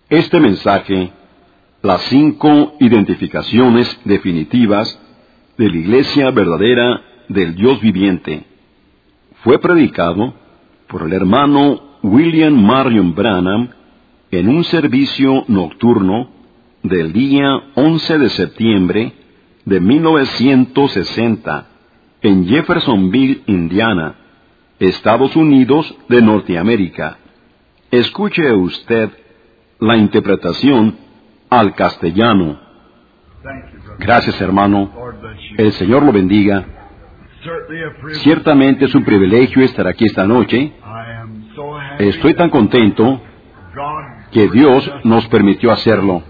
Este mensaje, las 5 identificaciones definitivas de la Iglesia verdadera del Dios viviente, fue predicado por el hermano William Marion Branham en un servicio nocturno del día 11 de septiembre de 1960 en Jeffersonville, Indiana, Estados Unidos de Norteamérica. Escuche usted la interpretación al castellano. Gracias, hermano. El Señor lo bendiga. Ciertamente es un privilegio estar aquí esta noche. Estoy tan contento que Dios nos permitió hacerlo.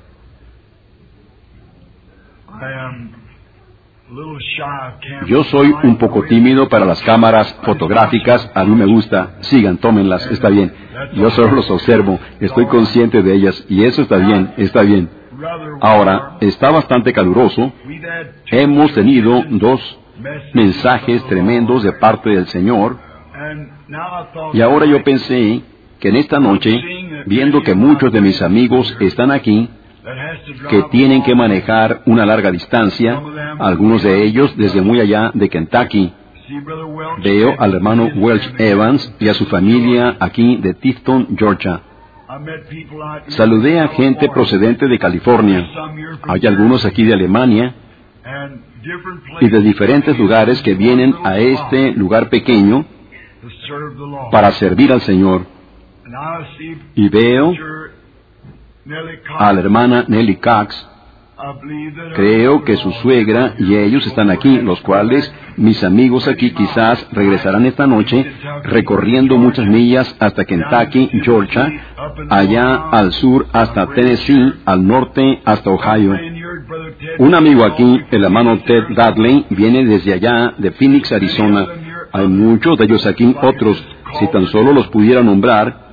Yo soy un poco tímido para las cámaras fotográficas. A mí me gusta. Sigan, tómenlas, está bien. Yo solo los observo, estoy consciente de ellas, y eso está bien, está bien. Ahora, está bastante caluroso. Hemos tenido 2 mensajes tremendos de parte del Señor, y ahora yo pensé que en esta noche, viendo que muchos de mis amigos están aquí, que tienen que manejar una larga distancia, algunos de ellos desde muy allá de Kentucky. Veo al hermano Welch Evans y a su familia aquí de Tifton, Georgia. Saludé a gente procedente de California. Hay algunos aquí de Alemania y de diferentes lugares que vienen a este lugar pequeño para servir al Señor. Y veo a la hermana Nellie Cox. Creo que su suegra y ellos están aquí, los cuales mis amigos aquí quizás regresarán esta noche recorriendo muchas millas hasta Kentucky, Georgia, allá al sur hasta Tennessee, al norte hasta Ohio. Un amigo aquí, el hermano Ted Dudley, viene desde allá de Phoenix, Arizona. Hay muchos de ellos aquí, otros, si tan solo los pudiera nombrar,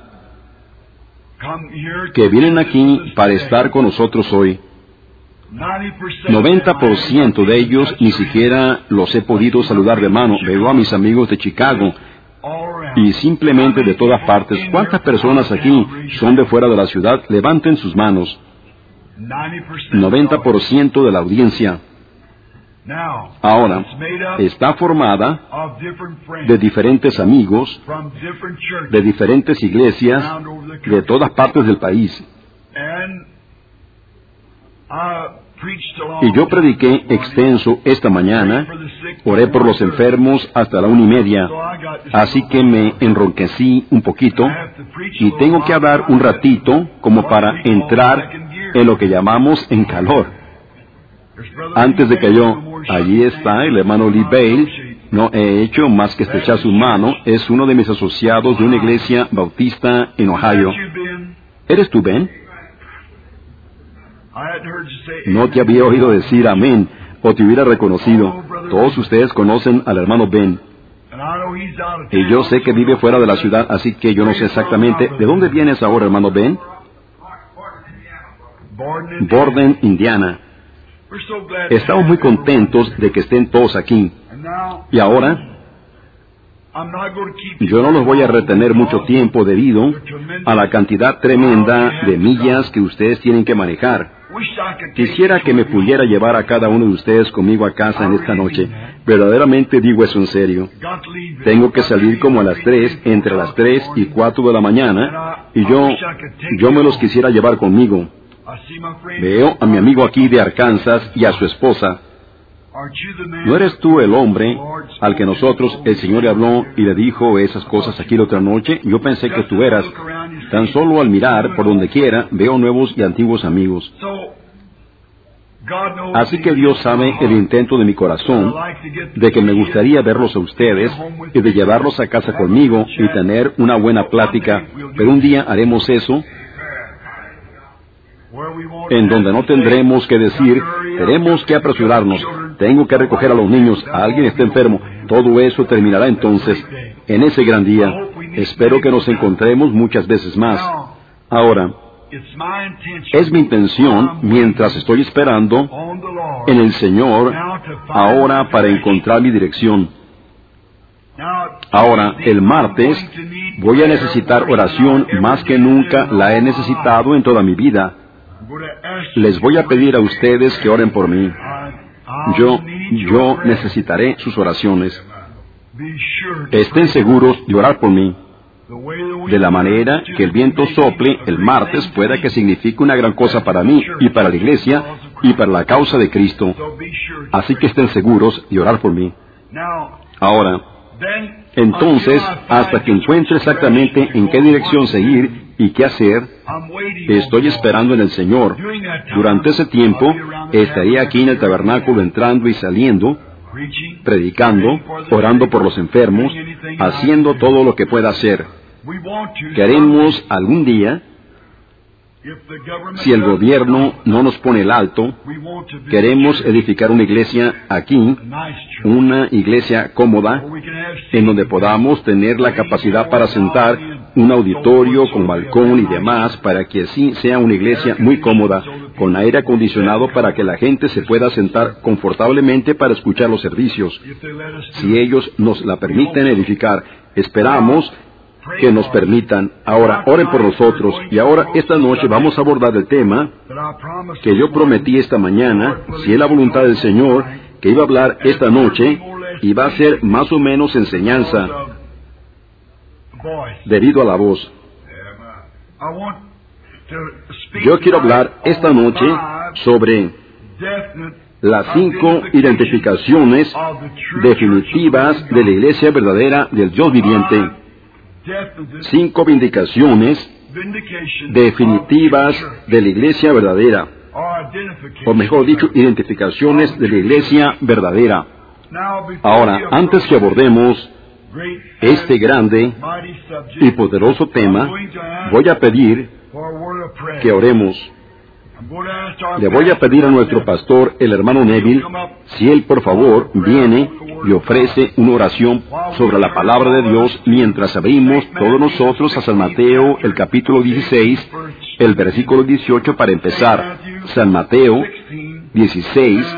que vienen aquí para estar con nosotros hoy. 90% de ellos ni siquiera los he podido saludar de mano. Veo a mis amigos de Chicago y simplemente de todas partes. ¿Cuántas personas aquí son de fuera de la ciudad? Levanten sus manos. 90% de la audiencia. Ahora, está formada de diferentes amigos, de diferentes iglesias, de todas partes del país. Y yo prediqué extenso esta mañana, oré por los enfermos hasta la 1:30, así que me enronquecí un poquito y tengo que hablar un ratito como para entrar en lo que llamamos en calor. Antes de que allí está el hermano Lee Bale. No he hecho más que estrechar su mano. Es uno de mis asociados de una iglesia bautista en Ohio. ¿Eres tú, Ben? No te había oído decir amén, o te hubiera reconocido. Todos ustedes conocen al hermano Ben. Y yo sé que vive fuera de la ciudad, así que yo no sé exactamente. ¿De dónde vienes ahora, hermano Ben? Borden, Indiana. Estamos muy contentos de que estén todos aquí. Y ahora, yo no los voy a retener mucho tiempo debido a la cantidad tremenda de millas que ustedes tienen que manejar. Quisiera que me pudiera llevar a cada uno de ustedes conmigo a casa en esta noche. Verdaderamente digo eso en serio. Tengo que salir como a las 3, entre las 3 y 4 de la mañana, y yo me los quisiera llevar conmigo. Veo a mi amigo aquí de Arkansas y a su esposa. ¿No eres tú el hombre al que el Señor le habló y le dijo esas cosas aquí la otra noche? Yo pensé que tú eras. Tan solo al mirar por donde quiera, veo nuevos y antiguos amigos. Así que Dios sabe el intento de mi corazón, de que me gustaría verlos a ustedes y de llevarlos a casa conmigo y tener una buena plática, pero un día haremos eso, en donde no tendremos que decir, tenemos que apresurarnos, tengo que recoger a los niños, alguien está enfermo. Todo eso terminará entonces, en ese gran día. Espero que nos encontremos muchas veces más. Ahora, es mi intención, mientras estoy esperando en el Señor, ahora para encontrar mi dirección. Ahora, el martes, voy a necesitar oración más que nunca la he necesitado en toda mi vida. Les voy a pedir a ustedes que oren por mí. Yo necesitaré sus oraciones. Estén seguros de orar por mí. De la manera que el viento sople el martes pueda que signifique una gran cosa para mí y para la iglesia y para la causa de Cristo. Así que estén seguros de orar por mí. Ahora, entonces, hasta que encuentre exactamente en qué dirección seguir y qué hacer, estoy esperando en el Señor. Durante ese tiempo, estaré aquí en el tabernáculo entrando y saliendo, predicando, orando por los enfermos, haciendo todo lo que pueda hacer. Queremos algún día, si el gobierno no nos pone el alto, queremos edificar una iglesia aquí, una iglesia cómoda, en donde podamos tener la capacidad para sentar un auditorio con balcón y demás, para que así sea una iglesia muy cómoda, con aire acondicionado para que la gente se pueda sentar confortablemente para escuchar los servicios. Si ellos nos la permiten edificar, esperamos que nos permitan. Ahora, oren por nosotros. Y ahora, esta noche, vamos a abordar el tema que yo prometí esta mañana, si es la voluntad del Señor, que iba a hablar esta noche, y va a ser más o menos enseñanza debido a la voz. Yo quiero hablar esta noche sobre las 5 identificaciones definitivas de la iglesia verdadera del Dios viviente. 5 vindicaciones definitivas de la iglesia verdadera, o mejor dicho, identificaciones de la iglesia verdadera. Ahora, antes que abordemos este grande y poderoso tema, voy a pedir que oremos. Le voy a pedir a nuestro pastor, el hermano Neville, si él por favor viene y ofrece una oración sobre la palabra de Dios mientras abrimos todos nosotros a San Mateo, el capítulo 16, el versículo 18 para empezar. San Mateo 16,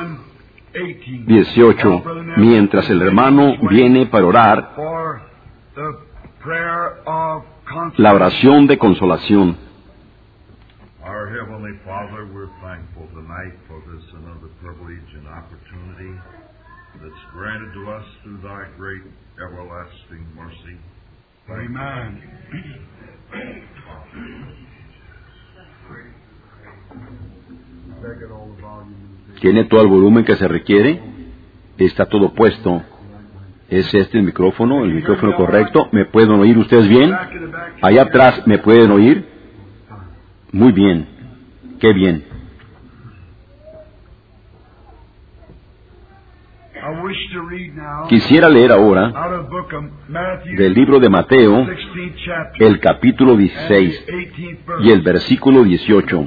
18, mientras el hermano viene para orar la oración de consolación. Our Heavenly Father, we're thankful tonight for this another privilege and opportunity that's granted to us through Thy great everlasting mercy. Amen. ¿Tiene todo el volumen que se requiere? ¿Está todo puesto? ¿Es este el micrófono correcto? ¿Me pueden oír ustedes bien? Allá atrás, ¿me pueden oír? Muy bien. Qué bien. Quisiera leer ahora del libro de Mateo, el capítulo 16 y el versículo 18.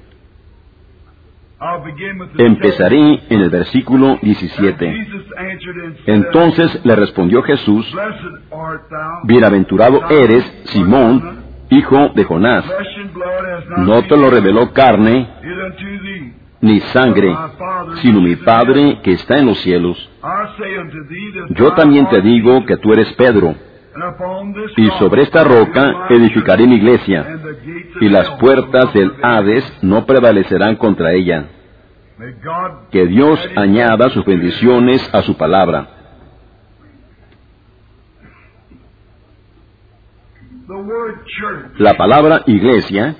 Empezaré en el versículo 17. Entonces le respondió Jesús: Bienaventurado eres, Simón, hijo de Jonás. No te lo reveló carne ni sangre, sino mi Padre que está en los cielos. Yo también te digo que tú eres Pedro, y sobre esta roca edificaré mi iglesia, y las puertas del Hades no prevalecerán contra ella. Que Dios añada sus bendiciones a su palabra. La palabra iglesia,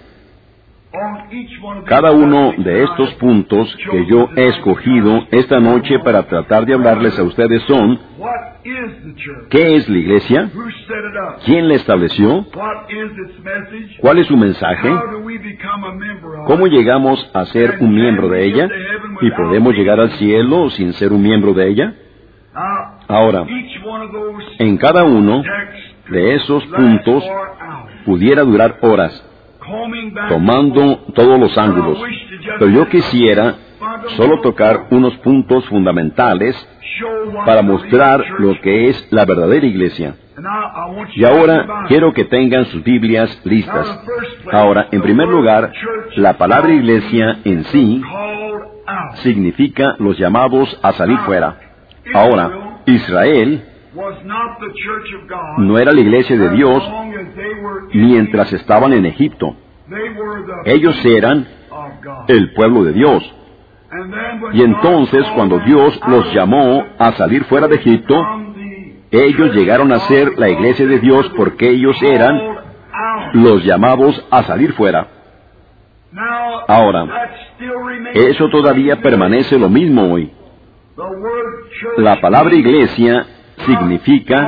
cada uno de estos puntos que yo he escogido esta noche para tratar de hablarles a ustedes son: ¿qué es la iglesia? ¿Quién la estableció? ¿Cuál es su mensaje? ¿Cómo llegamos a ser un miembro de ella? ¿Y podemos llegar al cielo sin ser un miembro de ella? Ahora, en cada uno de esos puntos pudiera durar horas, tomando todos los ángulos, pero yo quisiera solo tocar unos puntos fundamentales para mostrar lo que es la verdadera iglesia. Y ahora quiero que tengan sus Biblias listas. Ahora, en primer lugar, la palabra iglesia en sí significa los llamados a salir fuera. Ahora, Israel no era la iglesia de Dios mientras estaban en Egipto. Ellos eran el pueblo de Dios. Y entonces, cuando Dios los llamó a salir fuera de Egipto, ellos llegaron a ser la iglesia de Dios porque ellos eran los llamados a salir fuera. Ahora, eso todavía permanece lo mismo hoy. La palabra iglesia significa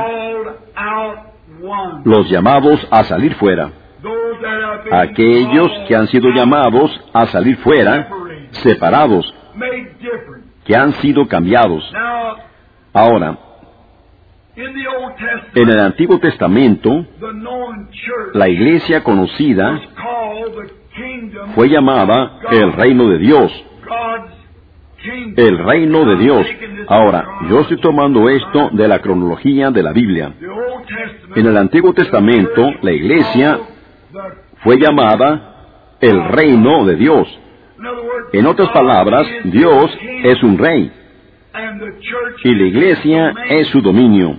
los llamados a salir fuera. Aquellos que han sido llamados a salir fuera, separados, que han sido cambiados. Ahora, en el Antiguo Testamento, la iglesia conocida fue llamada el reino de Dios. El reino de Dios. Ahora, yo estoy tomando esto de la cronología de la Biblia. En el Antiguo Testamento, la iglesia fue llamada el reino de Dios. En otras palabras, Dios es un rey y la iglesia es su dominio.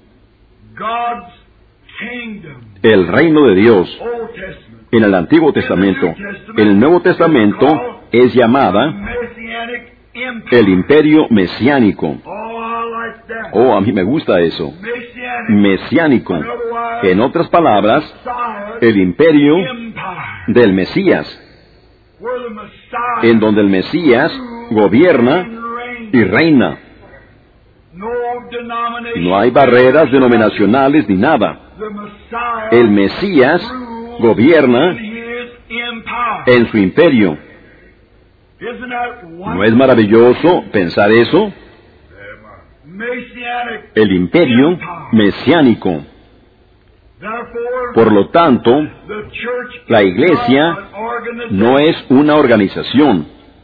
El reino de Dios en el Antiguo Testamento. En el Nuevo Testamento es llamada el imperio mesiánico. Oh, a mí me gusta eso. Mesiánico. En otras palabras, el imperio del Mesías, en donde el Mesías gobierna y reina. No hay barreras denominacionales ni nada. El Mesías gobierna en su imperio. ¿No es maravilloso pensar eso? El imperio mesiánico. Por lo tanto, la iglesia no es una organización.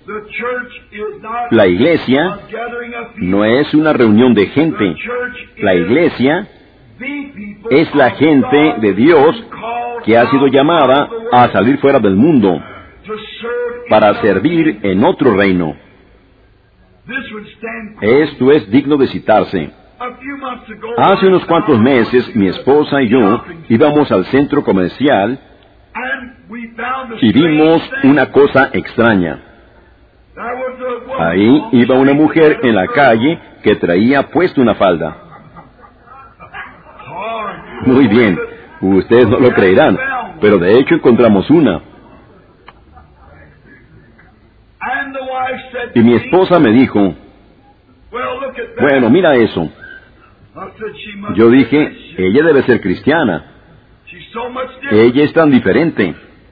La iglesia no es una reunión de gente. La iglesia es la gente de Dios que ha sido llamada a salir fuera del mundo para servir en otro reino. Esto es digno de citarse. Hace unos cuantos meses, mi esposa y yo íbamos al centro comercial y vimos una cosa extraña. Ahí iba una mujer en la calle que traía puesta una falda. Muy bien, ustedes no lo creerán, pero de hecho encontramos una. Y mi esposa me dijo, bueno, mira eso. Yo dije, ella debe ser cristiana. Ella es tan diferente.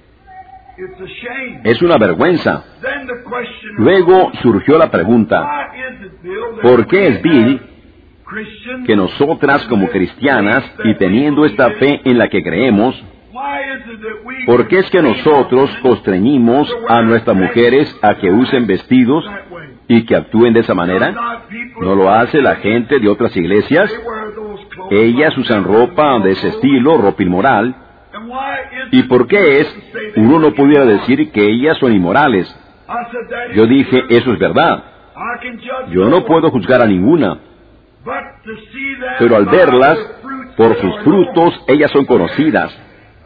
Es una vergüenza. Luego surgió la pregunta, ¿por qué es, Bill, que nosotras como cristianas y teniendo esta fe en la que creemos, por qué es que nosotros constreñimos a nuestras mujeres a que usen vestidos y que actúen de esa manera? ¿No lo hace la gente de otras iglesias? Ellas usan ropa de ese estilo, ropa inmoral. ¿Y por qué uno no pudiera decir que ellas son inmorales? Yo dije, eso es verdad. Yo no puedo juzgar a ninguna. Pero al verlas, por sus frutos, ellas son conocidas.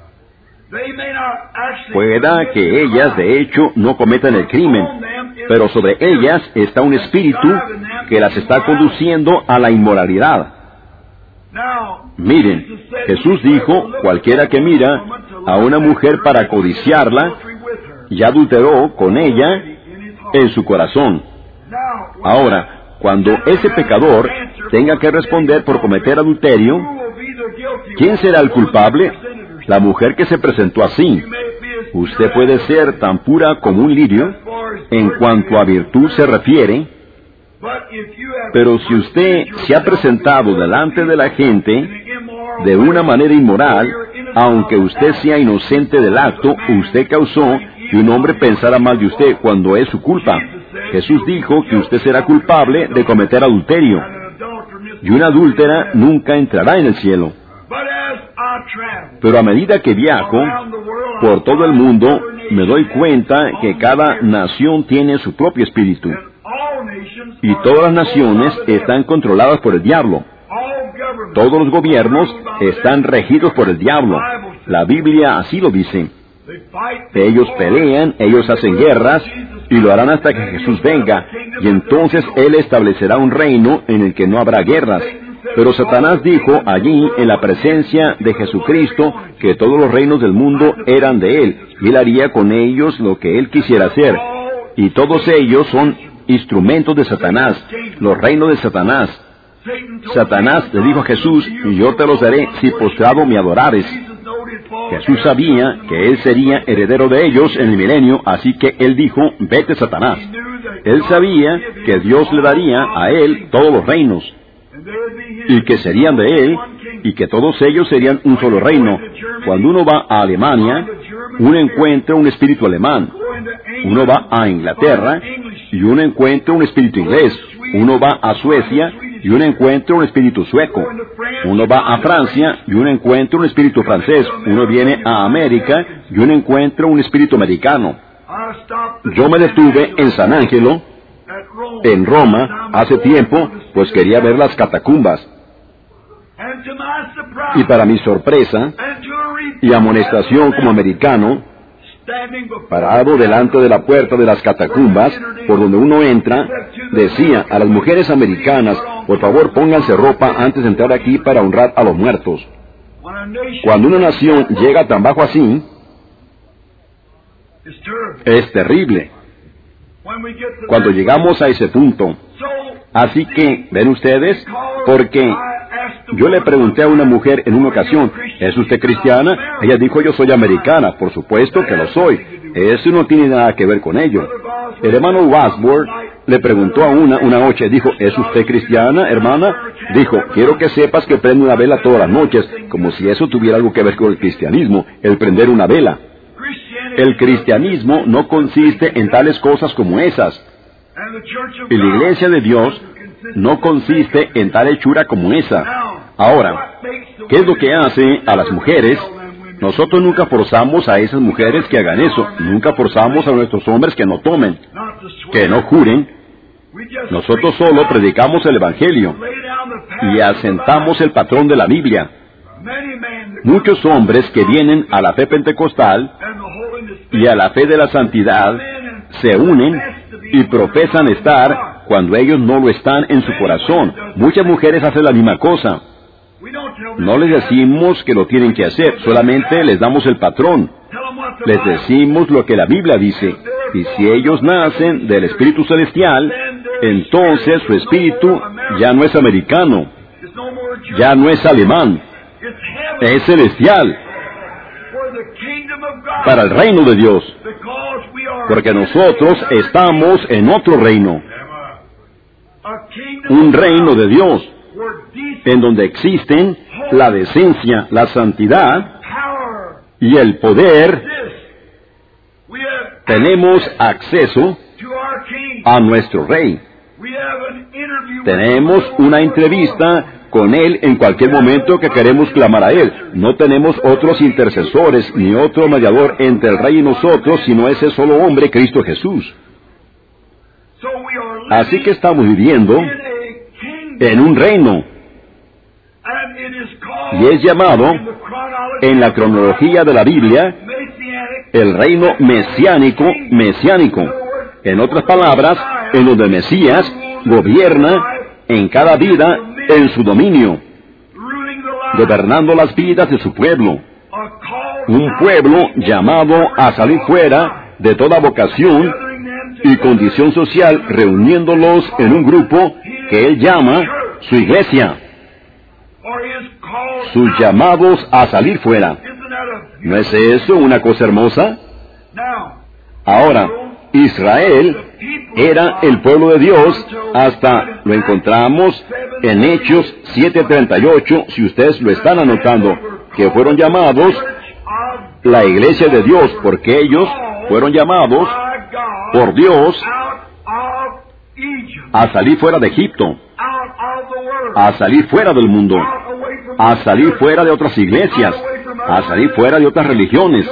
Pueda que ellas, de hecho, no cometan el crimen, pero sobre ellas está un espíritu que las está conduciendo a la inmoralidad. Miren, Jesús dijo, cualquiera que mira a una mujer para codiciarla, ya adulteró con ella en su corazón. Ahora, cuando ese pecador tenga que responder por cometer adulterio, ¿quién será el culpable? La mujer que se presentó así. Usted puede ser tan pura como un lirio en cuanto a virtud se refiere, pero si usted se ha presentado delante de la gente de una manera inmoral, aunque usted sea inocente del acto, usted causó que un hombre pensara mal de usted cuando es su culpa. Jesús dijo que usted será culpable de cometer adulterio, y una adúltera nunca entrará en el cielo. Pero a medida que viajo por todo el mundo, me doy cuenta que cada nación tiene su propio espíritu. Y todas las naciones están controladas por el diablo. todos los gobiernos están regidos por el diablo. La Biblia así lo dice. Ellos pelean, ellos hacen guerras, y lo harán hasta que Jesús venga, y entonces Él establecerá un reino en el que no habrá guerras. Pero Satanás dijo allí, en la presencia de Jesucristo, que todos los reinos del mundo eran de Él, y Él haría con ellos lo que Él quisiera hacer. Y todos ellos son instrumentos de Satanás, los reinos de Satanás. Satanás le dijo a Jesús, y yo te los daré si postrado me adorares. Jesús sabía que Él sería heredero de ellos en el milenio, así que Él dijo, vete Satanás. Él sabía que Dios le daría a Él todos los reinos, y que serían de Él, y que todos ellos serían un solo reino. Cuando uno va a Alemania, uno encuentra un espíritu alemán. Uno va a Inglaterra, y uno encuentra un espíritu inglés. Uno va a Suecia, y uno encuentra un espíritu sueco. Uno va a Francia, y uno encuentra un espíritu francés. Uno viene a América, y uno encuentra un espíritu americano. Yo me detuve en San Ángelo, en Roma, hace tiempo, pues quería ver las catacumbas. Y para mi sorpresa y amonestación como americano, parado delante de la puerta de las catacumbas, por donde uno entra, decía a las mujeres americanas, por favor pónganse ropa antes de entrar aquí para honrar a los muertos. Cuando una nación llega tan bajo así, es terrible. Cuando llegamos a ese punto. Así que, ¿ven ustedes? Porque yo le pregunté a una mujer en una ocasión, ¿es usted cristiana? Ella dijo, yo soy americana. Por supuesto que lo soy. Eso no tiene nada que ver con ello. El hermano Wasworth le preguntó a una noche, dijo, ¿es usted cristiana, hermana? Dijo, quiero que sepas que prendo una vela todas las noches, como si eso tuviera algo que ver con el cristianismo, el prender una vela. El cristianismo no consiste en tales cosas como esas. Y la iglesia de Dios no consiste en tal hechura como esa. Ahora, ¿qué es lo que hace a las mujeres? Nosotros nunca forzamos a esas mujeres que hagan eso. Nunca forzamos a nuestros hombres que no tomen, que no juren. Nosotros solo predicamos el Evangelio y asentamos el patrón de la Biblia. Muchos hombres que vienen a la fe pentecostal y a la fe de la santidad se unen y profesan estar cuando ellos no lo están en su corazón. Muchas mujeres hacen la misma cosa. No les decimos que lo tienen que hacer, solamente les damos el patrón. Les decimos lo que la Biblia dice. Y si ellos nacen del Espíritu Celestial, entonces su espíritu ya no es americano, ya no es alemán, es celestial, para el reino de Dios, porque nosotros estamos en otro reino, un reino de Dios, en donde existen la decencia, la santidad y el poder. Tenemos acceso a nuestro Rey. Tenemos una entrevista con Él en cualquier momento que queremos clamar a Él. No tenemos otros intercesores ni otro mediador entre el Rey y nosotros, sino ese solo hombre, Cristo Jesús. Así que estamos viviendo en un reino, y es llamado, en la cronología de la Biblia, el reino mesiánico. En otras palabras, en donde el Mesías gobierna en cada vida en su dominio, gobernando las vidas de su pueblo. Un pueblo llamado a salir fuera de toda vocación y condición social, reuniéndolos en un grupo que él llama su iglesia. Sus llamados a salir fuera. ¿No es eso una cosa hermosa? Ahora, Israel era el pueblo de Dios hasta lo encontramos en Hechos 7:38, si ustedes lo están anotando, que fueron llamados la iglesia de Dios, porque ellos fueron llamados por Dios a salir fuera de Egipto, a salir fuera del mundo, a salir fuera de otras iglesias, a salir fuera de otras religiones,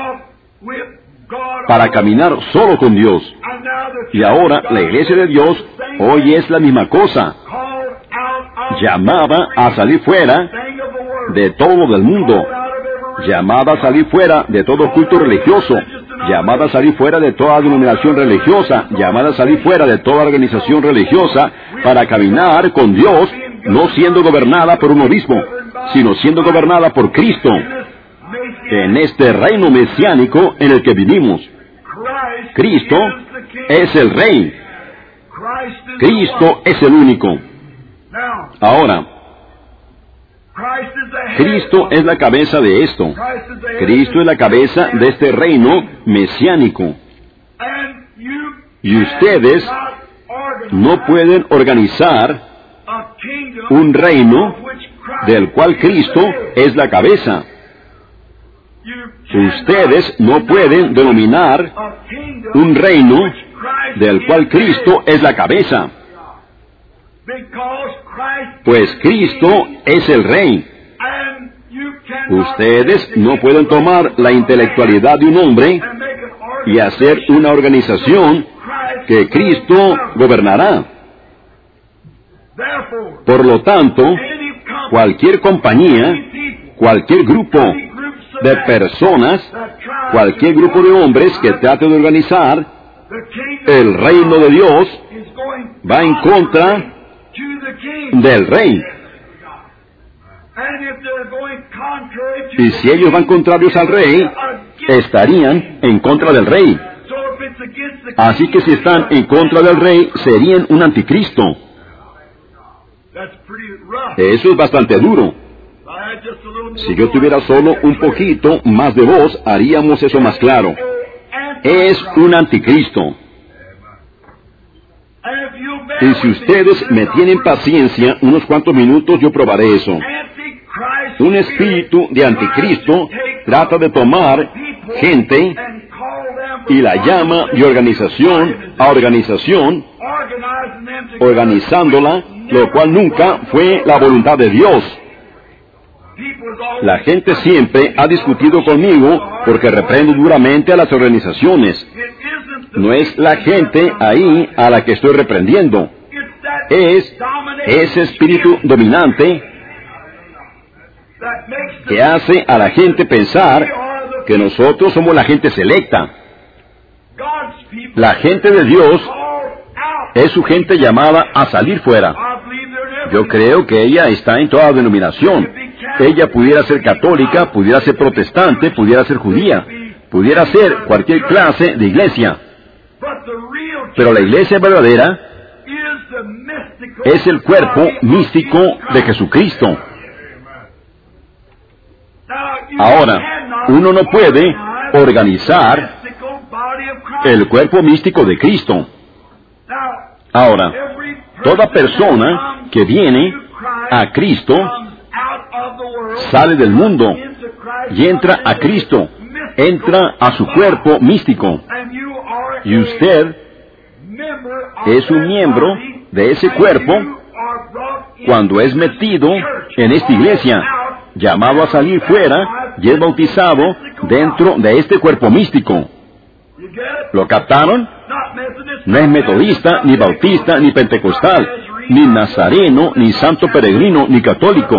para caminar solo con Dios. Y ahora la iglesia de Dios hoy es la misma cosa, llamada a salir fuera de todo del mundo, llamada a salir fuera de todo culto religioso, llamada a salir fuera de toda denominación religiosa, llamada a salir fuera de toda organización religiosa, para caminar con Dios, no siendo gobernada por un obispo, sino siendo gobernada por Cristo, en este reino mesiánico en el que vivimos. Cristo es el Rey. Cristo es el único. Ahora, Cristo es la cabeza de esto. Cristo es la cabeza de este reino mesiánico. Y ustedes no pueden organizar un reino del cual Cristo es la cabeza. Ustedes no pueden denominar un reino del cual Cristo es la cabeza, pues Cristo es el Rey. Ustedes no pueden tomar la intelectualidad de un hombre y hacer una organización que Cristo gobernará. Por lo tanto, cualquier compañía, cualquier grupo de personas, cualquier grupo de hombres que trate de organizar el reino de Dios va en contra del Rey. Y si ellos van contrarios al Rey, estarían en contra del Rey. Así que si están en contra del Rey, serían un anticristo. Eso es bastante duro. Si yo tuviera solo un poquito más de voz, haríamos eso más claro. Es un anticristo. Y si ustedes me tienen paciencia, unos cuantos minutos yo probaré eso. Un espíritu de anticristo trata de tomar gente y la llama de organización a organización, organizándola, lo cual nunca fue la voluntad de Dios. La gente siempre ha discutido conmigo porque reprendo duramente a las organizaciones. No es la gente ahí a la que estoy reprendiendo. Es ese espíritu dominante que hace a la gente pensar que nosotros somos la gente selecta. La gente de Dios es su gente llamada a salir fuera. Yo creo que ella está en toda denominación. Ella pudiera ser católica, pudiera ser protestante, pudiera ser judía, pudiera ser cualquier clase de iglesia. Pero la iglesia verdadera es el cuerpo místico de Jesucristo. Ahora, uno no puede organizar el cuerpo místico de Cristo. Ahora, toda persona que viene a Cristo sale del mundo y entra a Cristo, entra a su cuerpo místico. Y usted es un miembro de ese cuerpo cuando es metido en esta iglesia, llamado a salir fuera y es bautizado dentro de este cuerpo místico. ¿Lo captaron? No es metodista, ni bautista, ni pentecostal, ni nazareno, ni santo peregrino, ni católico,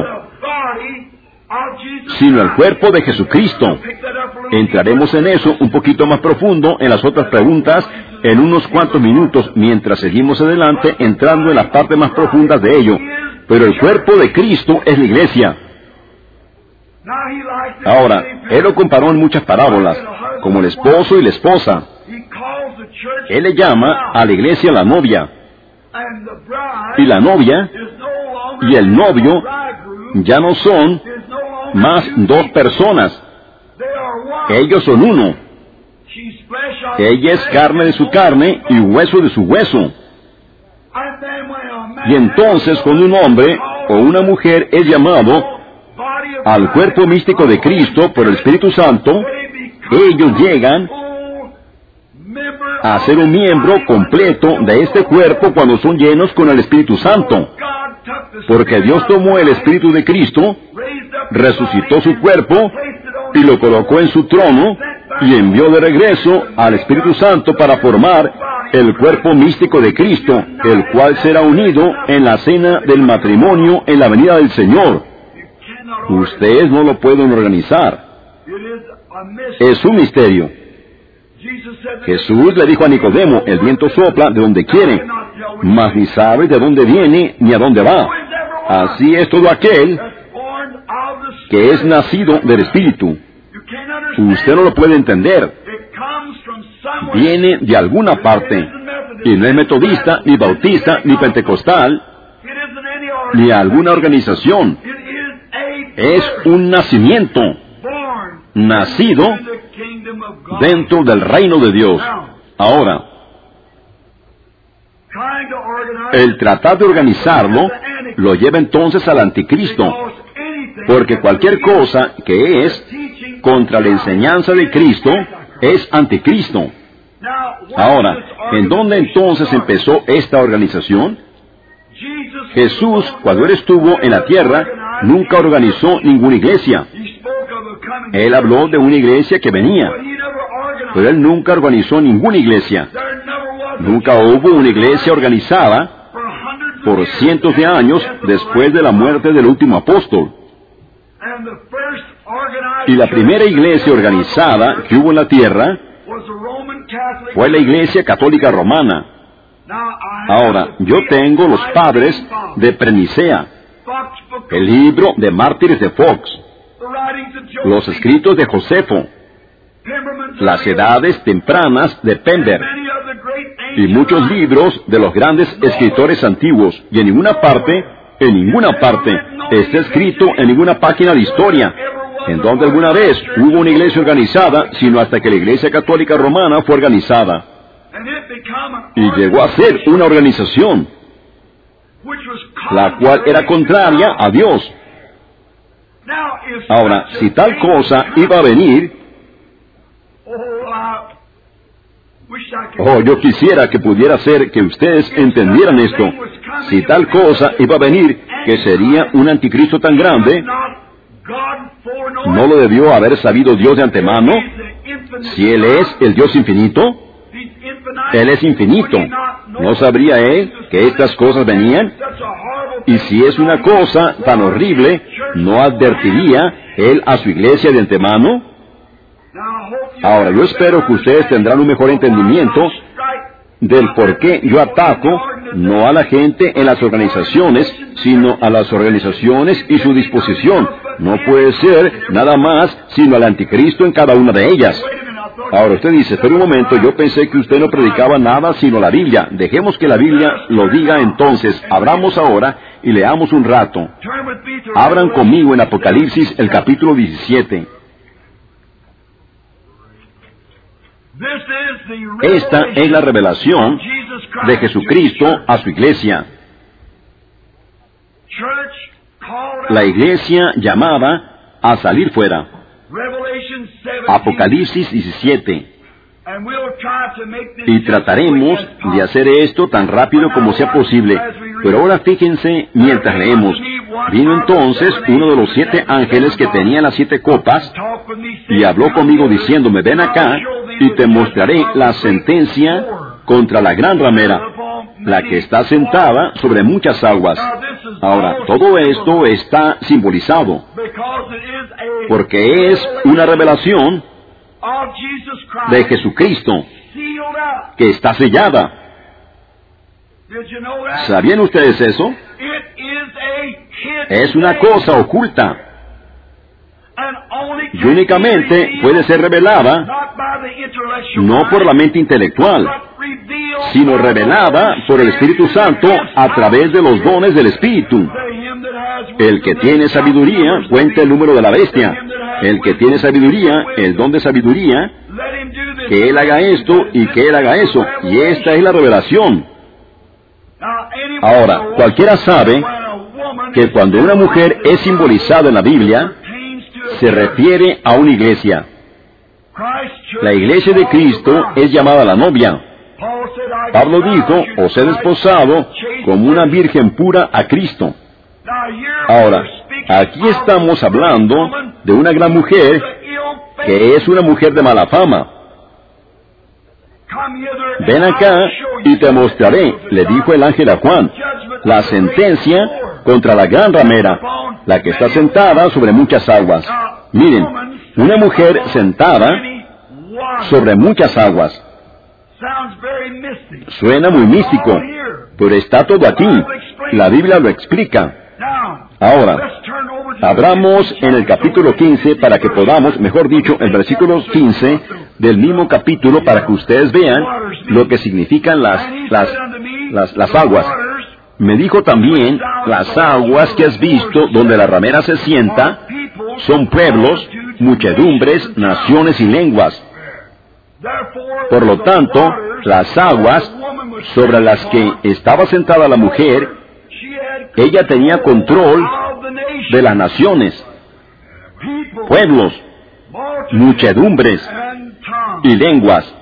sino el cuerpo de Jesucristo. Entraremos en eso un poquito más profundo en las otras preguntas en unos cuantos minutos, mientras seguimos adelante entrando en las partes más profundas de ello. Pero el cuerpo de Cristo es la iglesia. Ahora, él lo comparó en muchas parábolas, como el esposo y la esposa. Él le llama a la iglesia la novia. Y la novia y el novio ya no son más dos personas. Ellos son uno. Ella es carne de su carne y hueso de su hueso. Y entonces cuando un hombre o una mujer es llamado al cuerpo místico de Cristo por el Espíritu Santo, ellos llegan a ser un miembro completo de este cuerpo cuando son llenos con el Espíritu Santo. Porque Dios tomó el Espíritu de Cristo, resucitó su cuerpo y lo colocó en su trono y envió de regreso al Espíritu Santo para formar el cuerpo místico de Cristo, el cual será unido en la cena del matrimonio en la venida del Señor. Ustedes no lo pueden organizar. Es un misterio. Jesús le dijo a Nicodemo, el viento sopla de donde quiere, mas ni sabe de dónde viene ni a dónde va. Así es todo aquel que es nacido del Espíritu. Usted no lo puede entender. Viene de alguna parte, y no es metodista, ni bautista, ni pentecostal, ni alguna organización. Es un nacimiento, nacido dentro del reino de Dios. Ahora, el tratar de organizarlo lo lleva entonces al anticristo, porque cualquier cosa que es contra la enseñanza de Cristo es anticristo. Ahora, ¿en dónde entonces empezó esta organización? Jesús, cuando Él estuvo en la tierra, nunca organizó ninguna iglesia. Él habló de una iglesia que venía, pero Él nunca organizó ninguna iglesia. Nunca hubo una iglesia organizada por cientos de años después de la muerte del último apóstol. Y la primera iglesia organizada que hubo en la tierra fue la Iglesia Católica Romana. Ahora, yo tengo los padres de Prenicea, el libro de Mártires de Fox, los escritos de Josefo, las edades tempranas de Pember, y muchos libros de los grandes escritores antiguos. Y en ninguna parte está escrito en ninguna página de historia en donde alguna vez hubo una iglesia organizada, sino hasta que la Iglesia Católica Romana fue organizada. Y llegó a ser una organización, la cual era contraria a Dios. Ahora, si tal cosa iba a venir, yo quisiera que pudiera ser que ustedes entendieran esto. Si tal cosa iba a venir, que sería un anticristo tan grande, ¿no lo debió haber sabido Dios de antemano? Si Él es el Dios infinito, Él es infinito. ¿No sabría Él que estas cosas venían? Y si es una cosa tan horrible, ¿no advertiría Él a su iglesia de antemano? Ahora, yo espero que ustedes tendrán un mejor entendimiento del por qué yo ataco no a la gente en las organizaciones, sino a las organizaciones y su disposición. No puede ser nada más sino al anticristo en cada una de ellas. Ahora usted dice, pero un momento, yo pensé que usted no predicaba nada sino la Biblia. Dejemos que la Biblia lo diga entonces. Abramos ahora y leamos un rato. Abran conmigo en Apocalipsis el capítulo 17. Esta es la revelación de Jesucristo a su iglesia. La iglesia llamada a salir fuera. Apocalipsis 17. Y trataremos de hacer esto tan rápido como sea posible. Pero ahora fíjense mientras leemos. Vino entonces uno de los 7 ángeles que tenía las 7 copas y habló conmigo diciéndome, ven acá y te mostraré la sentencia contra la gran ramera, la que está sentada sobre muchas aguas. Ahora, todo esto está simbolizado, porque es una revelación de Jesucristo, que está sellada. ¿Sabían ustedes eso? Es una cosa oculta. Y únicamente puede ser revelada no por la mente intelectual, sino revelada por el Espíritu Santo a través de los dones del Espíritu. El que tiene sabiduría, cuenta el número de la bestia. El que tiene sabiduría, el don de sabiduría, que él haga esto y que él haga eso. Y esta es la revelación. Ahora, cualquiera sabe que cuando una mujer es simbolizada en la Biblia, se refiere a una iglesia. La iglesia de Cristo es llamada la novia. Pablo dijo, os he desposado como una virgen pura a Cristo. Ahora, aquí estamos hablando de una gran mujer que es una mujer de mala fama. Ven acá y te mostraré, le dijo el ángel a Juan, la sentencia contra la gran ramera, la que está sentada sobre muchas aguas. Miren, una mujer sentada sobre muchas aguas. Suena muy místico, pero está todo aquí. La Biblia lo explica. Ahora, abramos en el capítulo 15 para que podamos, mejor dicho, el versículo 15 del mismo capítulo para que ustedes vean lo que significan las aguas. Me dijo también, las aguas que has visto donde la ramera se sienta son pueblos, muchedumbres, naciones y lenguas. Por lo tanto, las aguas sobre las que estaba sentada la mujer, ella tenía control de las naciones, pueblos, muchedumbres y lenguas.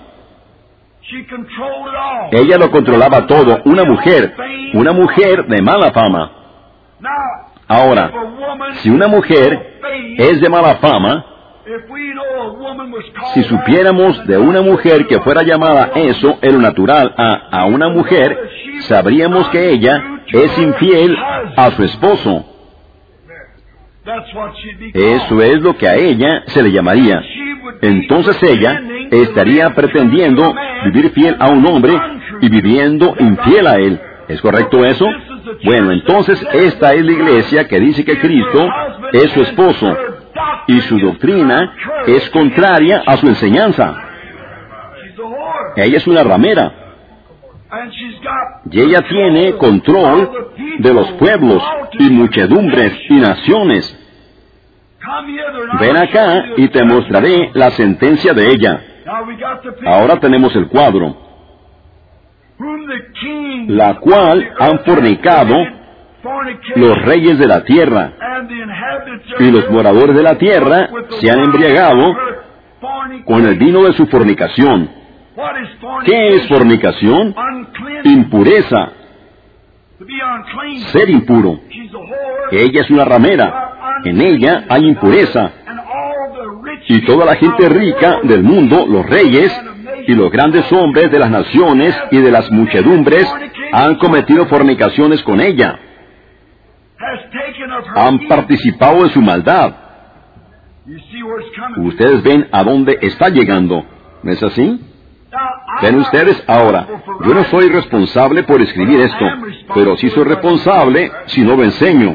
Ella lo controlaba todo, una mujer de mala fama. Ahora, si una mujer es de mala fama, si supiéramos de una mujer que fuera llamada eso en lo natural a una mujer, sabríamos que ella es infiel a su esposo. Eso es lo que a ella se le llamaría. Entonces ella estaría pretendiendo vivir fiel a un hombre y viviendo infiel a él. ¿Es correcto eso? Bueno, entonces esta es la iglesia que dice que Cristo es su esposo y su doctrina es contraria a su enseñanza. Ella es una ramera y ella tiene control de los pueblos y muchedumbres y naciones. Ven acá y te mostraré la sentencia de ella. Ahora tenemos el cuadro, la cual han fornicado los reyes de la tierra, y los moradores de la tierra se han embriagado con el vino de su fornicación. ¿Qué es fornicación? Impureza, ser impuro. Ella es una ramera, en ella hay impureza, y toda la gente rica del mundo, los reyes y los grandes hombres de las naciones y de las muchedumbres han cometido fornicaciones con ella. Han participado de su maldad. Ustedes ven a dónde está llegando, ¿no es así? Ven ustedes ahora, yo no soy responsable por escribir esto, pero sí soy responsable si no lo enseño.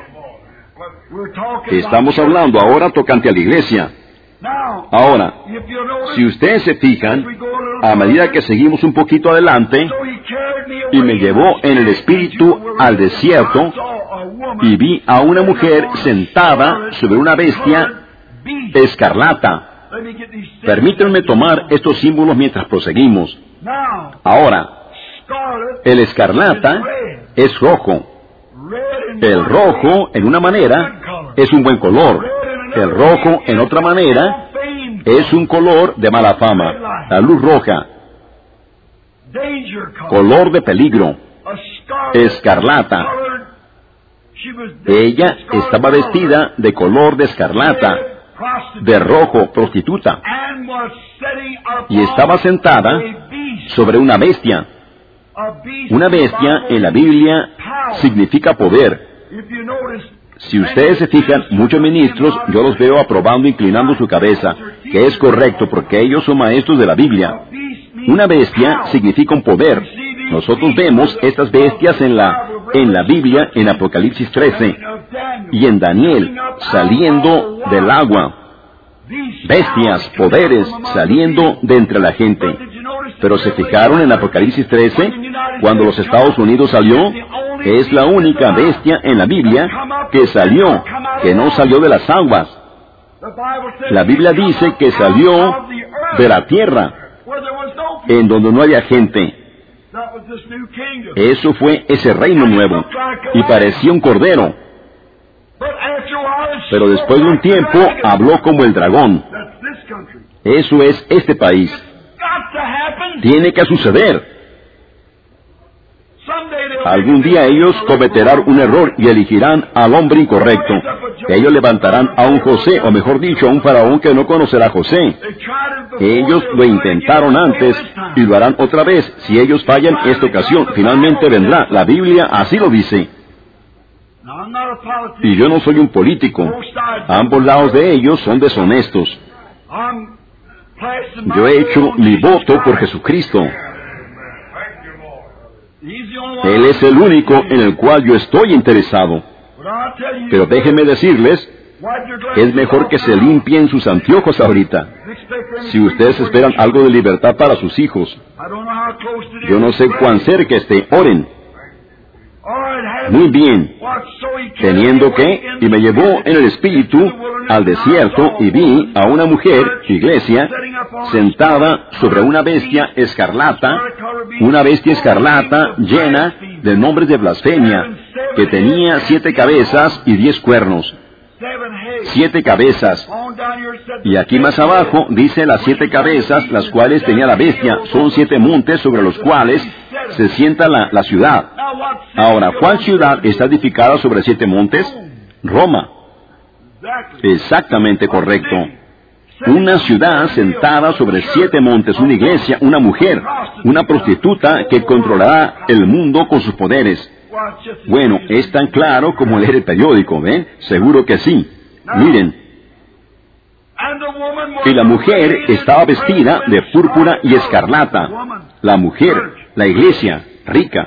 Estamos hablando ahora tocante a la iglesia. Ahora, si ustedes se fijan, a medida que seguimos un poquito adelante, y me llevó en el espíritu al desierto, y vi a una mujer sentada sobre una bestia escarlata. Permítanme tomar estos símbolos mientras proseguimos. Ahora, el escarlata es rojo. El rojo, en una manera, es un buen color. El rojo, en otra manera, es un color de mala fama. La luz roja, color de peligro. Escarlata. Ella estaba vestida de color de escarlata, de rojo, prostituta, y estaba sentada sobre una bestia. Una bestia en la Biblia significa poder. Si ustedes se fijan, muchos ministros, yo los veo aprobando, inclinando su cabeza, que es correcto porque ellos son maestros de la Biblia. Una bestia significa un poder. Nosotros vemos estas bestias en la Biblia, en Apocalipsis 13, y en Daniel, saliendo del agua. Bestias, poderes, saliendo de entre la gente. Pero se fijaron en Apocalipsis 13, cuando los Estados Unidos salió, es la única bestia en la Biblia que salió, que no salió de las aguas. La Biblia dice que salió de la tierra, en donde no había gente. Eso fue ese reino nuevo, y parecía un cordero. Pero después de un tiempo habló como el dragón. Eso es este país. Tiene que suceder. Algún día ellos cometerán un error y elegirán al hombre incorrecto. Ellos levantarán a un José, o mejor dicho, a un faraón que no conocerá a José. Ellos lo intentaron antes y lo harán otra vez. Si ellos fallan esta ocasión, finalmente vendrá. La Biblia así lo dice. Y yo no soy un político. Ambos lados de ellos son deshonestos. Yo he hecho mi voto por Jesucristo. Él es el único en el cual yo estoy interesado. Pero déjenme decirles, es mejor que se limpien sus anteojos ahorita. Si ustedes esperan algo de libertad para sus hijos, yo no sé cuán cerca esté, oren. Muy bien, teniendo que, y me llevó en el espíritu al desierto y vi a una mujer, iglesia, sentada sobre una bestia escarlata llena de nombres de blasfemia, que tenía 7 cabezas y 10 cuernos. 7 cabezas. Y aquí más abajo dice las 7 cabezas, las cuales tenía la bestia. Son 7 montes sobre los cuales se sienta la ciudad. Ahora, ¿cuál ciudad está edificada sobre 7 montes? Roma. Exactamente correcto. Una ciudad sentada sobre 7 montes, una iglesia, una mujer, una prostituta que controlará el mundo con sus poderes. Bueno, es tan claro como leer el periódico, ¿ven? Seguro que sí. Miren. Y la mujer estaba vestida de púrpura y escarlata. La mujer, la iglesia, rica.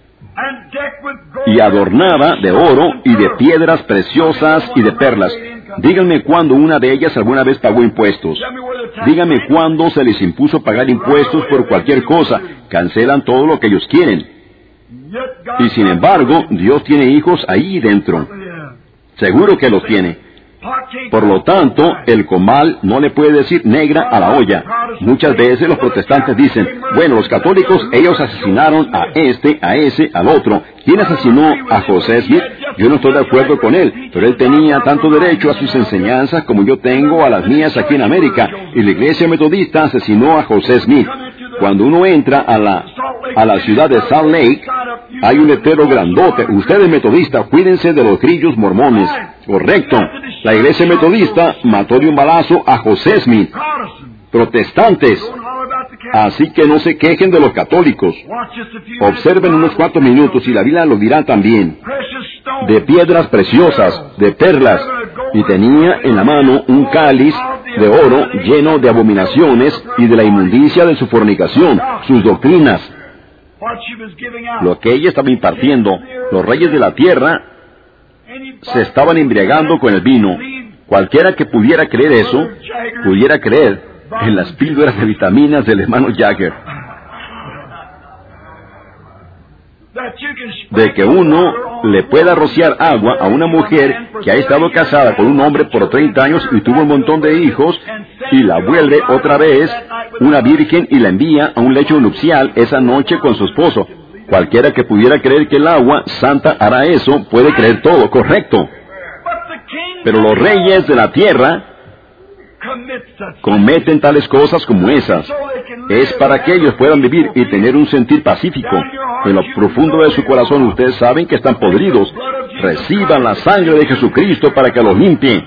Y adornada de oro y de piedras preciosas y de perlas. Díganme cuándo una de ellas alguna vez pagó impuestos. Díganme cuándo se les impuso pagar impuestos por cualquier cosa. Cancelan todo lo que ellos quieren. Y sin embargo, Dios tiene hijos ahí dentro. Seguro que los tiene. Por lo tanto, el comal no le puede decir negra a la olla. Muchas veces los protestantes dicen, bueno, los católicos, ellos asesinaron a este, a ese, al otro. ¿Quién asesinó a José Smith? Yo no estoy de acuerdo con él, pero él tenía tanto derecho a sus enseñanzas como yo tengo a las mías aquí en América. Y la iglesia metodista asesinó a José Smith. Cuando uno entra a la ciudad de Salt Lake, hay un letrero grandote. Ustedes metodistas, cuídense de los grillos mormones. Correcto. La iglesia metodista mató de un balazo a José Smith. Protestantes. Así que no se quejen de los católicos. Observen unos cuantos minutos y la Biblia lo dirá también. De piedras preciosas, de perlas, y tenía en la mano un cáliz de oro lleno de abominaciones y de la inmundicia de su fornicación, sus doctrinas. Lo que ella estaba impartiendo, los reyes de la tierra se estaban embriagando con el vino. Cualquiera que pudiera creer eso, pudiera creer en las píldoras de vitaminas del hermano Jagger. De que uno le pueda rociar agua a una mujer que ha estado casada con un hombre por 30 años y tuvo un montón de hijos, y la vuelve otra vez una virgen y la envía a un lecho nupcial esa noche con su esposo. Cualquiera que pudiera creer que el agua santa hará eso, puede creer todo, correcto. Pero los reyes de la tierra cometen tales cosas como esas. Es para que ellos puedan vivir y tener un sentir pacífico. En lo profundo de su corazón ustedes saben que están podridos. Reciban la sangre de Jesucristo para que los limpie.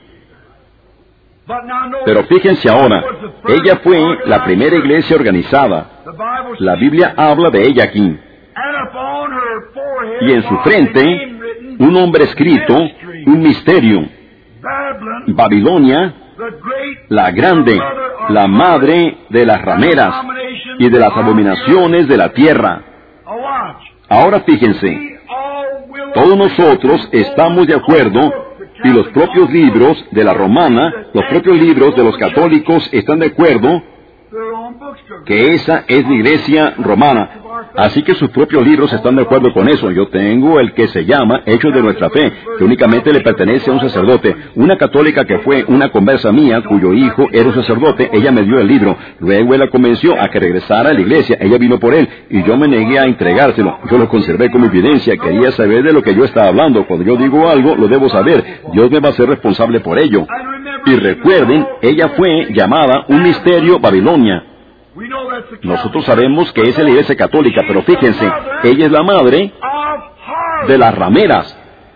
Pero fíjense ahora, ella fue la primera iglesia organizada. La Biblia habla de ella aquí. Y en su frente, un nombre escrito, un misterio. Babilonia, la grande, la madre de las rameras y de las abominaciones de la tierra. Ahora fíjense, todos nosotros estamos de acuerdo, y los propios libros de la romana, los propios libros de los católicos están de acuerdo que esa es la iglesia romana. Así que sus propios libros están de acuerdo con eso. Yo tengo el que se llama Hechos de Nuestra Fe, que únicamente le pertenece a un sacerdote. Una católica que fue una conversa mía, cuyo hijo era un sacerdote, ella me dio el libro. Luego él la convenció a que regresara a la iglesia. Ella vino por él, y yo me negué a entregárselo. Yo lo conservé como evidencia. Quería saber de lo que yo estaba hablando. Cuando yo digo algo, lo debo saber. Dios me va a ser responsable por ello. Y recuerden, ella fue llamada un misterio Babilonia. Nosotros sabemos que es la iglesia católica, pero fíjense, ella es la madre de las rameras.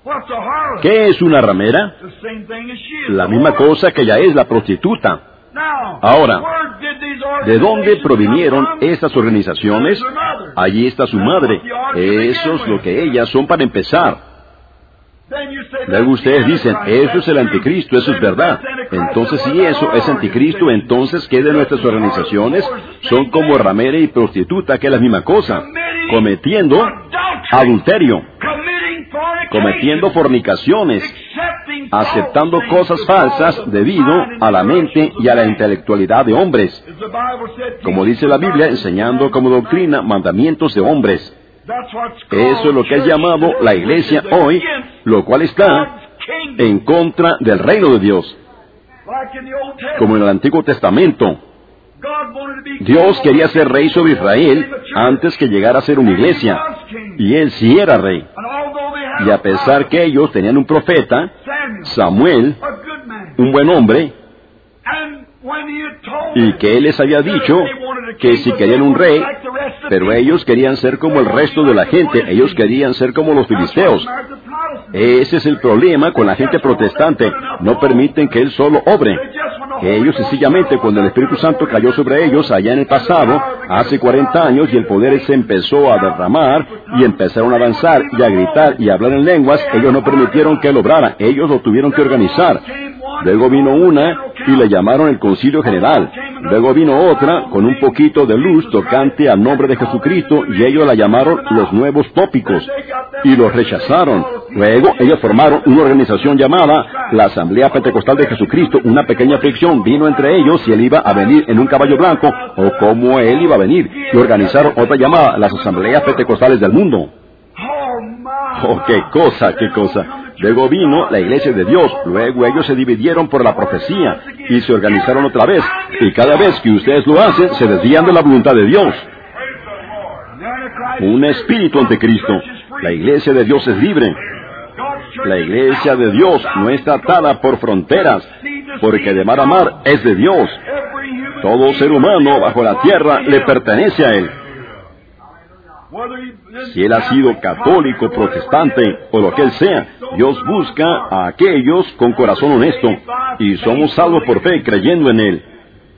¿Qué es una ramera? La misma cosa que ella es la prostituta. Ahora, ¿de dónde provinieron estas organizaciones? Allí está su madre. Eso es lo que ellas son para empezar. Luego ustedes dicen, eso es el anticristo, eso es verdad. Entonces, si eso es anticristo, entonces, ¿qué de nuestras organizaciones? Son como ramera y prostituta, que es la misma cosa. Cometiendo adulterio, cometiendo fornicaciones, aceptando cosas falsas debido a la mente y a la intelectualidad de hombres. Como dice la Biblia, enseñando como doctrina mandamientos de hombres. Eso es lo que es llamado la iglesia hoy, lo cual está en contra del reino de Dios. Como en el Antiguo Testamento, Dios quería ser rey sobre Israel antes que llegara a ser una iglesia, y Él sí era rey. Y a pesar que ellos tenían un profeta, Samuel, un buen hombre, y que Él les había dicho que si querían un rey, pero ellos querían ser como el resto de la gente, ellos querían ser como los filisteos. Ese es el problema con la gente protestante, no permiten que Él solo obre. Ellos sencillamente, cuando el Espíritu Santo cayó sobre ellos allá en el pasado, hace 40 años, y el poder se empezó a derramar, y empezaron a danzar, y a gritar, y a hablar en lenguas, ellos no permitieron que Él obrara, ellos lo tuvieron que organizar. Luego vino una, y le llamaron el Concilio General. Luego vino otra, con un poquito de luz tocante al nombre de Jesucristo, y ellos la llamaron los Nuevos Tópicos, y los rechazaron. Luego ellos formaron una organización llamada la Asamblea Pentecostal de Jesucristo. Una pequeña fricción vino entre ellos si Él iba a venir en un caballo blanco, o cómo Él iba a venir, y organizaron otra llamada, las Asambleas Pentecostales del Mundo. Oh, qué cosa, qué cosa. Luego vino la Iglesia de Dios, luego ellos se dividieron por la profecía, y se organizaron otra vez, y cada vez que ustedes lo hacen, se desvían de la voluntad de Dios. Un espíritu anticristo. La Iglesia de Dios es libre. La Iglesia de Dios no está atada por fronteras, porque de mar a mar es de Dios. Todo ser humano bajo la tierra le pertenece a Él. Si él ha sido católico, protestante o lo que él sea, Dios busca a aquellos con corazón honesto, y somos salvos por fe creyendo en Él.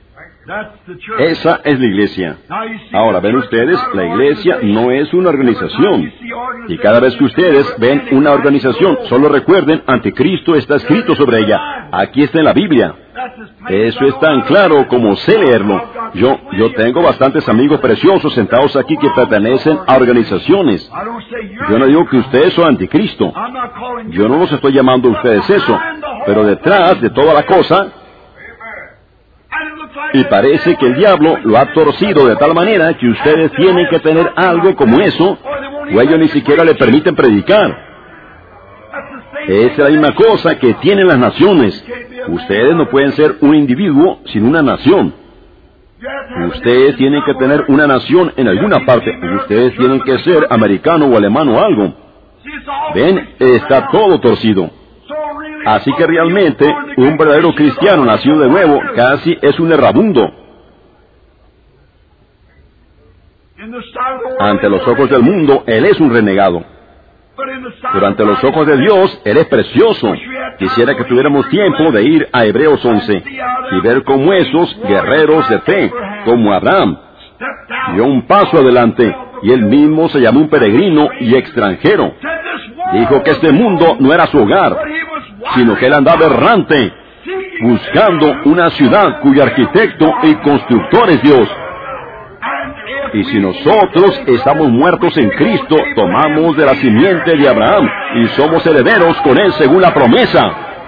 Esa es la iglesia. Ahora, ven ustedes, la iglesia no es una organización. Y cada vez que ustedes ven una organización, solo recuerden, anticristo está escrito sobre ella. Aquí está en la Biblia. Eso es tan claro como sé leerlo. Yo tengo bastantes amigos preciosos sentados aquí que pertenecen a organizaciones. Yo no digo que ustedes son anticristo. Yo no los estoy llamando a ustedes eso. Pero detrás de toda la cosa, y parece que el diablo lo ha torcido de tal manera que ustedes tienen que tener algo como eso, o ellos ni siquiera le permiten predicar. Es la misma cosa que tienen las naciones. Ustedes no pueden ser un individuo sin una nación. Ustedes tienen que tener una nación en alguna parte. Ustedes tienen que ser americano o alemán o algo. Ven, está todo torcido. Así que realmente, un verdadero cristiano nacido de nuevo casi es un errabundo. Ante los ojos del mundo, él es un renegado. Pero ante los ojos de Dios, él es precioso. Quisiera que tuviéramos tiempo de ir a Hebreos 11 y ver cómo esos guerreros de fe, como Abraham, dio un paso adelante, y él mismo se llamó un peregrino y extranjero. Dijo que este mundo no era su hogar, sino que él andaba errante, buscando una ciudad cuyo arquitecto y constructor es Dios. Y si nosotros estamos muertos en Cristo, tomamos de la simiente de Abraham y somos herederos con Él según la promesa.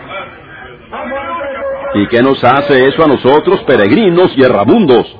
¿Y qué nos hace eso a nosotros, peregrinos y errabundos?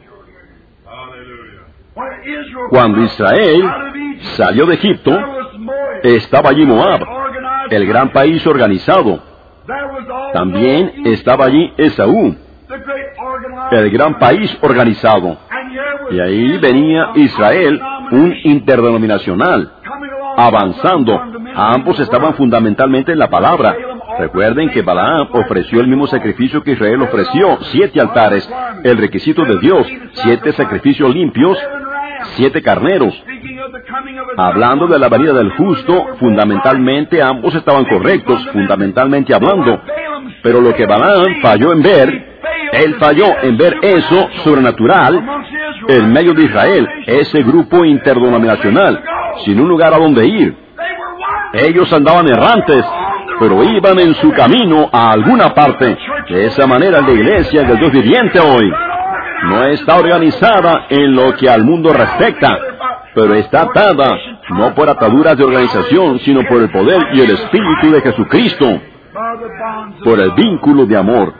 Cuando Israel salió de Egipto, estaba allí Moab, el gran país organizado. También estaba allí Esaú, el gran país organizado. Y ahí venía Israel, un interdenominacional, avanzando. Ambos estaban fundamentalmente en la palabra. Recuerden que Balaam ofreció el mismo sacrificio que Israel ofreció, 7 altares, el requisito de Dios, 7 sacrificios limpios, 7 carneros. Hablando de la venida del justo, fundamentalmente ambos estaban correctos, fundamentalmente hablando. Pero lo que Balaam falló en ver, él falló en ver eso sobrenatural en medio de Israel, ese grupo interdenominacional, sin un lugar a donde ir. Ellos andaban errantes, pero iban en su camino a alguna parte. De esa manera la iglesia del Dios viviente hoy no está organizada en lo que al mundo respecta, pero está atada no por ataduras de organización, sino por el poder y el Espíritu de Jesucristo, por el vínculo de amor.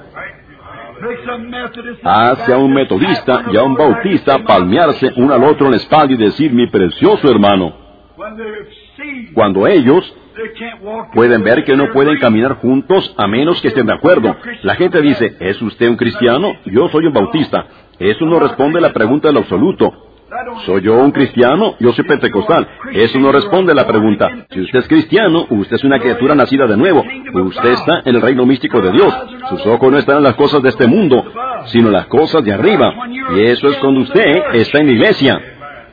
Hace a un metodista y a un bautista palmearse uno al otro en la espalda y decir: mi precioso hermano. Cuando ellos pueden ver que no pueden caminar juntos a menos que estén de acuerdo. La gente dice: ¿es usted un cristiano? Yo soy un bautista. Eso no responde a la pregunta del absoluto. ¿Soy yo un cristiano? Yo soy pentecostal. Eso no responde a la pregunta. Si usted es cristiano, usted es una criatura nacida de nuevo. Usted está en el reino místico de Dios. Sus ojos no están en las cosas de este mundo, sino en las cosas de arriba. Y eso es cuando usted está en la iglesia.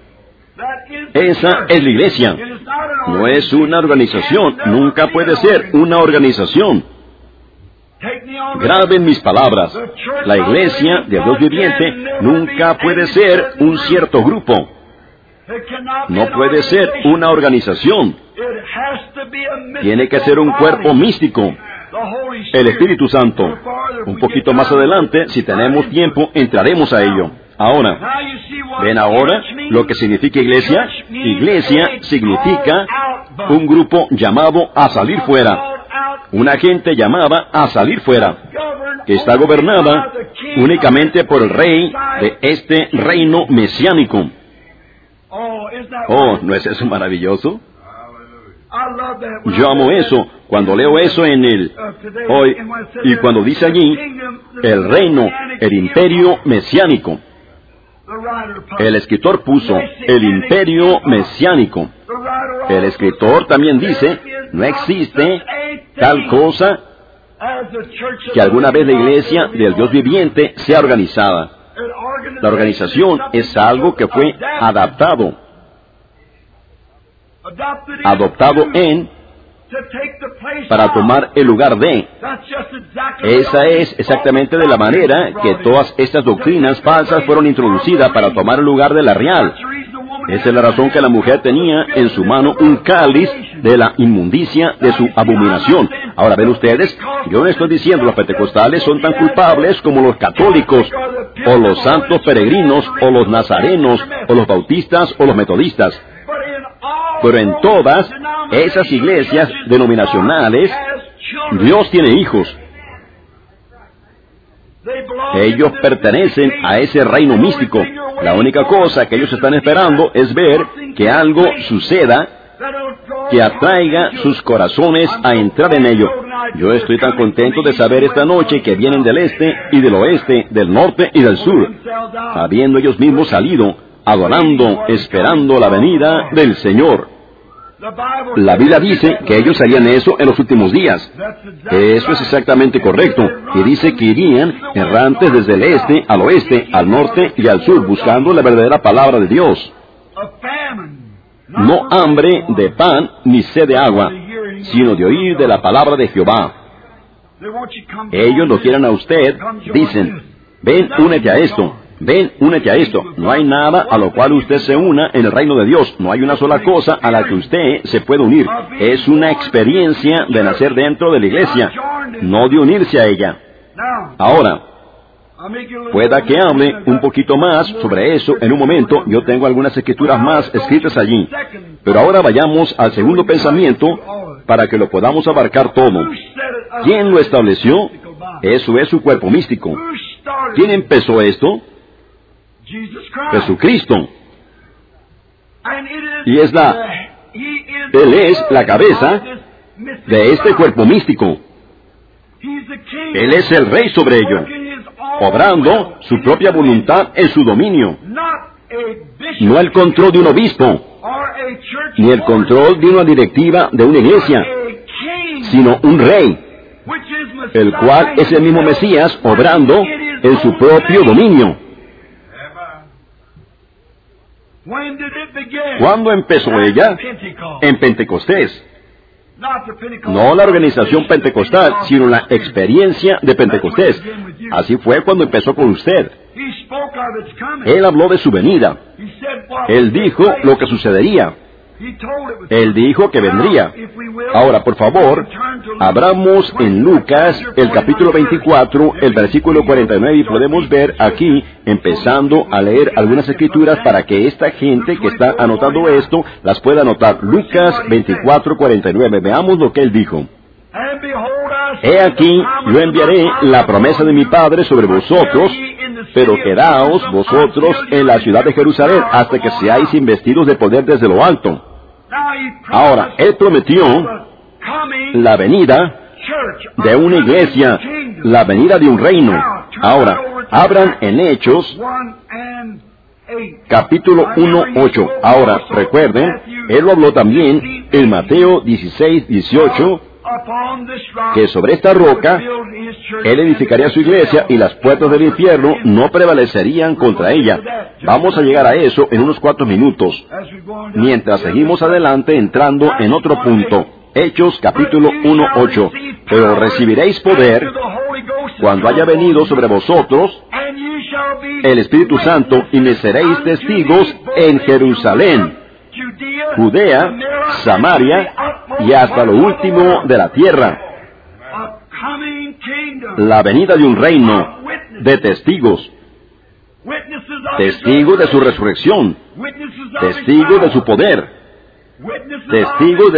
Esa es la iglesia. No es una organización. Nunca puede ser una organización. Graben mis palabras. La iglesia de Dios viviente nunca puede ser un cierto grupo. No puede ser una organización. Tiene que ser un cuerpo místico. El Espíritu Santo. Un poquito más adelante, si tenemos tiempo, entraremos a ello. Ahora, ¿ven ahora lo que significa iglesia? Iglesia significa un grupo llamado a salir fuera. Una gente llamada a salir fuera, que está gobernada únicamente por el rey de este reino mesiánico. Oh, ¿no es eso maravilloso? Yo amo eso, cuando leo eso en el hoy, y cuando dice allí, el reino, el imperio mesiánico. El escritor puso, el imperio mesiánico. El escritor también dice, no existe tal cosa que alguna vez la iglesia del Dios viviente sea organizada. La organización es algo que fue adaptado para tomar el lugar de. Esa es exactamente de la manera que todas estas doctrinas falsas fueron introducidas para tomar el lugar de la real. Esa es la razón que la mujer tenía en su mano un cáliz de la inmundicia de su abominación. Ahora ven ustedes, yo no estoy diciendo los pentecostales son tan culpables como los católicos, o los santos peregrinos, o los nazarenos, o los bautistas, o los metodistas. Pero en todas esas iglesias denominacionales, Dios tiene hijos. Ellos pertenecen a ese reino místico. La única cosa que ellos están esperando es ver que algo suceda que atraiga sus corazones a entrar en ello. Yo estoy tan contento de saber esta noche que vienen del este y del oeste, del norte y del sur, habiendo ellos mismos salido, adorando, esperando la venida del Señor. La Biblia dice que ellos harían eso en los últimos días. Eso es exactamente correcto. Y dice que irían errantes desde el este al oeste, al norte y al sur, buscando la verdadera palabra de Dios. No hambre de pan ni sed de agua, sino de oír de la palabra de Jehová. Ellos lo quieren a usted. Dicen, ven, únete a esto. Ven, únete a esto. No hay nada a lo cual usted se una en el reino de Dios. No hay una sola cosa a la que usted se puede unir. Es una experiencia de nacer dentro de la iglesia, no de unirse a ella. Ahora, pueda que hable un poquito más sobre eso en un momento. Yo tengo algunas escrituras más escritas allí. Pero ahora vayamos al segundo pensamiento para que lo podamos abarcar todo. ¿Quién lo estableció? Eso es su cuerpo místico. ¿Quién empezó esto? Jesucristo. Y Él es la cabeza de este cuerpo místico. Él es el rey sobre ello, obrando su propia voluntad en su dominio. No el control de un obispo, ni el control de una directiva de una iglesia, sino un rey, el cual es el mismo Mesías obrando en su propio dominio. ¿Cuándo empezó ella? En Pentecostés. No la organización pentecostal, sino la experiencia de Pentecostés. Así fue cuando empezó con usted. Él habló de su venida. Él dijo lo que sucedería. Él dijo que vendría. Ahora, por favor, abramos en Lucas el capítulo 24, el versículo 49, y podemos ver aquí, empezando a leer algunas escrituras para que esta gente que está anotando esto las pueda anotar. Lucas 24, 49. Veamos lo que él dijo. He aquí, yo enviaré la promesa de mi Padre sobre vosotros, pero quedaos vosotros en la ciudad de Jerusalén hasta que seáis investidos de poder desde lo alto. Ahora, Él prometió la venida de una iglesia, la venida de un reino. Ahora, abran en Hechos, capítulo 1, 8. Ahora, recuerden, Él lo habló también en Mateo 16, 18, que sobre esta roca Él edificaría su iglesia y las puertas del infierno no prevalecerían contra ella. Vamos a llegar a eso en unos cuantos minutos, mientras seguimos adelante entrando en otro punto. Hechos capítulo 1, 8. Pero recibiréis poder cuando haya venido sobre vosotros el Espíritu Santo y me seréis testigos en Jerusalén, Judea, Samaria y hasta lo último de la tierra. La venida de un reino de testigos. Testigos de su resurrección. Testigos de su poder. Testigos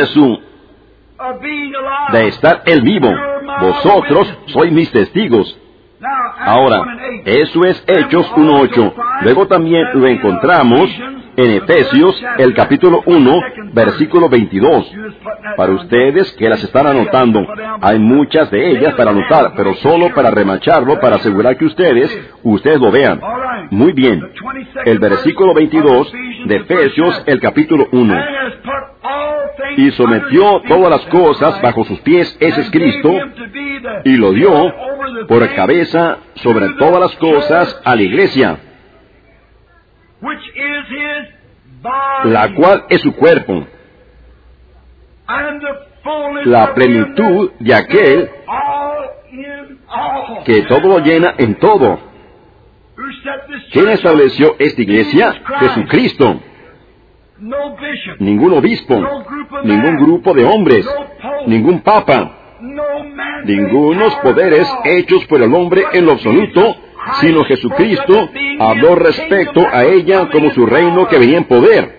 de estar Él vivo. Vosotros sois mis testigos. Ahora, eso es Hechos 1:8. Luego también lo encontramos en Efesios, el capítulo 1, versículo 22. Para ustedes que las están anotando, hay muchas de ellas para anotar, pero solo para remacharlo, para asegurar que ustedes lo vean. Muy bien. El versículo 22 de Efesios, el capítulo 1. Y sometió todas las cosas bajo sus pies, ese es Cristo, y lo dio por cabeza sobre todas las cosas a la iglesia, la cual es su cuerpo, la plenitud de aquel que todo lo llena en todo. ¿Quién estableció esta iglesia? Jesucristo. Ningún obispo, ningún grupo de hombres, ningún papa, ningunos poderes hechos por el hombre en lo absoluto, sino Jesucristo habló respecto a ella como su reino que venía en poder.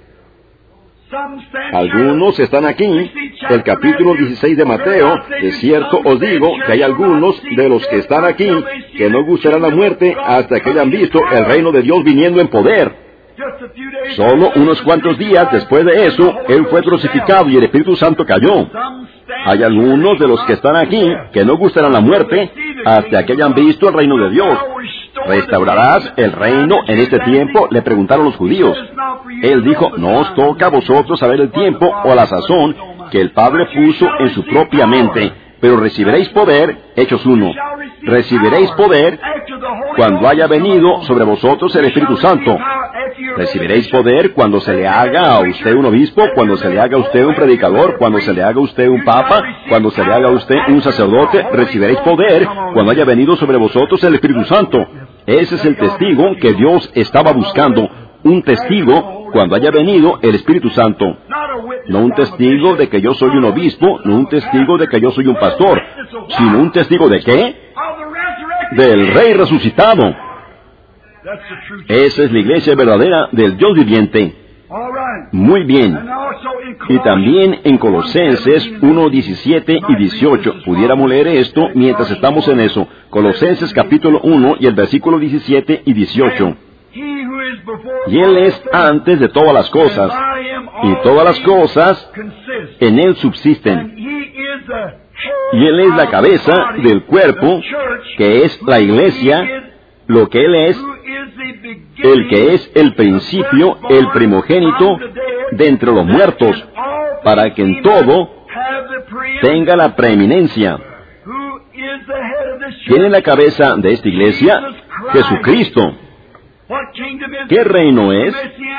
Algunos están aquí, el capítulo 16 de Mateo. De cierto os digo que hay algunos de los que están aquí que no gustarán la muerte hasta que hayan visto el reino de Dios viniendo en poder. Solo unos cuantos días después de eso, Él fue crucificado y el Espíritu Santo cayó. Hay algunos de los que están aquí que no gustarán la muerte hasta que hayan visto el reino de Dios. ¿Restaurarás el reino en este tiempo?, le preguntaron los judíos. Él dijo, no os toca a vosotros saber el tiempo o la sazón que el Padre puso en su propia mente, pero recibiréis poder, Hechos 1, recibiréis poder cuando haya venido sobre vosotros el Espíritu Santo. Recibiréis poder cuando se le haga a usted un obispo, cuando se le haga a usted un predicador, cuando se le haga a usted un papa, cuando se le haga a usted un sacerdote. Recibiréis poder cuando haya venido sobre vosotros el Espíritu Santo. Ese es el testigo que Dios estaba buscando. Un testigo cuando haya venido el Espíritu Santo. No un testigo de que yo soy un obispo, no un testigo de que yo soy un pastor, sino un testigo ¿de qué? Del Rey resucitado. Esa es la iglesia verdadera del Dios viviente. Muy bien. Y también en Colosenses 1, 17 y 18. Pudiéramos leer esto mientras estamos en eso. Colosenses capítulo 1 y el versículo 17 y 18. Y Él es antes de todas las cosas, y todas las cosas en Él subsisten. Y Él es la cabeza del cuerpo, que es la iglesia, lo que Él es, el que es el principio, el primogénito de entre los muertos, para que en todo tenga la preeminencia. ¿Quién es la cabeza de esta iglesia? Jesucristo. ¿Qué reino es?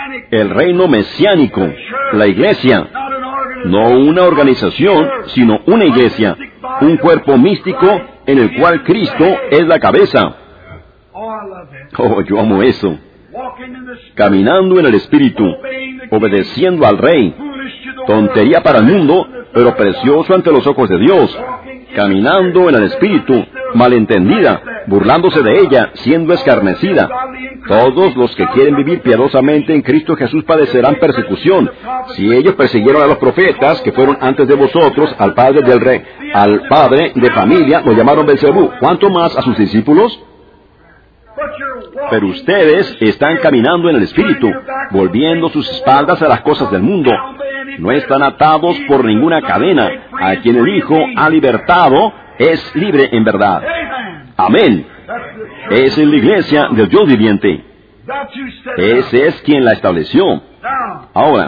el reino mesiánico, la iglesia, no una organización, sino una iglesia, un cuerpo místico en el cual Cristo es la cabeza. Oh, yo amo eso. Caminando en el Espíritu, obedeciendo al Rey. Tontería para el mundo, pero precioso ante los ojos de Dios. Caminando en el Espíritu, malentendida, burlándose de ella, siendo escarnecida. Todos los que quieren vivir piadosamente en Cristo Jesús padecerán persecución. Si ellos persiguieron a los profetas que fueron antes de vosotros, al padre del rey, al padre de familia, lo llamaron Belcebú. ¿Cuánto más a sus discípulos? Pero ustedes están caminando en el Espíritu, volviendo sus espaldas a las cosas del mundo. No están atados por ninguna cadena. A quien el Hijo ha libertado es libre en verdad. Amén. Esa es la iglesia del Dios viviente. Ese es quien la estableció. Ahora,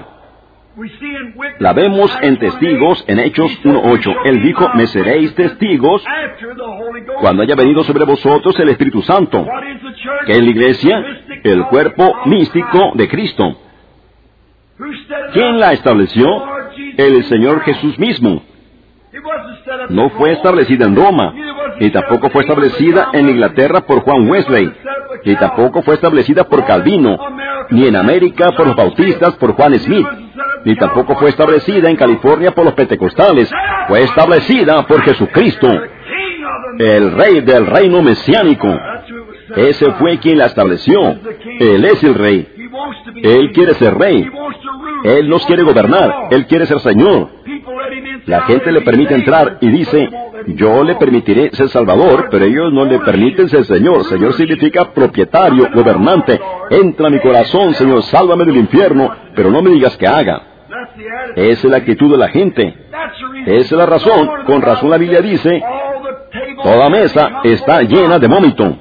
la vemos en Testigos en Hechos 1:8. Él dijo, me seréis testigos cuando haya venido sobre vosotros el Espíritu Santo. ¿Qué es la iglesia? El cuerpo místico de Cristo. ¿Quién la estableció? El Señor Jesús mismo. No fue establecida en Roma, ni tampoco fue establecida en Inglaterra por Juan Wesley, ni tampoco fue establecida por Calvino, ni en América por los bautistas, por Juan Smith, ni tampoco fue establecida en California por los pentecostales. Fue establecida por Jesucristo, el Rey del reino mesiánico. Ese fue quien la estableció. Él es el Rey. Él quiere ser Rey. Él nos quiere gobernar. Él quiere ser Señor. La gente le permite entrar y dice, yo le permitiré ser Salvador, pero ellos no le permiten ser Señor. Señor significa propietario, gobernante. Entra a mi corazón, Señor, sálvame del infierno, pero no me digas que haga. Esa es la actitud de la gente. Esa es la razón. Con razón la Biblia dice, toda mesa está llena de vómito.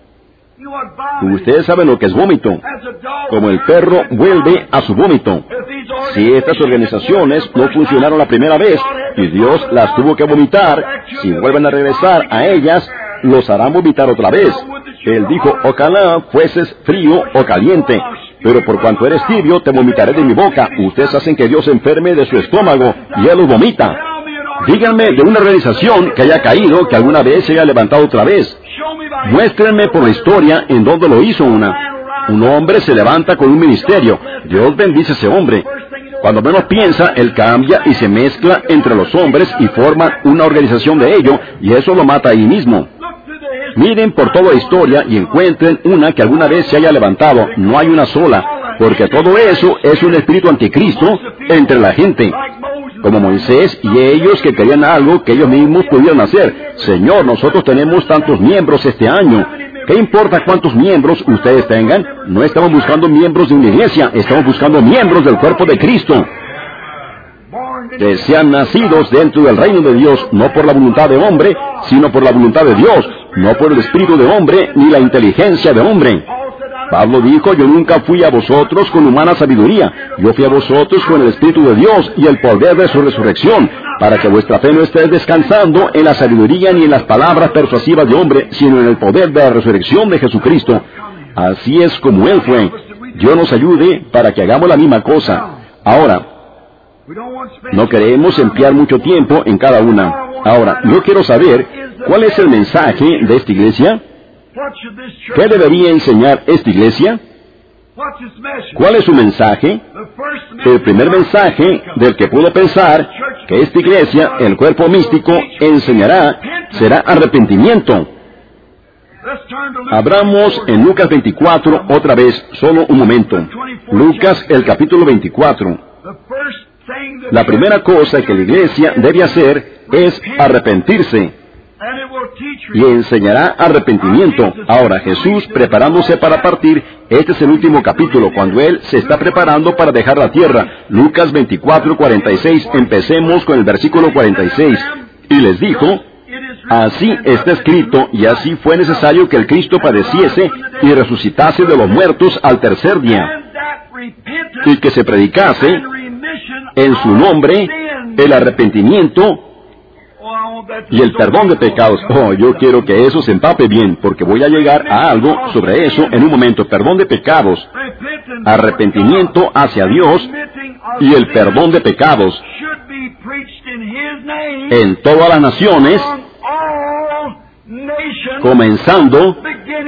Ustedes saben lo que es vómito. Como el perro vuelve a su vómito. Si estas organizaciones no funcionaron la primera vez y Dios las tuvo que vomitar, si vuelven a regresar a ellas, los harán vomitar otra vez. Él dijo, ojalá fueses frío o caliente, pero por cuanto eres tibio, te vomitaré de mi boca. Ustedes hacen que Dios se enferme de su estómago y Él los vomita. Díganme de una organización que haya caído, que alguna vez se haya levantado otra vez. Muéstrenme por la historia en donde lo hizo una. Un hombre se levanta con un ministerio. Dios bendice a ese hombre. Cuando menos piensa, él cambia y se mezcla entre los hombres y forma una organización de ello, y eso lo mata ahí mismo. Miren por toda la historia y encuentren una que alguna vez se haya levantado. No hay una sola, porque todo eso es un espíritu anticristo entre la gente. Como Moisés y ellos que querían algo que ellos mismos pudieran hacer. Señor, nosotros tenemos tantos miembros este año. ¿Qué importa cuántos miembros ustedes tengan? No estamos buscando miembros de una iglesia, estamos buscando miembros del cuerpo de Cristo. Que sean nacidos dentro del reino de Dios, no por la voluntad de hombre, sino por la voluntad de Dios, no por el espíritu de hombre, ni la inteligencia de hombre. Pablo dijo, yo nunca fui a vosotros con humana sabiduría, yo fui a vosotros con el Espíritu de Dios y el poder de su resurrección, para que vuestra fe no esté descansando en la sabiduría ni en las palabras persuasivas de hombre, sino en el poder de la resurrección de Jesucristo. Así es como Él fue. Dios nos ayude para que hagamos la misma cosa. Ahora, no queremos emplear mucho tiempo en cada una. Ahora, yo quiero saber, ¿cuál es el mensaje de esta iglesia? ¿Qué debería enseñar esta iglesia? ¿Cuál es su mensaje? El primer mensaje del que puedo pensar que esta iglesia, el cuerpo místico, enseñará, será arrepentimiento. Abramos en Lucas 24 otra vez, solo un momento. Lucas, el capítulo 24. La primera cosa que la iglesia debe hacer es arrepentirse. Y enseñará arrepentimiento. Ahora, Jesús, preparándose para partir, este es el último capítulo, cuando Él se está preparando para dejar la tierra. Lucas 24:46, empecemos con el versículo 46. Y les dijo, así está escrito, y así fue necesario que el Cristo padeciese y resucitase de los muertos al tercer día, y que se predicase en su nombre el arrepentimiento y el perdón de pecados. Oh, yo quiero que eso se empape bien, porque voy a llegar a algo sobre eso en un momento. Perdón de pecados. arrepentimiento hacia Dios y el perdón de pecados en todas las naciones, comenzando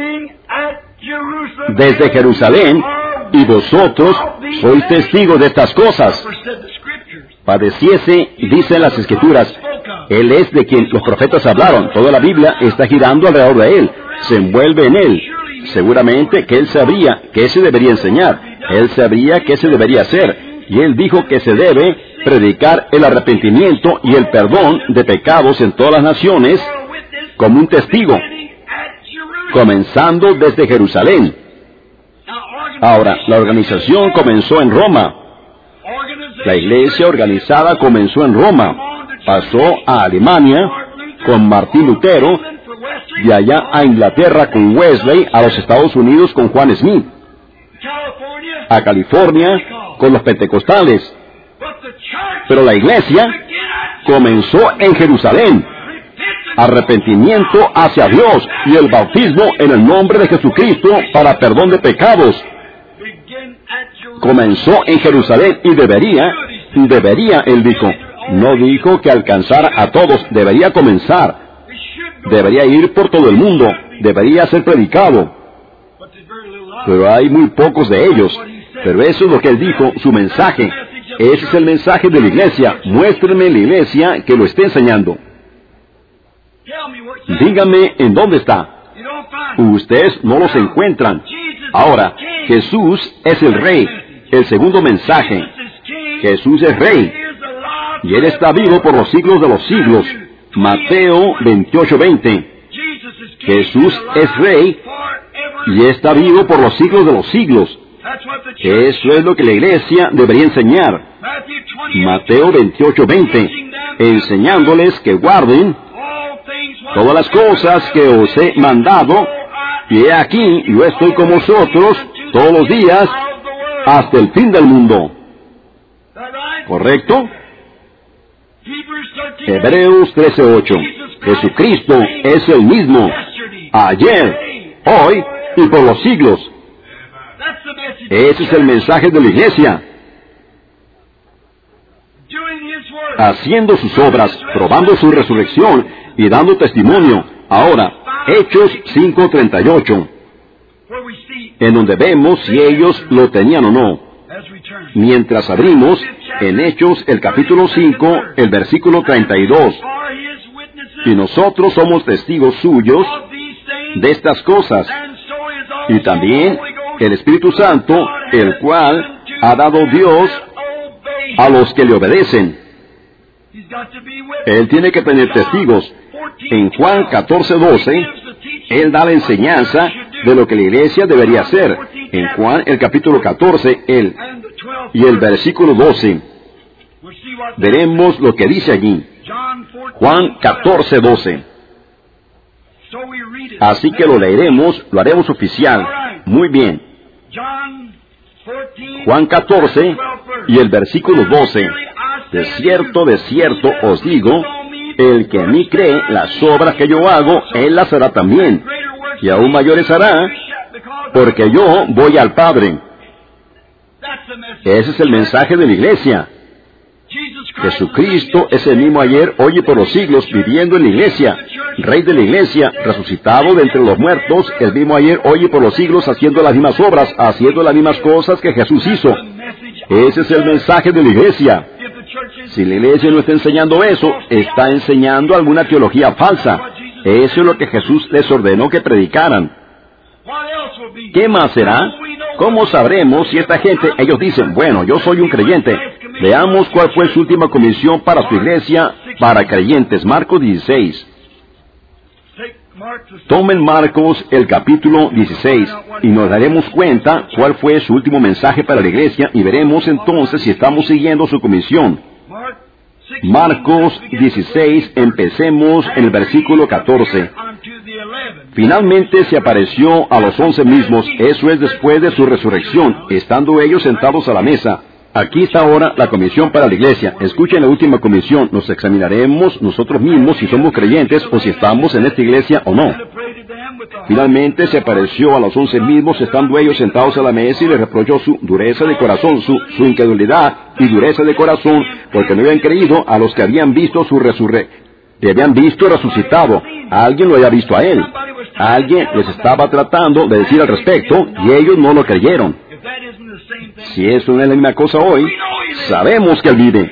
desde Jerusalén, y vosotros sois testigos de estas cosas. Padeciese, dicen las Escrituras, Él es de quien los profetas hablaron. Toda la Biblia está girando alrededor de Él, se envuelve en Él. Seguramente que Él sabría qué se debería enseñar, Él sabría qué se debería hacer, y Él dijo que se debe predicar el arrepentimiento y el perdón de pecados en todas las naciones como un testigo, comenzando desde Jerusalén. Ahora, la organización comenzó en Roma. La iglesia organizada comenzó en Roma, pasó a Alemania con Martín Lutero, de allá a Inglaterra con Wesley, a los Estados Unidos con Juan Smith, a California con los pentecostales. Pero la iglesia comenzó en Jerusalén. Arrepentimiento hacia Dios y el bautismo en el nombre de Jesucristo para perdón de pecados. Comenzó en Jerusalén y debería, él dijo. No dijo que alcanzara a todos, debería comenzar. Debería ir por todo el mundo, debería ser predicado. Pero hay muy pocos de ellos. Pero eso es lo que él dijo, su mensaje. Ese es el mensaje de la iglesia. Muéstrenme la iglesia que lo esté enseñando. Díganme en dónde está. Ustedes no los encuentran. Ahora, Jesús es el Rey. El segundo mensaje. Jesús es Rey. Y Él está vivo por los siglos de los siglos. Mateo 28:20. Jesús es Rey y está vivo por los siglos de los siglos. Eso es lo que la iglesia debería enseñar. Mateo 28:20. Enseñándoles que guarden todas las cosas que os he mandado, y he aquí, yo estoy con vosotros todos los días hasta el fin del mundo. ¿Correcto? Hebreos 13:8. Jesucristo es el mismo, ayer, hoy y por los siglos. Ese es el mensaje de la iglesia. Haciendo sus obras, probando su resurrección y dando testimonio. Ahora, Hechos 5:38, en donde vemos si ellos lo tenían o no. Mientras abrimos en Hechos el capítulo 5, el versículo 32. Y nosotros somos testigos suyos de estas cosas. Y también el Espíritu Santo, el cual ha dado Dios a los que le obedecen. Él tiene que tener testigos. En Juan 14:12, Él da la enseñanza de lo que la iglesia debería hacer. En Juan, el capítulo 14, y el versículo 12. Veremos lo que dice allí. Juan 14:12. Así que lo leeremos, lo haremos oficial. Muy bien. Juan 14 y el versículo 12. De cierto os digo, el que en mí cree, las obras que yo hago, él las hará también, y aún mayores hará, porque yo voy al Padre. Ese es el mensaje de la iglesia. Jesucristo es el mismo ayer, hoy y por los siglos, viviendo en la iglesia, Rey de la iglesia, resucitado de entre los muertos, el mismo ayer, hoy y por los siglos, haciendo las mismas obras, haciendo las mismas cosas que Jesús hizo. Ese es el mensaje de la iglesia. Si la iglesia no está enseñando eso, está enseñando alguna teología falsa. Eso es lo que Jesús les ordenó que predicaran. ¿Qué más será? ¿Cómo sabremos si esta gente, ellos dicen, bueno, yo soy un creyente? Veamos cuál fue su última comisión para su iglesia, para creyentes. Marcos 16. Tomen Marcos el capítulo 16 y nos daremos cuenta cuál fue su último mensaje para la iglesia y veremos entonces si estamos siguiendo su comisión. Marcos 16, empecemos en el versículo 14. Finalmente se apareció a los 11 mismos, eso es después de su resurrección, estando ellos sentados a la mesa. Aquí está ahora la comisión para la iglesia. Escuchen la última comisión. Nos examinaremos nosotros mismos si somos creyentes o si estamos en esta iglesia o no. Finalmente se apareció a los 11 mismos, estando ellos sentados a la mesa, y les reprochó su dureza de corazón, su incredulidad y dureza de corazón, porque no habían creído a los que habían visto su le habían visto resucitado. Alguien lo había visto a él. Alguien les estaba tratando de decir al respecto, y ellos no lo creyeron. Si eso no es la misma cosa hoy, sabemos que él vive.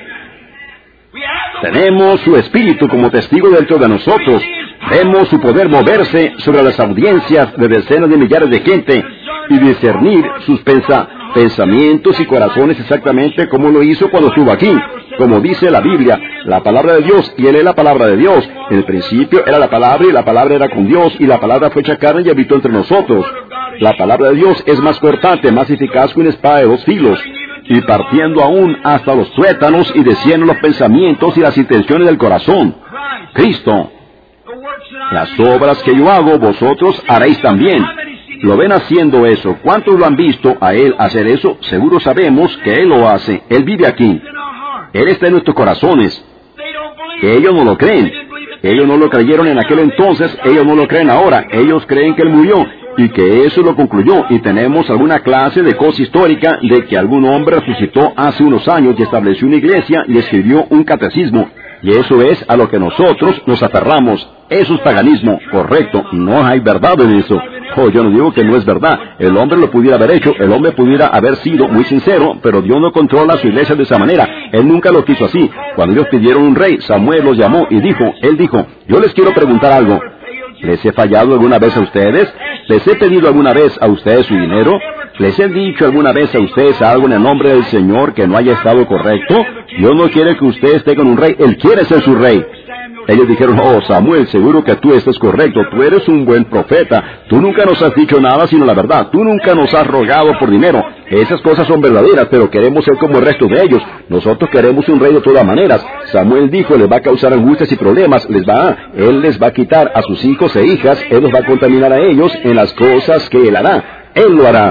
Tenemos su espíritu como testigo dentro de nosotros. Vemos su poder moverse sobre las audiencias de decenas de millares de gente y discernir sus pensamientos y corazones exactamente como lo hizo cuando estuvo aquí. Como dice la Biblia, la palabra de Dios, y Él es la palabra de Dios. En el principio era la palabra, y la palabra era con Dios, y la palabra fue hecha carne y habitó entre nosotros. La palabra de Dios es más cortante, más eficaz que una espada de 2 filos, y partiendo aún hasta los tuétanos y disciendo los pensamientos y las intenciones del corazón. Cristo. Las obras que yo hago, vosotros haréis también. ¿Lo ven haciendo eso? ¿Cuántos lo han visto a Él hacer eso? Seguro sabemos que Él lo hace. Él vive aquí. Él está en nuestros corazones. Ellos no lo creen. Ellos no lo creyeron en aquel entonces. Ellos no lo creen ahora. Ellos creen que Él murió y que eso lo concluyó. Y tenemos alguna clase de cosa histórica de que algún hombre resucitó hace unos años y estableció una iglesia y escribió un catecismo. Y eso es a lo que nosotros nos aferramos. Eso es paganismo, correcto. No hay verdad en eso. Oh, yo no digo que no es verdad. El hombre lo pudiera haber hecho, el hombre pudiera haber sido muy sincero, pero Dios no controla su iglesia de esa manera. Él nunca lo quiso así. Cuando ellos pidieron un rey, Samuel los llamó y él dijo, yo les quiero preguntar algo. ¿Les he fallado alguna vez a ustedes? ¿Les he pedido alguna vez a ustedes su dinero? ¿Les he dicho alguna vez a ustedes algo en el nombre del Señor que no haya estado correcto? Dios no quiere que ustedes tengan un rey, Él quiere ser su rey. Ellos dijeron, oh Samuel, seguro que tú estás correcto, tú eres un buen profeta, tú nunca nos has dicho nada sino la verdad, tú nunca nos has rogado por dinero, esas cosas son verdaderas, pero queremos ser como el resto de ellos, nosotros queremos un rey de todas maneras. Samuel dijo, les va a causar angustias y problemas, Él les va a quitar a sus hijos e hijas, Él los va a contaminar a ellos en las cosas que Él hará, Él lo hará.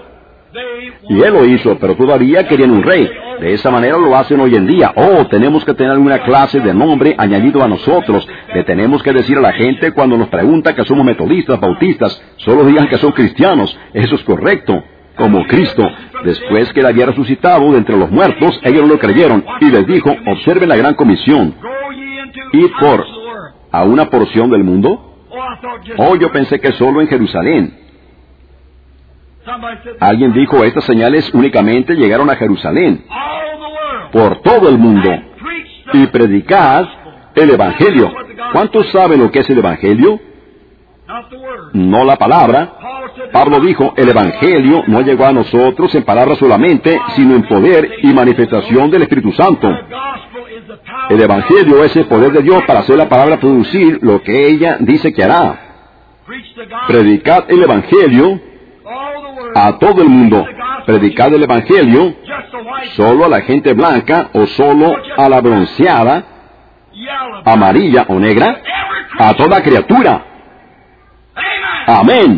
Y Él lo hizo, pero todavía querían un rey. De esa manera lo hacen hoy en día. Oh, tenemos que tener una clase de nombre añadido a nosotros. Le tenemos que decir a la gente cuando nos pregunta que somos metodistas, bautistas, solo digan que son cristianos. Eso es correcto. Como Cristo, después que Él había resucitado de entre los muertos, ellos no lo creyeron. Y les dijo, observen la gran comisión. ¿Ir a una porción del mundo? Oh, yo pensé que solo en Jerusalén. Alguien dijo, estas señales únicamente llegaron a Jerusalén, por todo el mundo, y predicad el Evangelio. ¿Cuántos saben lo que es el Evangelio? No la palabra. Pablo dijo, el Evangelio no llegó a nosotros en palabras solamente, sino en poder y manifestación del Espíritu Santo. El Evangelio es el poder de Dios para hacer la palabra producir lo que ella dice que hará. Predicad el Evangelio a todo el mundo. Predicad el Evangelio solo a la gente blanca o solo a la bronceada, amarilla o negra, a toda criatura. Amén.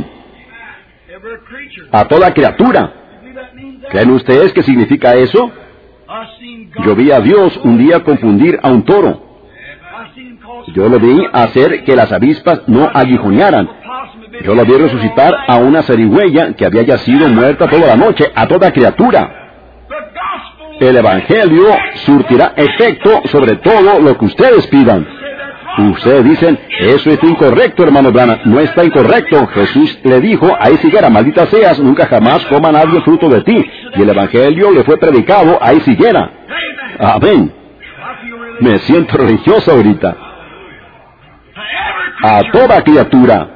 A toda criatura. ¿Creen ustedes qué significa eso? Yo vi a Dios un día confundir a un toro. Yo lo vi hacer que las avispas no aguijonearan. Yo lo vi resucitar a una zarigüeya que había yacido muerta toda la noche, a toda criatura. El Evangelio surtirá efecto sobre todo lo que ustedes pidan. Ustedes dicen, eso está incorrecto, hermano Branham. No está incorrecto. Jesús le dijo, ahí siguiera, maldita seas, nunca jamás coma nadie fruto de ti. Y el Evangelio le fue predicado, ahí siguiera. Amén. Me siento religioso ahorita. A toda criatura.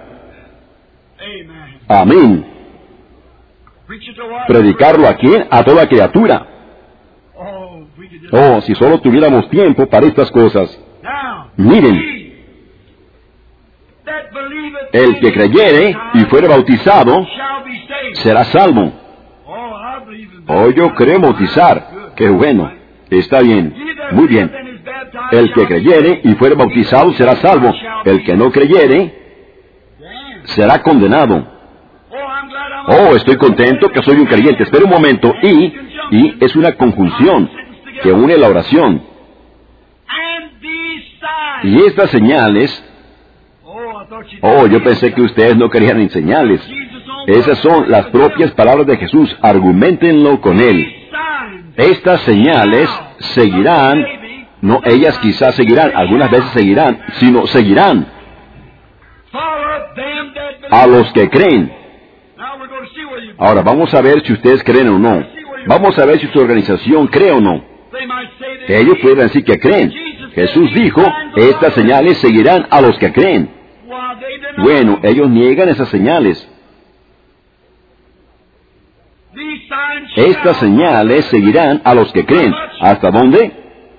Amén. ¿Predicarlo a quién? A toda criatura. Oh, si solo tuviéramos tiempo para estas cosas. Miren, el que creyere y fuere bautizado será salvo. Oh, yo creo bautizar. Qué bueno. Está bien. Muy bien. El que creyere y fuere bautizado será salvo. El que no creyere será condenado. Oh, estoy contento que soy un creyente. Espera un momento. Y es una conjunción que une la oración. Y estas señales, Oh, yo pensé que ustedes no querían enseñarles. Esas son las propias palabras de Jesús. Arguméntenlo con Él. Estas señales seguirán, no ellas quizás seguirán, algunas veces seguirán, sino seguirán a los que creen. Ahora, vamos a ver si ustedes creen o no. Vamos a ver si su organización cree o no. Ellos pueden decir que creen. Jesús dijo, estas señales seguirán a los que creen. Bueno, ellos niegan esas señales. Estas señales seguirán a los que creen. ¿Hasta dónde?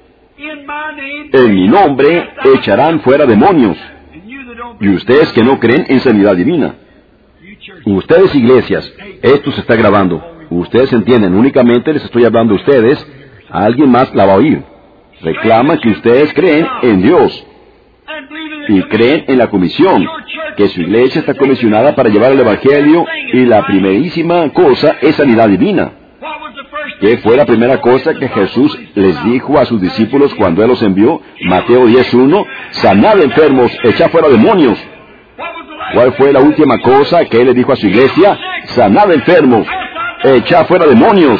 En mi nombre echarán fuera demonios. Y ustedes que no creen en sanidad divina. Ustedes, iglesias, esto se está grabando. Ustedes entienden, únicamente les estoy hablando a ustedes. A alguien más la va a oír. Reclaman que ustedes creen en Dios. Y creen en la comisión, que su iglesia está comisionada para llevar el Evangelio, y la primerísima cosa es sanidad divina. ¿Qué fue la primera cosa que Jesús les dijo a sus discípulos cuando Él los envió? Mateo 10:1, sanad enfermos, echad fuera demonios. ¿Cuál fue la última cosa que Él les dijo a su iglesia? Sanad enfermos, echad fuera demonios.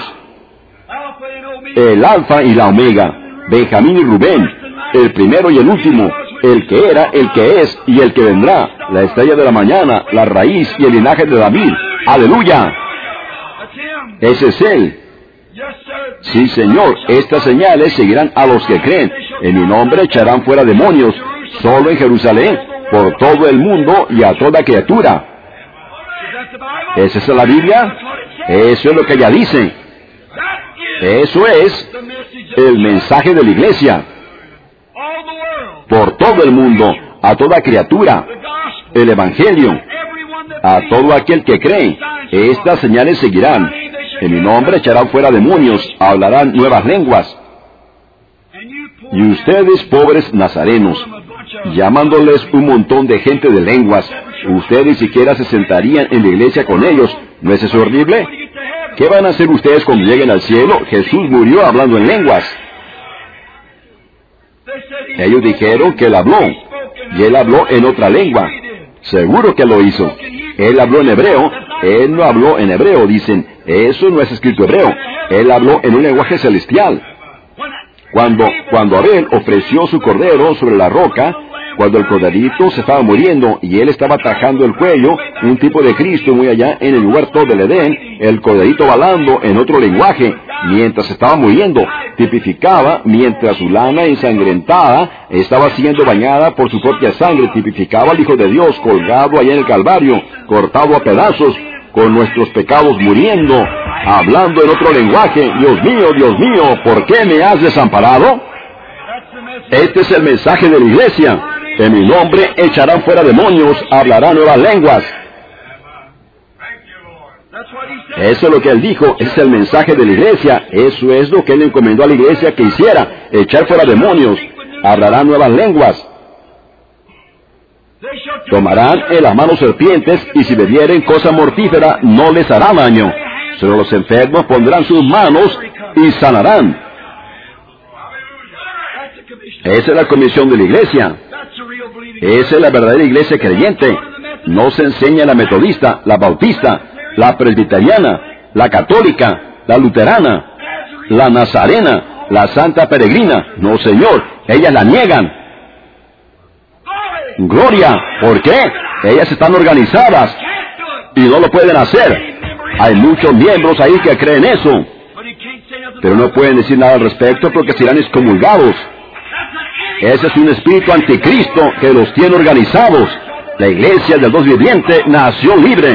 El Alfa y la Omega, Benjamín y Rubén, el primero y el último, el que era, el que es y el que vendrá, la estrella de la mañana, la raíz y el linaje de David. ¡Aleluya! Ese es Él. Sí, Señor, estas señales seguirán a los que creen. En mi nombre echarán fuera demonios, solo en Jerusalén, por todo el mundo y a toda criatura. ¿Esa es la Biblia? Eso es lo que ella dice. Eso es el mensaje de la iglesia. Por todo el mundo, a toda criatura, el Evangelio, a todo aquel que cree. Estas señales seguirán. En mi nombre echarán fuera demonios, hablarán nuevas lenguas. Y ustedes, pobres nazarenos, llamándoles un montón de gente de lenguas, ustedes ni siquiera se sentarían en la iglesia con ellos. ¿No es eso horrible? ¿Qué van a hacer ustedes cuando lleguen al cielo? Jesús murió hablando en lenguas. Ellos dijeron que Él habló, y Él habló en otra lengua. Seguro que lo hizo. Él habló en hebreo. Él no habló en hebreo, dicen. Eso no es escrito hebreo. Él habló en un lenguaje celestial. Cuando Abel ofreció su cordero sobre la roca, cuando el corderito se estaba muriendo y él estaba atajando el cuello, un tipo de Cristo muy allá en el huerto del Edén, el corderito balando en otro lenguaje, mientras estaba muriendo, tipificaba mientras su lana ensangrentada estaba siendo bañada por su propia sangre, tipificaba al Hijo de Dios colgado allá en el Calvario, cortado a pedazos, con nuestros pecados muriendo, hablando en otro lenguaje. Dios mío, ¿por qué me has desamparado? Este es el mensaje de la iglesia. En mi nombre echarán fuera demonios, hablarán nuevas lenguas. Eso es lo que Él dijo, ese es el mensaje de la iglesia. Eso es lo que Él encomendó a la iglesia que hiciera, echar fuera demonios, hablarán nuevas lenguas. Tomarán en las manos serpientes, y si bebieren cosa mortífera, no les hará daño. Sobre los enfermos pondrán sus manos y sanarán. Esa es la comisión de la iglesia. Esa es la verdadera iglesia creyente. No se enseña la metodista, la bautista, la presbiteriana, la católica, la luterana, la nazarena, la santa peregrina. No, Señor, ellas la niegan. Gloria, ¿por qué? Ellas están organizadas y no lo pueden hacer. Hay muchos miembros ahí que creen eso, pero no pueden decir nada al respecto porque serán excomulgados. Ese es un espíritu anticristo que los tiene organizados. La iglesia del Dios viviente nació libre.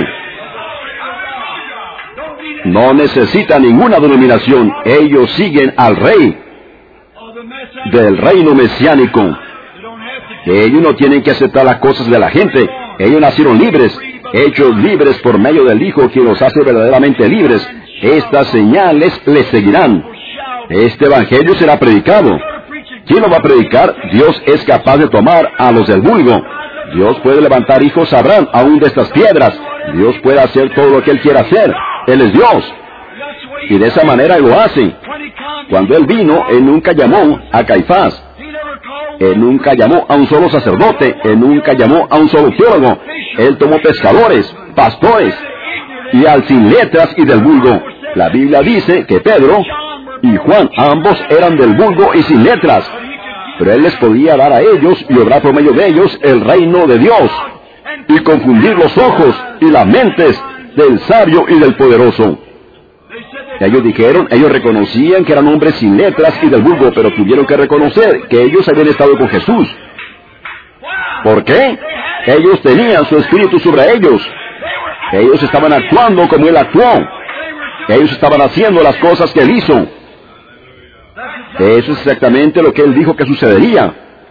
No necesita ninguna denominación. Ellos siguen al rey del reino mesiánico. Ellos no tienen que aceptar las cosas de la gente. Ellos nacieron libres, hechos libres por medio del Hijo, quien los hace verdaderamente libres. Estas señales les seguirán. Este evangelio será predicado. ¿Quién lo va a predicar? Dios es capaz de tomar a los del vulgo. Dios puede levantar hijos a Abraham aún de estas piedras. Dios puede hacer todo lo que Él quiera hacer. Él es Dios. Y de esa manera Él lo hace. Cuando Él vino, Él nunca llamó a Caifás. Él nunca llamó a un solo sacerdote, Él nunca llamó a un solo teólogo. Él tomó pescadores, pastores, y al sin letras y del vulgo. La Biblia dice que Pedro y Juan, ambos eran del vulgo y sin letras, pero Él les podía dar a ellos y obrar por medio de ellos el reino de Dios, y confundir los ojos y las mentes del sabio y del poderoso. Ellos dijeron, ellos reconocían que eran hombres sin letras y del vulgo, pero tuvieron que reconocer que ellos habían estado con Jesús. ¿Por qué? Ellos tenían su espíritu sobre ellos. Ellos estaban actuando como Él actuó. Ellos estaban haciendo las cosas que Él hizo. Eso es exactamente lo que Él dijo que sucedería.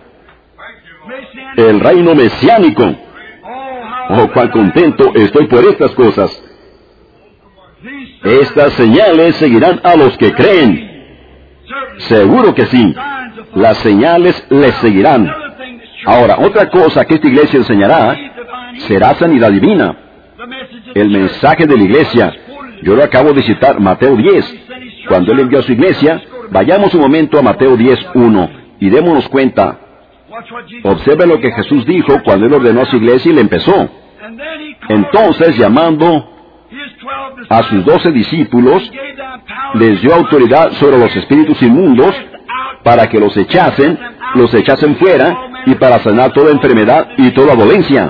El reino mesiánico. Oh, cuán contento estoy por estas cosas. Estas señales seguirán a los que creen. Seguro que sí. Las señales les seguirán. Ahora, otra cosa que esta iglesia enseñará será sanidad divina. El mensaje de la iglesia. Yo lo acabo de citar, Mateo 10. Cuando Él envió a su iglesia, vayamos un momento a Mateo 10:1 y démonos cuenta. Observe lo que Jesús dijo cuando Él ordenó a su iglesia y le empezó. Entonces, llamando a sus 12 discípulos, les dio autoridad sobre los espíritus inmundos para que los echasen fuera y para sanar toda enfermedad y toda dolencia.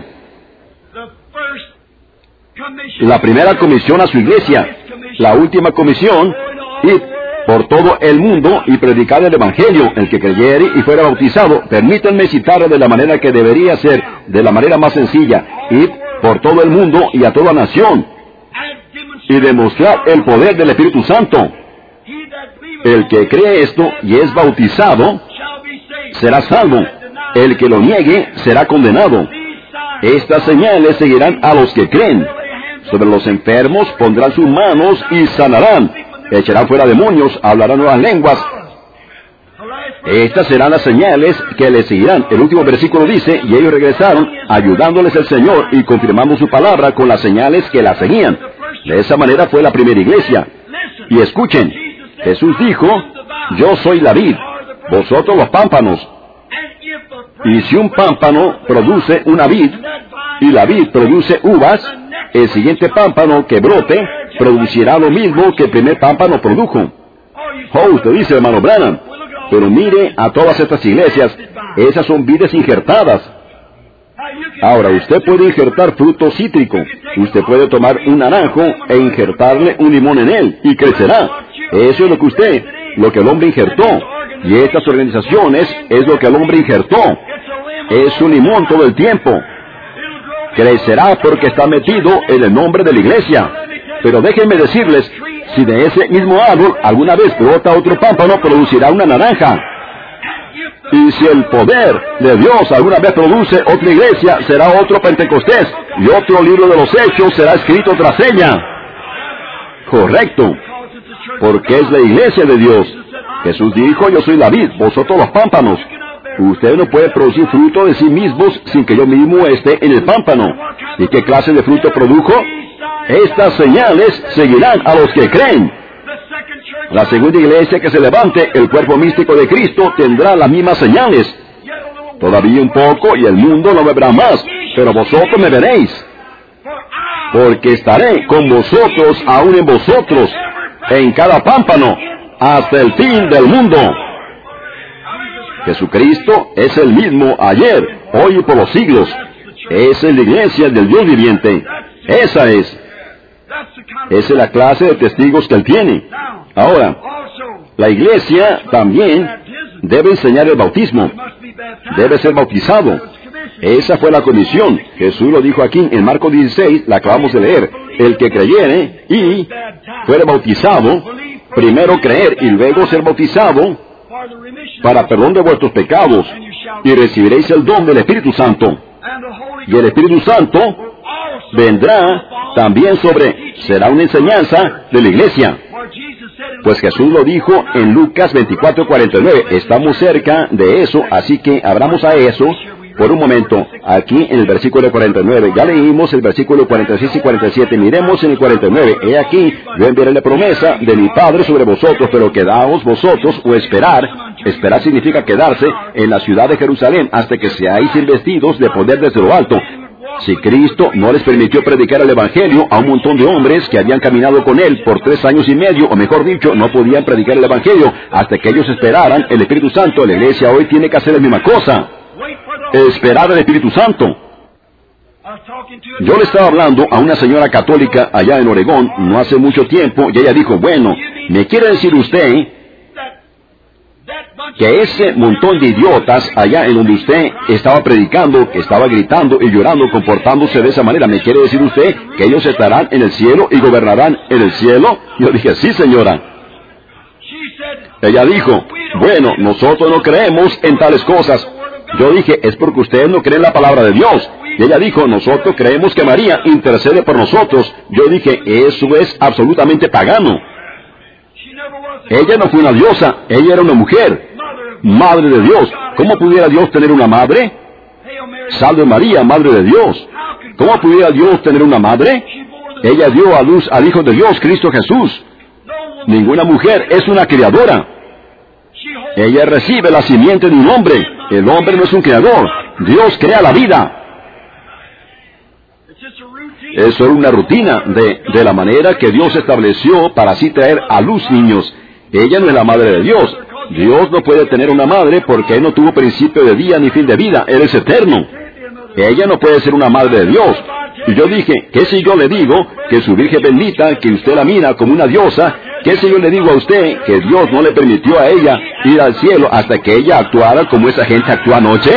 La primera comisión a su iglesia, la última comisión, id por todo el mundo y predicar el Evangelio. El que creyere y fuera bautizado, permítanme citarlo de la manera que debería ser, de la manera más sencilla, id por todo el mundo y a toda nación, y demostrar el poder del Espíritu Santo. El que cree esto y es bautizado, será salvo. El que lo niegue, será condenado. Estas señales seguirán a los que creen. Sobre los enfermos pondrán sus manos y sanarán. Echarán fuera demonios, hablarán nuevas lenguas. Estas serán las señales que les seguirán. El último versículo dice, y ellos regresaron, ayudándoles el Señor y confirmando su palabra con las señales que la seguían. De esa manera fue la primera iglesia. Y escuchen, Jesús dijo, yo soy la vid, vosotros los pámpanos. Y si un pámpano produce una vid, y la vid produce uvas, el siguiente pámpano que brote producirá lo mismo que el primer pámpano produjo. Oh, usted dice, hermano Branham, pero mire a todas estas iglesias, esas son vides injertadas. Ahora, usted puede injertar fruto cítrico. Usted puede tomar un naranjo e injertarle un limón en él, y crecerá. Eso es lo que el hombre injertó. Y estas organizaciones es lo que el hombre injertó. Es un limón todo el tiempo. Crecerá porque está metido en el nombre de la iglesia. Pero déjenme decirles, si de ese mismo árbol alguna vez brota otro pámpano, producirá una naranja. Y si el poder de Dios alguna vez produce otra iglesia, será otro Pentecostés, y otro libro de los Hechos será escrito tras ella. Correcto, porque es la iglesia de Dios. Jesús dijo, yo soy la vid, vosotros los pámpanos. Usted no puede producir fruto de sí mismos sin que yo mismo esté en el pámpano. ¿Y qué clase de fruto produjo? Estas señales seguirán a los que creen. La segunda iglesia que se levante, el cuerpo místico de Cristo, tendrá las mismas señales. Todavía un poco y el mundo no me verá más, pero vosotros me veréis. Porque estaré con vosotros, aún en vosotros, en cada pámpano, hasta el fin del mundo. Jesucristo es el mismo ayer, hoy y por los siglos. Esa es la iglesia del Dios viviente. Esa es la clase de testigos que Él tiene. Ahora, la iglesia también debe enseñar el bautismo. Debe ser bautizado. Esa fue la comisión. Jesús lo dijo aquí en Marcos 16, la acabamos de leer. El que creyere y fuere bautizado, primero creer y luego ser bautizado para perdón de vuestros pecados, y recibiréis el don del Espíritu Santo. Y el Espíritu Santo vendrá también será una enseñanza de la iglesia. Pues Jesús lo dijo en Lucas 24:49. Estamos cerca de eso, así que abramos a eso, por un momento, aquí en el versículo 49. Ya leímos el versículo 46 y 47. Miremos en el 49. He aquí, yo enviaré la promesa de mi Padre sobre vosotros, pero quedaos vosotros o esperar. Esperar significa quedarse en la ciudad de Jerusalén hasta que seáis investidos de poder desde lo alto. Si Cristo no les permitió predicar el Evangelio a un montón de hombres que habían caminado con Él por 3 años y medio, o mejor dicho, no podían predicar el Evangelio hasta que ellos esperaran el Espíritu Santo, la iglesia hoy tiene que hacer la misma cosa. Esperar el Espíritu Santo. Yo le estaba hablando a una señora católica allá en Oregón no hace mucho tiempo y ella dijo, bueno, ¿me quiere decir usted que ese montón de idiotas allá en donde usted estaba predicando, que estaba gritando y llorando, comportándose de esa manera, ¿me quiere decir usted que ellos estarán en el cielo y gobernarán en el cielo? Yo dije, sí, señora. Ella dijo, bueno, nosotros no creemos en tales cosas. Yo dije, es porque ustedes no creen la palabra de Dios. Y ella dijo, nosotros creemos que María intercede por nosotros. Yo dije, eso es absolutamente pagano. Ella no fue una diosa, ella era una mujer, madre de Dios. ¿Cómo pudiera Dios tener una madre? Salve María, madre de Dios. ¿Cómo pudiera Dios tener una madre? Ella dio a luz al Hijo de Dios, Cristo Jesús. Ninguna mujer es una criadora. Ella recibe la simiente de un hombre. El hombre no es un creador. Dios crea la vida. Es solo una rutina de la manera que Dios estableció para así traer a luz niños. Ella no es la madre de Dios. Dios no puede tener una madre porque Él no tuvo principio de día ni fin de vida. Él es eterno. Ella no puede ser una madre de Dios. Y yo dije, ¿qué si yo le digo que su Virgen bendita, que usted la mira como una diosa, qué si yo le digo a usted que Dios no le permitió a ella ir al cielo hasta que ella actuara como esa gente actuó anoche?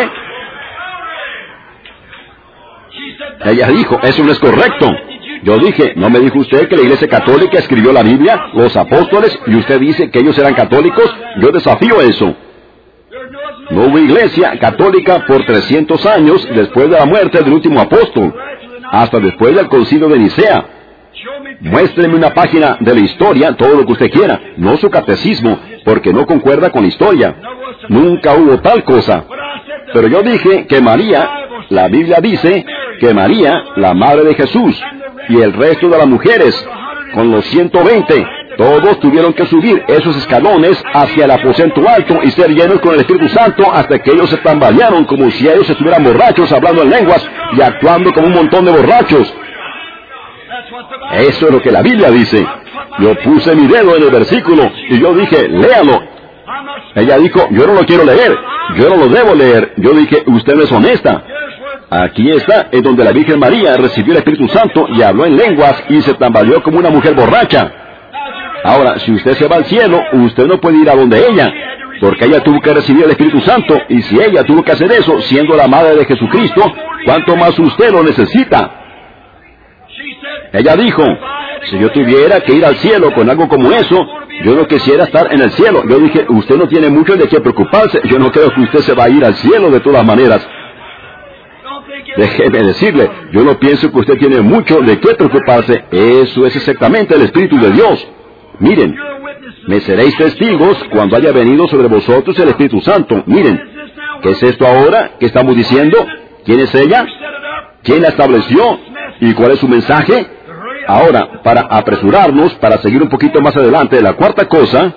Ella dijo, eso no es correcto. Yo dije, ¿no me dijo usted que la Iglesia Católica escribió la Biblia, los apóstoles, y usted dice que ellos eran católicos? Yo desafío eso. No hubo Iglesia Católica por 300 años después de la muerte del último apóstol, hasta después del Concilio de Nicea. Muéstreme una página de la historia, todo lo que usted quiera, no su catecismo, porque no concuerda con la historia. Nunca hubo tal cosa. Pero yo dije que María, la Biblia dice que María, la madre de Jesús, y el resto de las mujeres, con los 120, todos tuvieron que subir esos escalones hacia el aposento alto y ser llenos con el Espíritu Santo hasta que ellos se tambalearon como si ellos estuvieran borrachos, hablando en lenguas y actuando como un montón de borrachos. Eso es lo que la Biblia dice. Yo puse mi dedo en el versículo y yo dije, léalo. Ella dijo, yo no lo quiero leer, yo no lo debo leer. Yo dije, usted no es honesta. Aquí está, en donde la Virgen María recibió el Espíritu Santo y habló en lenguas y se tambaleó como una mujer borracha. Ahora, si usted se va al cielo, usted no puede ir a donde ella, porque ella tuvo que recibir el Espíritu Santo, y si ella tuvo que hacer eso, siendo la madre de Jesucristo, ¿cuánto más usted lo necesita? Ella dijo, si yo tuviera que ir al cielo con algo como eso, yo no quisiera estar en el cielo. Yo dije, usted no tiene mucho de qué preocuparse, yo no creo que usted se va a ir al cielo de todas maneras. Déjeme decirle, yo no pienso que usted tiene mucho de qué preocuparse. Eso es exactamente el Espíritu de Dios. Miren, me seréis testigos cuando haya venido sobre vosotros el Espíritu Santo. Miren, ¿qué es esto ahora? ¿Qué estamos diciendo? ¿Quién es ella? ¿Quién la estableció? ¿Y cuál es su mensaje? Ahora, para apresurarnos, para seguir un poquito más adelante, la cuarta cosa,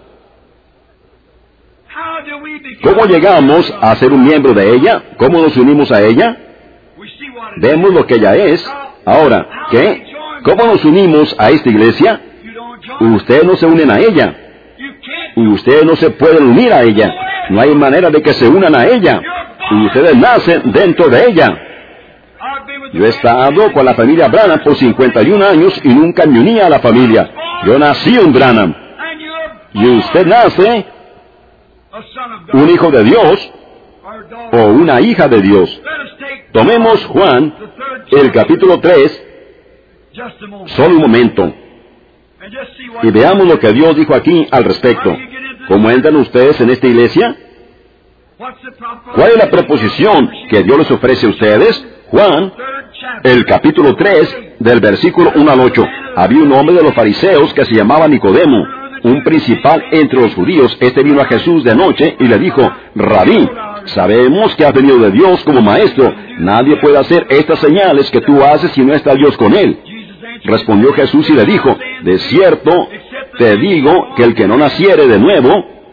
¿cómo llegamos a ser un miembro de ella? ¿Cómo nos unimos a ella? Vemos lo que ella es. Ahora, ¿qué? ¿Cómo nos unimos a esta iglesia? Ustedes no se unen a ella. Ustedes no se pueden unir a ella. No hay manera de que se unan a ella. Ustedes nacen dentro de ella. Yo he estado con la familia Branham por 51 años y nunca me uní a la familia. Yo nací un Branham. Y usted nace un hijo de Dios o una hija de Dios. Tomemos Juan, el capítulo 3, solo un momento, y veamos lo que Dios dijo aquí al respecto. ¿Cómo entran ustedes en esta iglesia? ¿Cuál es la proposición que Dios les ofrece a ustedes? Juan, el capítulo 3, del versículo 1 al 8. Había un hombre de los fariseos que se llamaba Nicodemo, un principal entre los judíos. Este vino a Jesús de noche y le dijo: Rabí, sabemos que has venido de Dios como maestro. Nadie puede hacer estas señales que tú haces si no está Dios con él. Respondió Jesús y le dijo: de cierto te digo que el que no naciere de nuevo,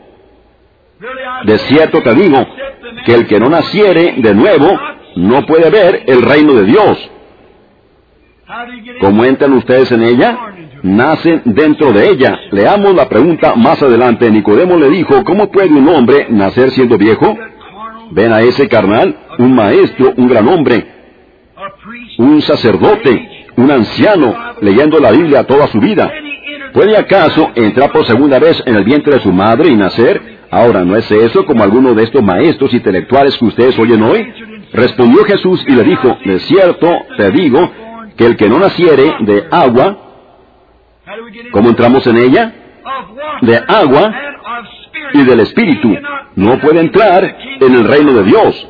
de cierto te digo que el que no naciere de nuevo no puede ver el reino de Dios. ¿Cómo entran ustedes en ella? Nacen dentro de ella. Leamos la pregunta más adelante. Nicodemo le dijo: ¿cómo puede un hombre nacer siendo viejo? Ven a ese carnal, un maestro, un gran hombre, un sacerdote, un anciano, leyendo la Biblia toda su vida. ¿Puede acaso entrar por segunda vez en el vientre de su madre y nacer? Ahora, ¿no es eso como alguno de estos maestros intelectuales que ustedes oyen hoy? Respondió Jesús y le dijo: de cierto te digo que el que no naciere de agua, ¿cómo entramos en ella? De agua y del Espíritu, no puede entrar en el reino de Dios.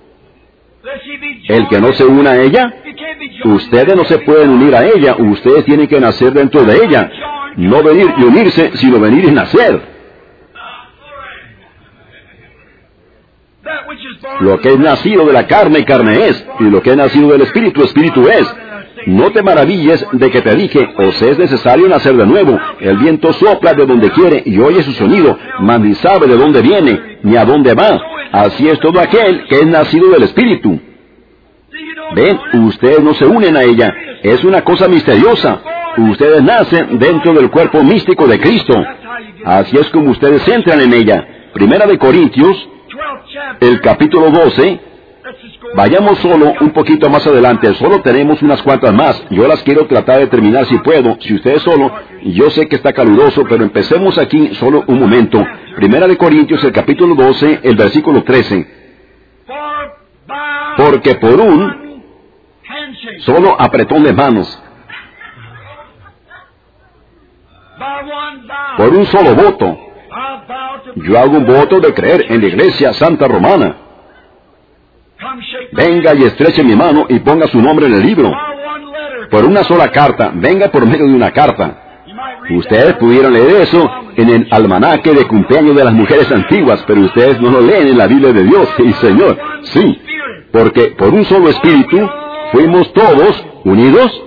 El que no se una a ella, ustedes no se pueden unir a ella, ustedes tienen que nacer dentro de ella. No venir y unirse, sino venir y nacer. Lo que es nacido de la carne, carne es, y lo que es nacido del Espíritu, Espíritu es. No te maravilles de que te dije: os es necesario nacer de nuevo. El viento sopla de donde quiere y oye su sonido, mas ni sabe de dónde viene, ni a dónde va. Así es todo aquel que es nacido del Espíritu. Ven, ustedes no se unen a ella. Es una cosa misteriosa. Ustedes nacen dentro del cuerpo místico de Cristo. Así es como ustedes entran en ella. Primera de Corintios, el capítulo 12. Vayamos solo un poquito más adelante. Solo tenemos unas cuantas más. Yo las quiero tratar de terminar si puedo. Si ustedes solo, yo sé que está caluroso, pero empecemos aquí solo un momento. Primera de Corintios, el capítulo 12, el versículo 13. Porque por un solo apretón de manos, por un solo voto, yo hago un voto de creer en la Iglesia Santa Romana. Venga y estreche mi mano y ponga su nombre en el libro. Por una sola carta, venga por medio de una carta. Ustedes pudieron leer eso en el almanaque de cumpleaños de las mujeres antiguas, pero ustedes no lo leen en la Biblia de Dios. Sí, Señor, sí. Porque por un solo Espíritu fuimos todos unidos,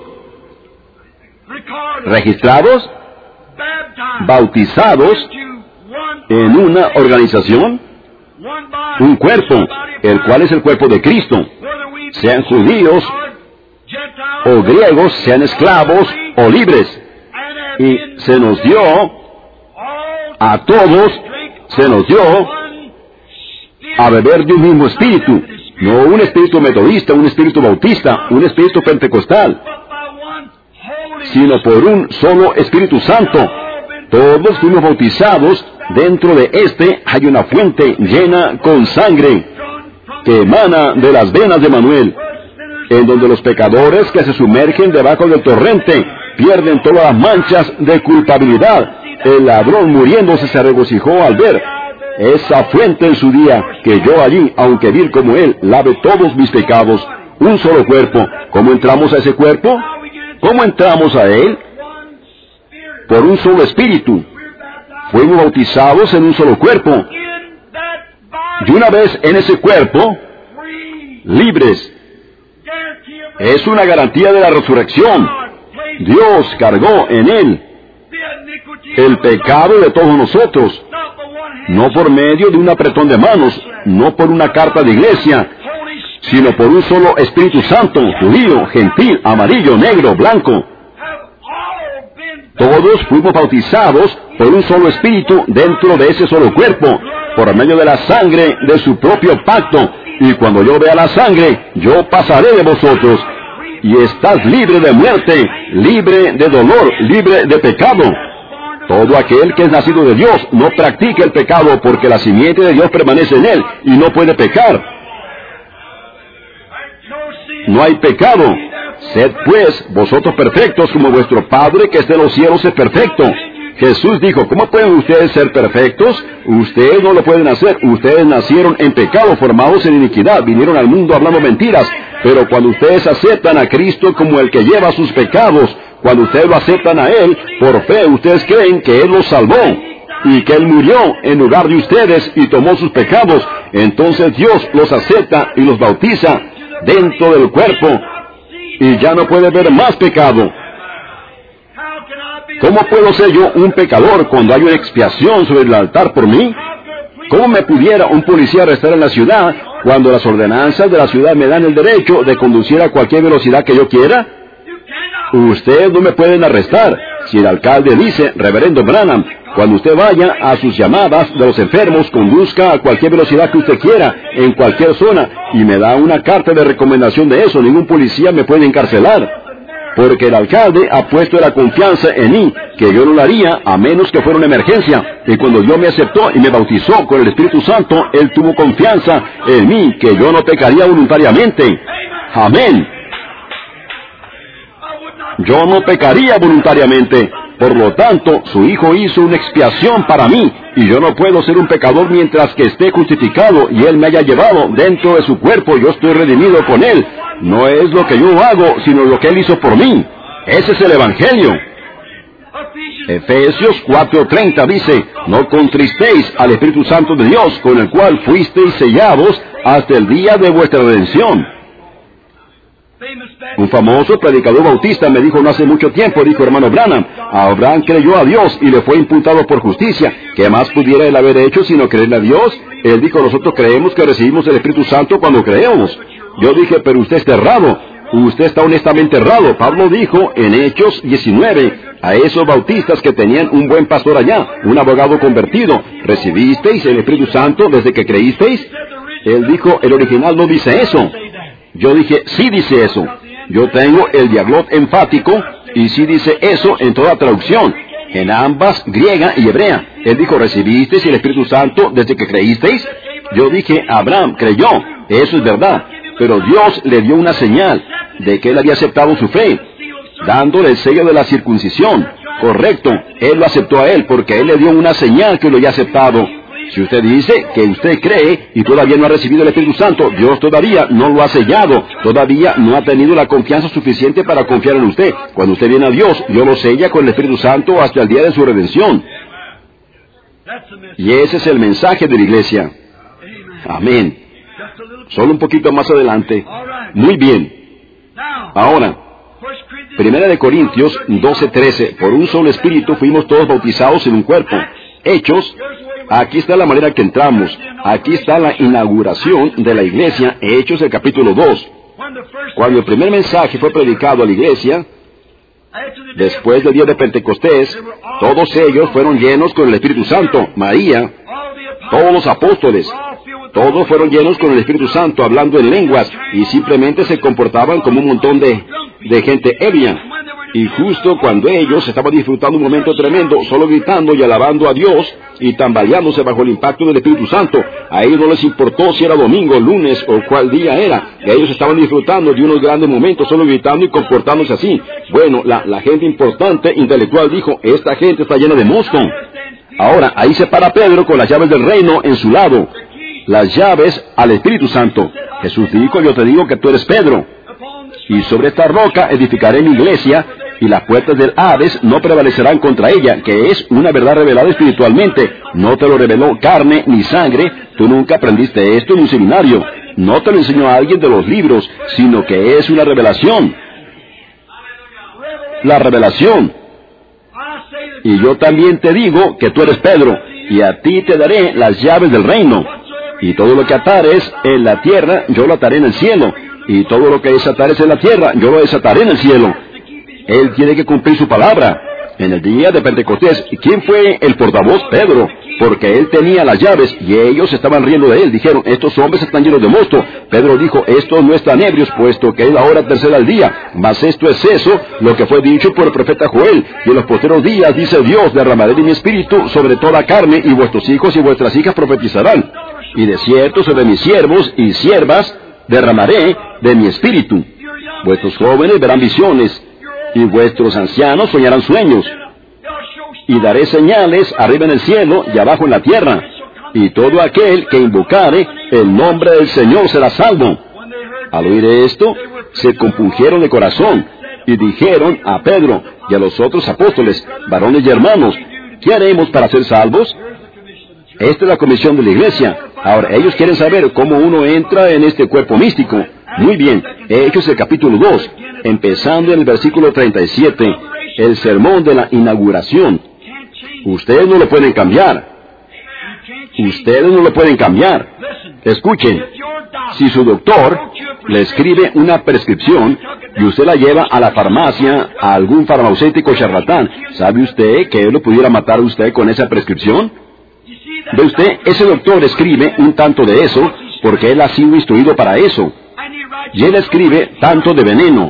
registrados, bautizados en una organización, un cuerpo, el cual es el cuerpo de Cristo. Sean judíos o griegos, sean esclavos o libres. Y se nos dio, a todos, se nos dio a beber de un mismo espíritu. No un espíritu metodista, un espíritu bautista, un espíritu pentecostal, sino por un solo Espíritu Santo. Todos fuimos bautizados. Dentro de este hay una fuente llena con sangre que emana de las venas de Manuel, en donde los pecadores que se sumergen debajo del torrente pierden todas las manchas de culpabilidad. El ladrón muriéndose se regocijó al ver esa fuente en su día, que yo allí, aunque vil como él, lave todos mis pecados. Un solo cuerpo. ¿Cómo entramos a ese cuerpo? ¿Cómo entramos a él? Por un solo espíritu. Fuimos bautizados en un solo cuerpo. Y una vez en ese cuerpo, libres. Es una garantía de la resurrección. Dios cargó en él el pecado de todos nosotros. No por medio de un apretón de manos, no por una carta de iglesia, sino por un solo Espíritu Santo, judío, gentil, amarillo, negro, blanco. Todos fuimos bautizados por un solo Espíritu dentro de ese solo cuerpo, por medio de la sangre de su propio pacto. Y cuando yo vea la sangre, yo pasaré de vosotros. Y estás libre de muerte, libre de dolor, libre de pecado. Todo aquel que es nacido de Dios no practica el pecado, porque la simiente de Dios permanece en él y no puede pecar. No hay pecado. Sed pues vosotros perfectos como vuestro Padre que está en los cielos es perfecto. Jesús dijo: ¿cómo pueden ustedes ser perfectos? Ustedes no lo pueden hacer. Ustedes nacieron en pecado, formados en iniquidad, vinieron al mundo hablando mentiras. Pero cuando ustedes aceptan a Cristo como el que lleva sus pecados, Cuando ustedes lo aceptan a Él, por fe ustedes creen que Él los salvó y que Él murió en lugar de ustedes y tomó sus pecados, entonces Dios los acepta y los bautiza dentro del cuerpo y ya no puede haber más pecado. ¿Cómo puedo ser yo un pecador cuando hay una expiación sobre el altar por mí? ¿Cómo me pudiera un policía arrestar en la ciudad cuando las ordenanzas de la ciudad me dan el derecho de conducir a cualquier velocidad que yo quiera? Ustedes no me pueden arrestar. Si el alcalde dice, Reverendo Branham, cuando usted vaya a sus llamadas de los enfermos, conduzca a cualquier velocidad que usted quiera, en cualquier zona, y me da una carta de recomendación de eso, ningún policía me puede encarcelar. Porque el alcalde ha puesto la confianza en mí, que yo no lo haría a menos que fuera una emergencia. Y cuando yo me aceptó y me bautizó con el Espíritu Santo, Él tuvo confianza en mí, que yo no pecaría voluntariamente. Amén. Yo no pecaría voluntariamente. Por lo tanto, su Hijo hizo una expiación para mí, y yo no puedo ser un pecador mientras que esté justificado y Él me haya llevado dentro de su cuerpo. Yo estoy redimido con Él. No es lo que yo hago, sino lo que Él hizo por mí. Ese es el Evangelio. Efesios 4:30 dice, no contristéis al Espíritu Santo de Dios, con el cual fuisteis sellados hasta el día de vuestra redención. Un famoso predicador bautista me dijo no hace mucho tiempo, dijo hermano Branham, Abraham creyó a Dios y le fue imputado por justicia. ¿Qué más pudiera él haber hecho sino creerle a Dios? Él dijo, nosotros creemos que recibimos el Espíritu Santo cuando creemos. Yo dije, pero usted está errado. Usted está honestamente errado. Pablo dijo en Hechos 19 a esos bautistas que tenían un buen pastor allá, un abogado convertido, ¿recibisteis el Espíritu Santo desde que creísteis? Él dijo, el original no dice eso. Yo dije, sí dice eso. Yo tengo el diaglot enfático y sí dice eso en toda traducción, en ambas, griega y hebrea. Él dijo, ¿recibisteis el Espíritu Santo desde que creísteis? Yo dije, Abraham creyó, eso es verdad, pero Dios le dio una señal de que él había aceptado su fe, dándole el sello de la circuncisión. Correcto, él lo aceptó a él porque él le dio una señal que lo había aceptado. Si usted dice que usted cree y todavía no ha recibido el Espíritu Santo, Dios todavía no lo ha sellado, todavía no ha tenido la confianza suficiente para confiar en usted. Cuando usted viene a Dios, Dios lo sella con el Espíritu Santo hasta el día de su redención. Y ese es el mensaje de la iglesia. Amén. Solo un poquito más adelante. Muy bien. Ahora, 1 Corintios 12:13, por un solo Espíritu fuimos todos bautizados en un cuerpo. Hechos. Aquí está la manera que entramos. Aquí está la inauguración de la iglesia, Hechos el capítulo 2. Cuando el primer mensaje fue predicado a la iglesia, después del día de Pentecostés, todos ellos fueron llenos con el Espíritu Santo. María, todos los apóstoles, todos fueron llenos con el Espíritu Santo, hablando en lenguas, y simplemente se comportaban como un montón de gente ebria. Y justo cuando ellos estaban disfrutando un momento tremendo, solo gritando y alabando a Dios y tambaleándose bajo el impacto del Espíritu Santo, a ellos no les importó si era domingo, lunes o cuál día era. Ellos estaban disfrutando de unos grandes momentos, solo gritando y comportándose así. Bueno, la gente importante, intelectual, dijo, esta gente está llena de mosto. Ahora, ahí se para Pedro con las llaves del reino en su lado. Las llaves al Espíritu Santo. Jesús dijo, yo te digo que tú eres Pedro. Y sobre esta roca edificaré mi iglesia, y las puertas del Hades no prevalecerán contra ella, que es una verdad revelada espiritualmente. No te lo reveló carne ni sangre, tú nunca aprendiste esto en un seminario. No te lo enseñó a alguien de los libros, sino que es una revelación. La revelación. Y yo también te digo que tú eres Pedro, y a ti te daré las llaves del reino. Y todo lo que atares en la tierra, yo lo ataré en el cielo. Y todo lo que desatares en la tierra, yo lo desataré en el cielo. Él tiene que cumplir su palabra. En el día de Pentecostés, ¿quién fue el portavoz? Pedro, porque él tenía las llaves y ellos estaban riendo de él. Dijeron, estos hombres están llenos de mosto. Pedro dijo, estos no están ebrios, puesto que es la hora tercera del día. Mas esto es eso, lo que fue dicho por el profeta Joel. Y en los posteros días, dice Dios, derramaré de mi espíritu sobre toda carne, y vuestros hijos y vuestras hijas profetizarán. Y de cierto sobre mis siervos y siervas derramaré de mi espíritu. Vuestros jóvenes verán visiones, y vuestros ancianos soñarán sueños. Y daré señales arriba en el cielo y abajo en la tierra. Y todo aquel que invocare el nombre del Señor será salvo. Al oír esto, se compungieron de corazón, y dijeron a Pedro y a los otros apóstoles, varones y hermanos, ¿qué haremos para ser salvos? Esta es la comisión de la iglesia. Ahora, ellos quieren saber cómo uno entra en este cuerpo místico. Muy bien, Hechos el capítulo 2, empezando en el versículo 37, el sermón de la inauguración. Ustedes no lo pueden cambiar. Ustedes no lo pueden cambiar. Escuchen, si su doctor le escribe una prescripción y usted la lleva a la farmacia, a algún farmacéutico charlatán, ¿sabe usted que él lo pudiera matar a usted con esa prescripción? ¿Ve usted? Ese doctor escribe un tanto de eso porque él ha sido instruido para eso. Y él escribe tanto de veneno.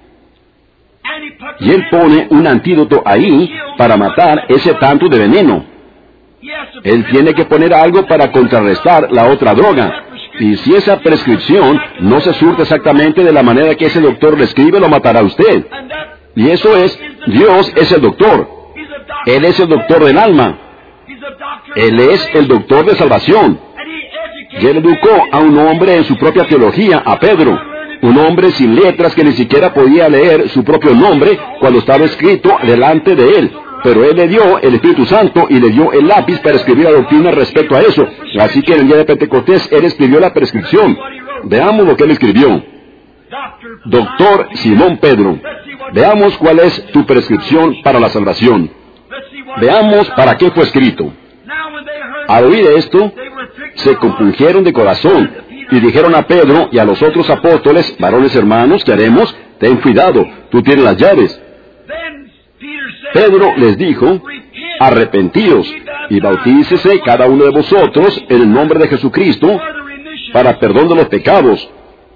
Y él pone un antídoto ahí para matar ese tanto de veneno. Él tiene que poner algo para contrarrestar la otra droga. Y si esa prescripción no se surte exactamente de la manera que ese doctor le escribe, lo matará a usted. Y eso es, Dios es el doctor. Él es el doctor del alma. Él es el doctor de salvación. Y él educó a un hombre en su propia teología, a Pedro. Un hombre sin letras que ni siquiera podía leer su propio nombre cuando estaba escrito delante de él. Pero él le dio el Espíritu Santo y le dio el lápiz para escribir la doctrina respecto a eso. Así que en el día de Pentecostés él escribió la prescripción. Veamos lo que él escribió. Doctor Simón Pedro, veamos cuál es tu prescripción para la salvación. Veamos para qué fue escrito. Al oír esto, se compungieron de corazón y dijeron a Pedro y a los otros apóstoles, varones hermanos, ¿qué haremos? Ten cuidado, tú tienes las llaves. Pedro les dijo, arrepentíos y bautícese cada uno de vosotros en el nombre de Jesucristo para perdón de los pecados,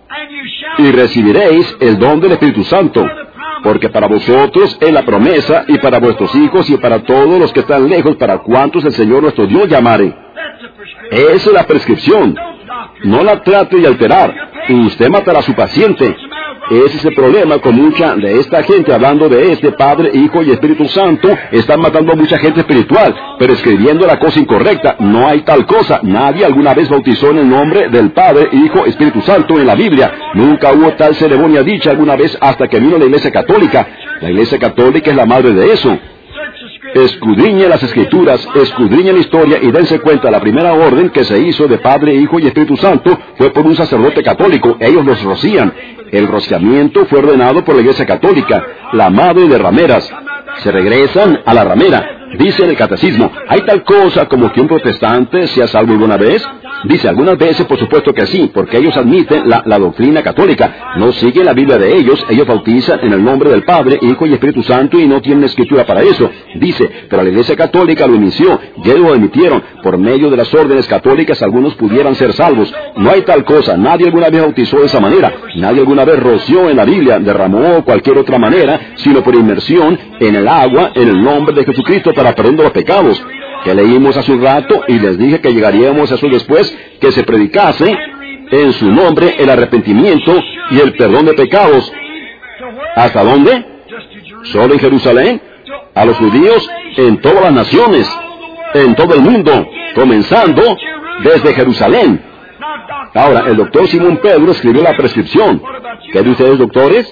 y recibiréis el don del Espíritu Santo, porque para vosotros es la promesa, y para vuestros hijos y para todos los que están lejos, para cuantos el Señor nuestro Dios llamare. Esa es la prescripción. No la trate de alterar. Usted matará a su paciente. Ese es el problema con mucha de esta gente, hablando de este Padre, Hijo y Espíritu Santo. Están matando a mucha gente espiritual, pero escribiendo la cosa incorrecta. No hay tal cosa. Nadie alguna vez bautizó en el nombre del Padre, Hijo, Espíritu Santo en la Biblia. Nunca hubo tal ceremonia dicha alguna vez hasta que vino la Iglesia Católica. La Iglesia Católica es la madre de eso. Escudriñe las Escrituras, escudriñe la historia y dense cuenta, la primera orden que se hizo de Padre, Hijo y Espíritu Santo fue por un sacerdote católico. Ellos los rocían. El rociamiento fue ordenado por la Iglesia Católica, la madre de rameras. Se regresan a la ramera. Dice en el catecismo, ¿hay tal cosa como que un protestante sea salvo alguna vez? Dice, algunas veces por supuesto que sí, porque ellos admiten la doctrina católica, no siguen la Biblia de ellos bautizan en el nombre del Padre, Hijo y Espíritu Santo y no tienen escritura para eso. Dice, pero la Iglesia Católica lo inició, ya lo admitieron, por medio de las órdenes católicas algunos pudieran ser salvos. No hay tal cosa, nadie alguna vez bautizó de esa manera, nadie alguna vez roció en la Biblia, derramó cualquier otra manera, sino por inmersión en el agua, en el nombre de Jesucristo para perdón de los pecados. Que leímos hace un rato y les dije que llegaríamos a eso después, que se predicase en su nombre el arrepentimiento y el perdón de pecados. ¿Hasta dónde? ¿Solo en Jerusalén? A los judíos en todas las naciones, en todo el mundo, comenzando desde Jerusalén. Ahora, el doctor Simón Pedro escribió la prescripción. ¿Qué de ustedes, doctores?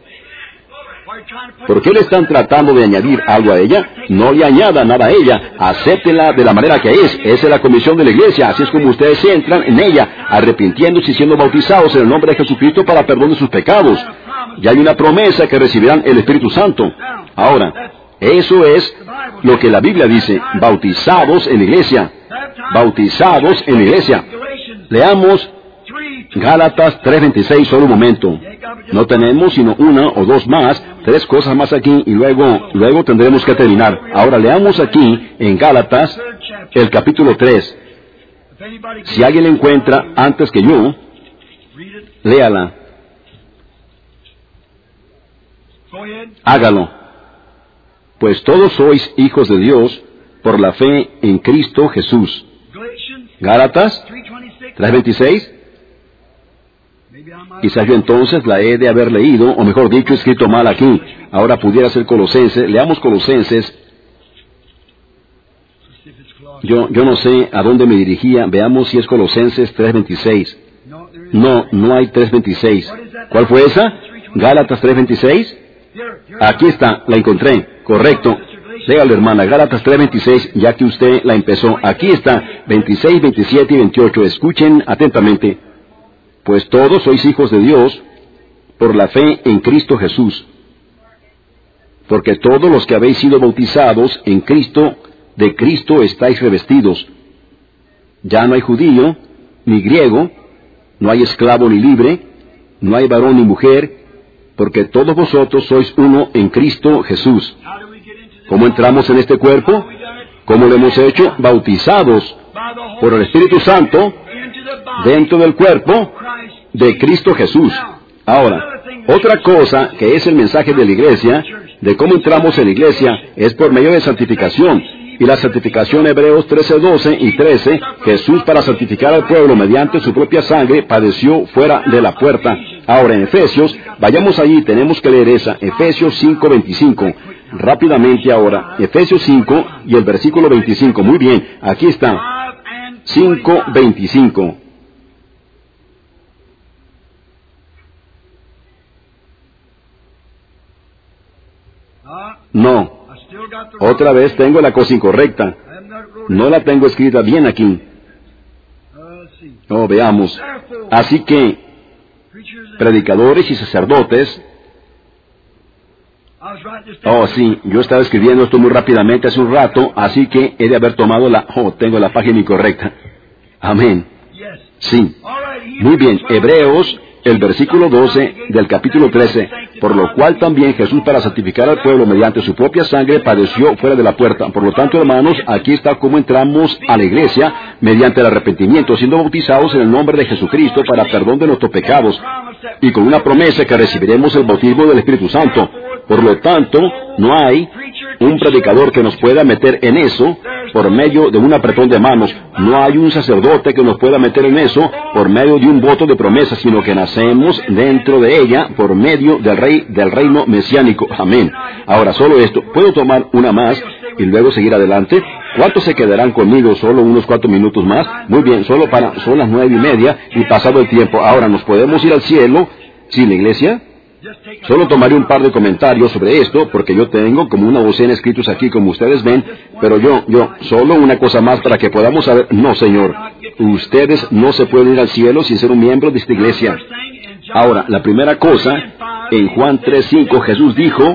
¿Por qué le están tratando de añadir algo a ella? No le añada nada a ella. Acéptela de la manera que es. Esa es la comisión de la iglesia. Así es como ustedes entran en ella, arrepintiéndose y siendo bautizados en el nombre de Jesucristo para perdón de sus pecados. Y hay una promesa que recibirán el Espíritu Santo. Ahora, eso es lo que la Biblia dice. Bautizados en la iglesia. Bautizados en la iglesia. Leamos Gálatas 3:26, solo un momento. No tenemos sino una o dos más, tres cosas más aquí y luego tendremos que terminar. Ahora leamos aquí en Gálatas el capítulo 3. Si alguien la encuentra antes que yo, léala. Hágalo. Pues todos sois hijos de Dios por la fe en Cristo Jesús. Gálatas 3:26. Quizás yo entonces la he de haber leído, o mejor dicho, escrito mal aquí. Ahora pudiera ser Colosenses. Leamos Colosenses. Yo no sé a dónde me dirigía. Veamos si es Colosenses 3:26. No hay 3:26. ¿Cuál fue esa? Gálatas 3:26. Aquí está, la encontré. Correcto. Léale, hermana, Gálatas 3:26, ya que usted la empezó. Aquí está, 26, 27 y 28. Escuchen atentamente. Pues todos sois hijos de Dios por la fe en Cristo Jesús. Porque todos los que habéis sido bautizados en Cristo, de Cristo estáis revestidos. Ya no hay judío, ni griego, no hay esclavo ni libre, no hay varón ni mujer, porque todos vosotros sois uno en Cristo Jesús. ¿Cómo entramos en este cuerpo? ¿Cómo lo hemos hecho? Bautizados por el Espíritu Santo dentro del cuerpo de Cristo Jesús. Ahora, otra cosa que es el mensaje de la iglesia, de cómo entramos en la iglesia, es por medio de santificación. Y la santificación, Hebreos 13:12 y 13, Jesús, para santificar al pueblo mediante su propia sangre, padeció fuera de la puerta. Ahora, en Efesios, vayamos allí, tenemos que leer esa, Efesios 5:25. Rápidamente ahora, Efesios 5 y el versículo 25. Muy bien, aquí está, 5:25. No, otra vez tengo la cosa incorrecta. No la tengo escrita bien aquí. Oh, veamos. Así que, predicadores y sacerdotes. Oh, sí, yo estaba escribiendo esto muy rápidamente hace un rato, así que he de haber tomado tengo la página incorrecta. Amén. Sí. Muy bien, Hebreos, el versículo 12 del capítulo 13, por lo cual también Jesús, para santificar al pueblo mediante su propia sangre, padeció fuera de la puerta. Por lo tanto, hermanos, aquí está cómo entramos a la iglesia mediante el arrepentimiento, siendo bautizados en el nombre de Jesucristo para perdón de nuestros pecados, y con una promesa que recibiremos el bautismo del Espíritu Santo. Por lo tanto, no hay un predicador que nos pueda meter en eso por medio de un apretón de manos. No hay un sacerdote que nos pueda meter en eso por medio de un voto de promesa, sino que nacemos dentro de ella por medio del reino mesiánico. Amén. Ahora, solo esto. ¿Puedo tomar una más y luego seguir adelante? ¿Cuántos se quedarán conmigo? Solo unos 4 minutos más. Muy bien, son las 9:30 y pasado el tiempo. Ahora, ¿nos podemos ir al cielo sin la iglesia? Solo tomaré un par de comentarios sobre esto, porque yo tengo como una docena escritos aquí, como ustedes ven, pero solo una cosa más para que podamos saber. No, Señor, ustedes no se pueden ir al cielo sin ser un miembro de esta iglesia. Ahora, la primera cosa, en Juan 3:5, Jesús dijo,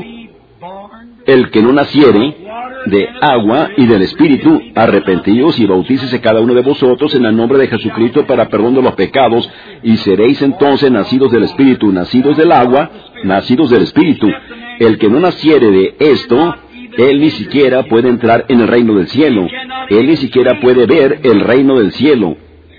el que no naciere de agua y del Espíritu, arrepentíos y bautícese cada uno de vosotros en el nombre de Jesucristo para perdón de los pecados, y seréis entonces nacidos del Espíritu, nacidos del agua, nacidos del Espíritu. El que no naciere de esto, él ni siquiera puede entrar en el reino del cielo. Él ni siquiera puede ver el reino del cielo.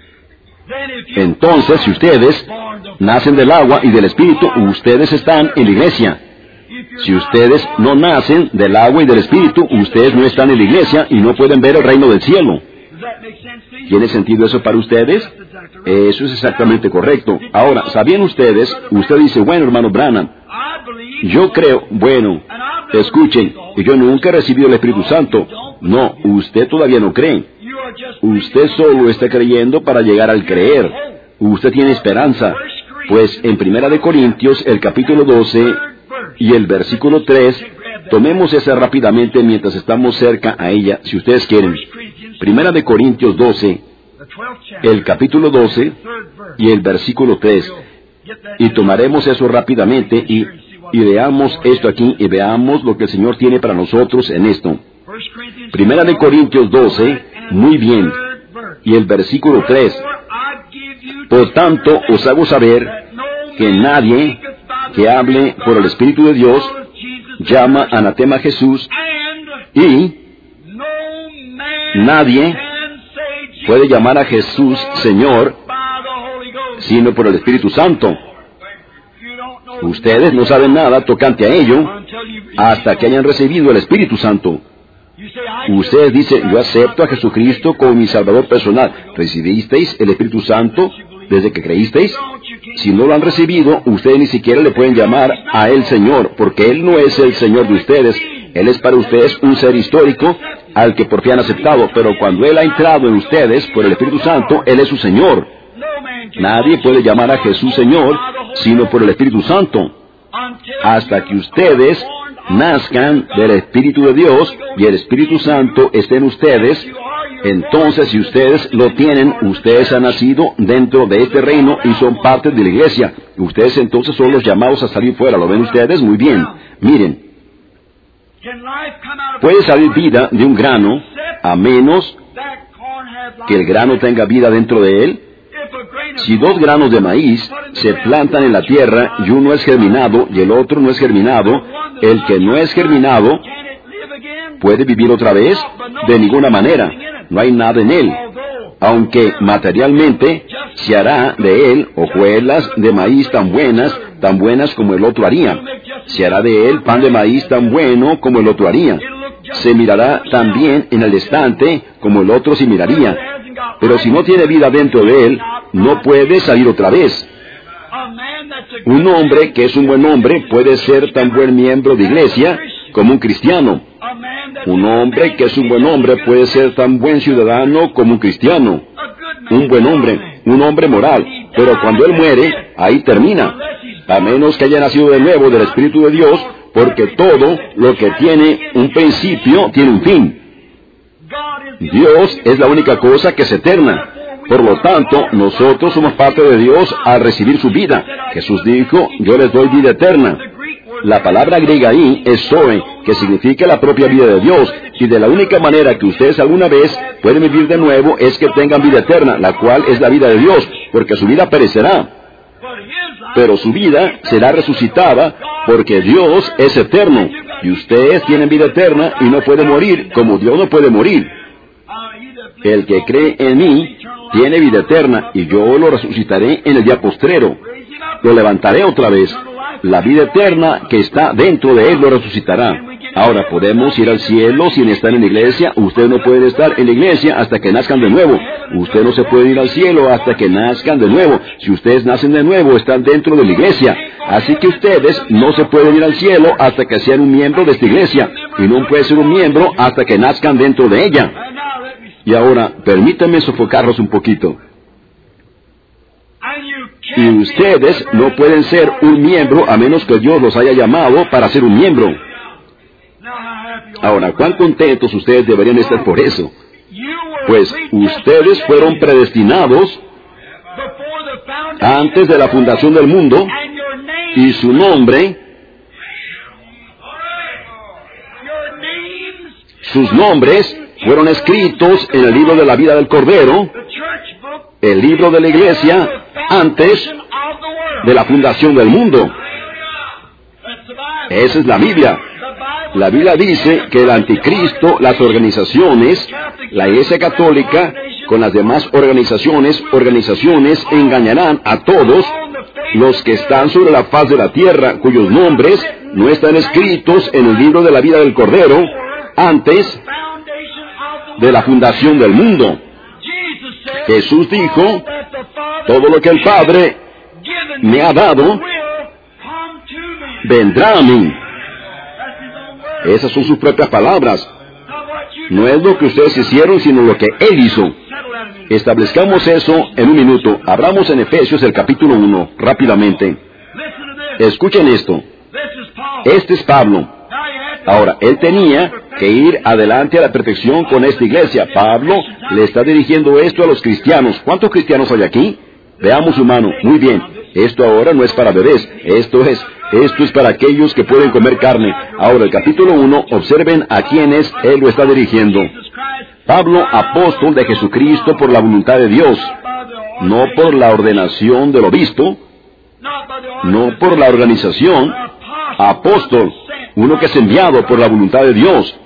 Entonces, si ustedes nacen del agua y del Espíritu, ustedes están en la iglesia. Si ustedes no nacen del agua y del Espíritu, ustedes no están en la iglesia y no pueden ver el reino del cielo. ¿Tiene sentido eso para ustedes? Eso es exactamente correcto. Ahora, ¿sabían ustedes? Usted dice, bueno, hermano Branham, yo creo, bueno, escuchen, yo nunca he recibido el Espíritu Santo. No, usted todavía no cree. Usted solo está creyendo para llegar al creer. Usted tiene esperanza. Pues en 1 Corintios, el capítulo 12 y el versículo 3, tomemos esa rápidamente mientras estamos cerca a ella, si ustedes quieren. 1 Corintios 12, el capítulo 12 y el versículo 3. Y tomaremos eso rápidamente y veamos esto aquí y veamos lo que el Señor tiene para nosotros en esto. 1 Corintios 12, muy bien, y el versículo 3. Por tanto, os hago saber que nadie que hable por el Espíritu de Dios llama anatema a Jesús, y nadie puede llamar a Jesús Señor sino por el Espíritu Santo. Ustedes no saben nada tocante a ello hasta que hayan recibido el Espíritu Santo. Ustedes dicen, yo acepto a Jesucristo como mi Salvador personal. ¿Recibisteis el Espíritu Santo desde que creísteis? Si no lo han recibido, ustedes ni siquiera le pueden llamar a Él Señor, porque Él no es el Señor de ustedes. Él es para ustedes un ser histórico al que por fin han aceptado, pero cuando Él ha entrado en ustedes por el Espíritu Santo, Él es su Señor. Nadie puede llamar a Jesús Señor, sino por el Espíritu Santo, hasta que ustedes nazcan del Espíritu de Dios y el Espíritu Santo esté en ustedes, entonces si ustedes lo tienen, ustedes han nacido dentro de este reino y son parte de la iglesia. Ustedes entonces son los llamados a salir fuera. ¿Lo ven ustedes? Muy bien. Miren, puede salir vida de un grano a menos que el grano tenga vida dentro de él. Si 2 granos de maíz se plantan en la tierra y uno es germinado y el otro no es germinado, el que no es germinado ¿puede vivir otra vez? De ninguna manera. No hay nada en él. Aunque materialmente se hará de él hojuelas de maíz tan buenas como el otro haría. Se hará de él pan de maíz tan bueno como el otro haría. Se mirará también en el estante como el otro se miraría. Pero si no tiene vida dentro de él, no puede salir otra vez. Un hombre que es un buen hombre puede ser tan buen miembro de iglesia como un cristiano. Un hombre que es un buen hombre puede ser tan buen ciudadano como un cristiano. Un buen hombre, un hombre moral. Pero cuando él muere, ahí termina. A menos que haya nacido de nuevo del Espíritu de Dios, porque todo lo que tiene un principio tiene un fin. Dios es la única cosa que es eterna. Por lo tanto, nosotros somos parte de Dios al recibir su vida. Jesús dijo, yo les doy vida eterna. La palabra griega ahí es Zoe, que significa la propia vida de Dios, y de la única manera que ustedes alguna vez pueden vivir de nuevo es que tengan vida eterna, la cual es la vida de Dios, porque su vida perecerá. Pero su vida será resucitada, porque Dios es eterno, y ustedes tienen vida eterna y no pueden morir, como Dios no puede morir. El que cree en mí tiene vida eterna, y yo lo resucitaré en el día postrero. Lo levantaré otra vez. La vida eterna que está dentro de él lo resucitará. Ahora, ¿podemos ir al cielo sin estar en la iglesia? Ustedes no pueden estar en la iglesia hasta que nazcan de nuevo. Ustedes no se pueden ir al cielo hasta que nazcan de nuevo. Si ustedes nacen de nuevo, están dentro de la iglesia. Así que ustedes no se pueden ir al cielo hasta que sean un miembro de esta iglesia. Y no pueden ser un miembro hasta que nazcan dentro de ella. Y ahora, permítanme sofocarlos un poquito. Y ustedes no pueden ser un miembro a menos que Dios los haya llamado para ser un miembro. Ahora, ¿cuán contentos ustedes deberían estar por eso? Pues ustedes fueron predestinados antes de la fundación del mundo, y su nombre, sus nombres fueron escritos en el libro de la vida del Cordero, el libro de la iglesia, antes de la fundación del mundo. Esa es la Biblia. La Biblia dice que el anticristo, las organizaciones, la Iglesia Católica, con las demás organizaciones engañarán a todos los que están sobre la faz de la tierra, cuyos nombres no están escritos en el libro de la vida del Cordero, antes de la fundación del mundo. Jesús dijo, todo lo que el Padre me ha dado, vendrá a mí. Esas son sus propias palabras. No es lo que ustedes hicieron, sino lo que Él hizo. Establezcamos eso en un minuto. Abramos en Efesios el capítulo 1, rápidamente. Escuchen esto. Este es Pablo. Ahora, él tenía que ir adelante a la perfección con esta iglesia. Pablo le está dirigiendo esto a los cristianos. ¿Cuántos cristianos hay aquí? Veamos su mano. Muy bien. Esto ahora no es para bebés. Esto es para aquellos que pueden comer carne. Ahora, el capítulo 1, observen a quienes él lo está dirigiendo. Pablo, apóstol de Jesucristo por la voluntad de Dios, no por la ordenación del obispo, no por la organización, apóstol, uno que es enviado por la voluntad de Dios.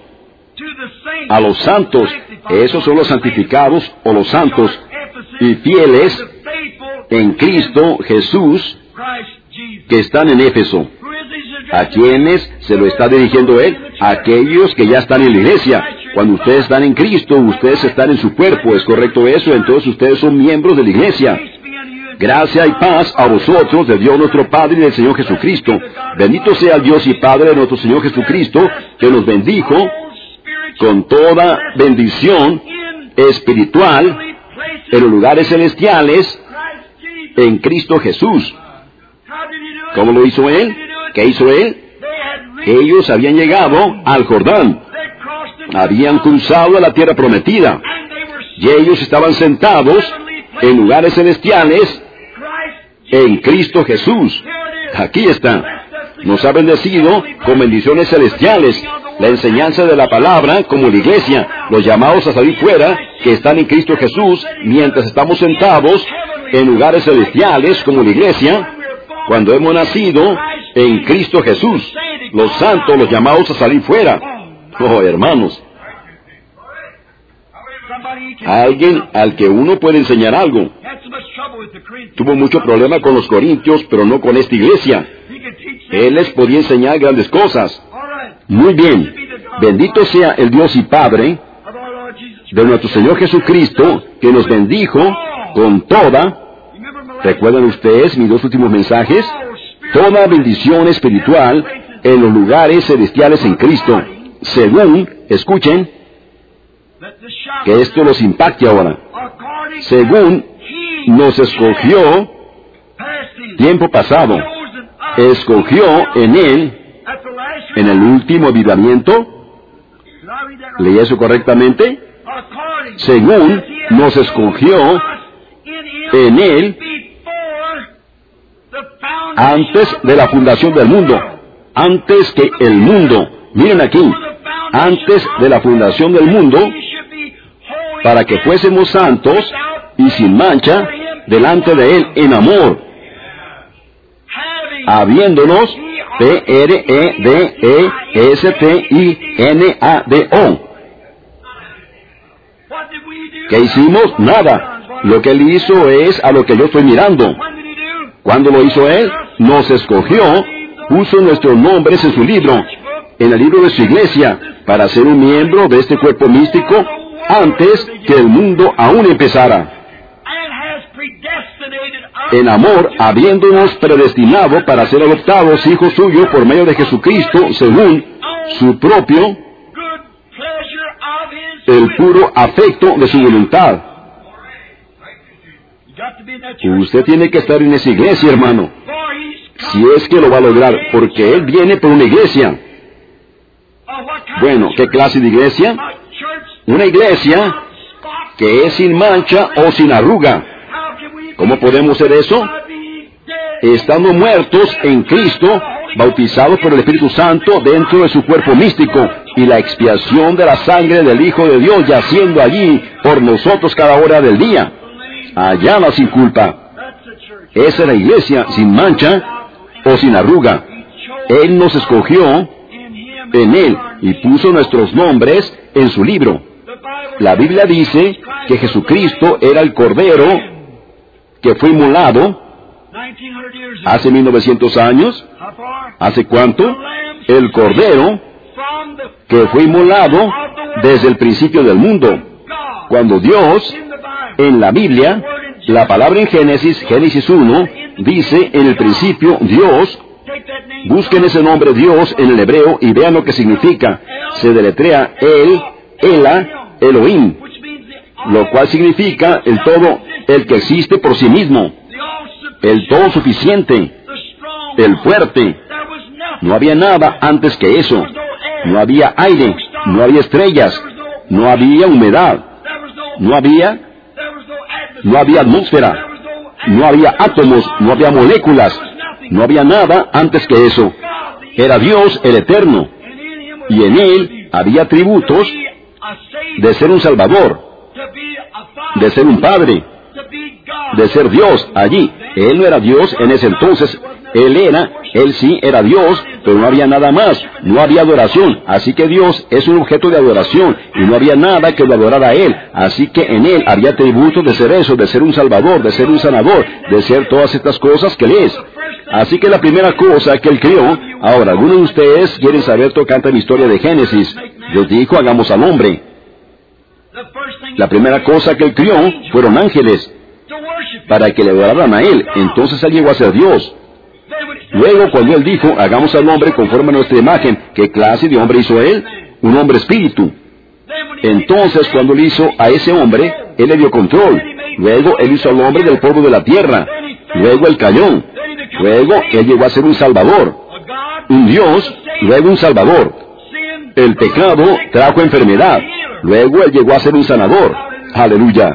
A los santos, esos son los santificados o los santos, y fieles en Cristo Jesús, que están en Éfeso. ¿A quiénes se lo está dirigiendo él? A aquellos que ya están en la iglesia. Cuando ustedes están en Cristo, ustedes están en su cuerpo. ¿Es correcto eso? Entonces ustedes son miembros de la iglesia. Gracia y paz a vosotros, de Dios nuestro Padre y del Señor Jesucristo. Bendito sea el Dios y Padre de nuestro Señor Jesucristo, que nos bendijo con toda bendición espiritual en los lugares celestiales en Cristo Jesús. ¿Cómo lo hizo Él? ¿Qué hizo Él? Ellos habían llegado al Jordán, habían cruzado a la tierra prometida, y ellos estaban sentados en lugares celestiales en Cristo Jesús. Aquí está. Nos ha bendecido con bendiciones celestiales, la enseñanza de la palabra como la iglesia, los llamados a salir fuera, que están en Cristo Jesús, mientras estamos sentados en lugares celestiales como la iglesia, cuando hemos nacido en Cristo Jesús. Los santos, los llamados a salir fuera. Oh, hermanos. Alguien al que uno puede enseñar algo. Tuvo mucho problema con los corintios, pero no con esta iglesia. Él les podía enseñar grandes cosas. Muy bien. Bendito sea el Dios y Padre de nuestro Señor Jesucristo, que nos bendijo con toda, ¿recuerdan ustedes mis dos últimos mensajes? Toda bendición espiritual en los lugares celestiales en Cristo, según, escuchen, que esto los impacte ahora, según nos escogió, tiempo pasado, escogió en Él, en el último avivamiento. ¿Leí eso correctamente? Según nos escogió en Él antes de la fundación del mundo, antes que el mundo, miren aquí, antes de la fundación del mundo, para que fuésemos santos y sin mancha delante de Él en amor, habiéndonos Predestinado. ¿Qué hicimos? Nada. Lo que Él hizo es a lo que yo estoy mirando. ¿Cuándo lo hizo Él? Nos escogió, puso nuestros nombres en su libro, en el libro de su iglesia, para ser un miembro de este cuerpo místico antes que el mundo aún empezara. En amor, habiéndonos predestinado para ser adoptados hijos suyos por medio de Jesucristo, según su propio, el puro afecto de su voluntad. Usted tiene que estar en esa iglesia, hermano, si es que lo va a lograr, porque Él viene por una iglesia. Bueno, ¿qué clase de iglesia? Una iglesia que es sin mancha o sin arruga. ¿Cómo podemos ser eso? Estando muertos en Cristo, bautizados por el Espíritu Santo dentro de su cuerpo místico, y la expiación de la sangre del Hijo de Dios yaciendo allí por nosotros cada hora del día. Allá va sin culpa. Esa es la iglesia sin mancha o sin arruga. Él nos escogió en Él y puso nuestros nombres en su libro. La Biblia dice que Jesucristo era el Cordero que fue inmolado hace 1900 años. ¿Hace cuánto? El Cordero que fue inmolado desde el principio del mundo. Cuando Dios, en la Biblia, la palabra en Génesis 1, dice, en el principio Dios, busquen ese nombre Dios en el hebreo y vean lo que significa. Se deletrea Ela, Elohim, lo cual significa el todo, el que existe por sí mismo, el todo suficiente, el fuerte. No había nada antes que eso. No había aire, no había estrellas, no había humedad, no había atmósfera, no había átomos, no había moléculas, no había nada antes que eso. Era Dios el Eterno, y en Él había atributos de ser un Salvador, de ser un Padre, de ser Dios allí. Él no era Dios en ese entonces. Él sí era Dios, pero no había nada más, no había adoración, así que Dios es un objeto de adoración, y no había nada que lo adorara a Él, así que en Él había atributos de ser eso, de ser un Salvador, de ser un sanador, de ser todas estas cosas que Él es. Así que la primera cosa que Él creó, ahora, algunos de ustedes quieren saber tocante a la historia de Génesis. Dios dijo, hagamos al hombre. La primera cosa que Él creó fueron ángeles, para que le adoraran a Él, entonces Él llegó a ser Dios. Luego, cuando Él dijo, hagamos al hombre conforme a nuestra imagen, ¿qué clase de hombre hizo Él? Un hombre espíritu. Entonces, cuando Él hizo a ese hombre, Él le dio control. Luego, Él hizo al hombre del polvo de la tierra. Luego, Él cayó. Luego, Él llegó a ser un Salvador. un Dios, luego un Salvador. El pecado trajo enfermedad, luego Él llegó a ser un sanador. Aleluya.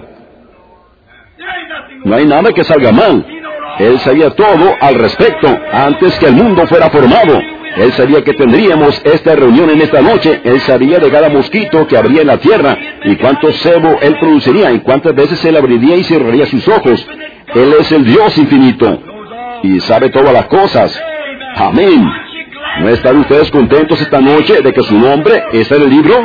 No hay nada que salga mal. Él sabía todo al respecto antes que el mundo fuera formado. Él sabía que tendríamos esta reunión en esta noche. Él sabía de cada mosquito que habría en la tierra y cuánto sebo Él produciría y cuántas veces Él abriría y cerraría sus ojos. Él es el Dios infinito y sabe todas las cosas. Amén. ¿No están ustedes contentos esta noche de que su nombre está en el libro?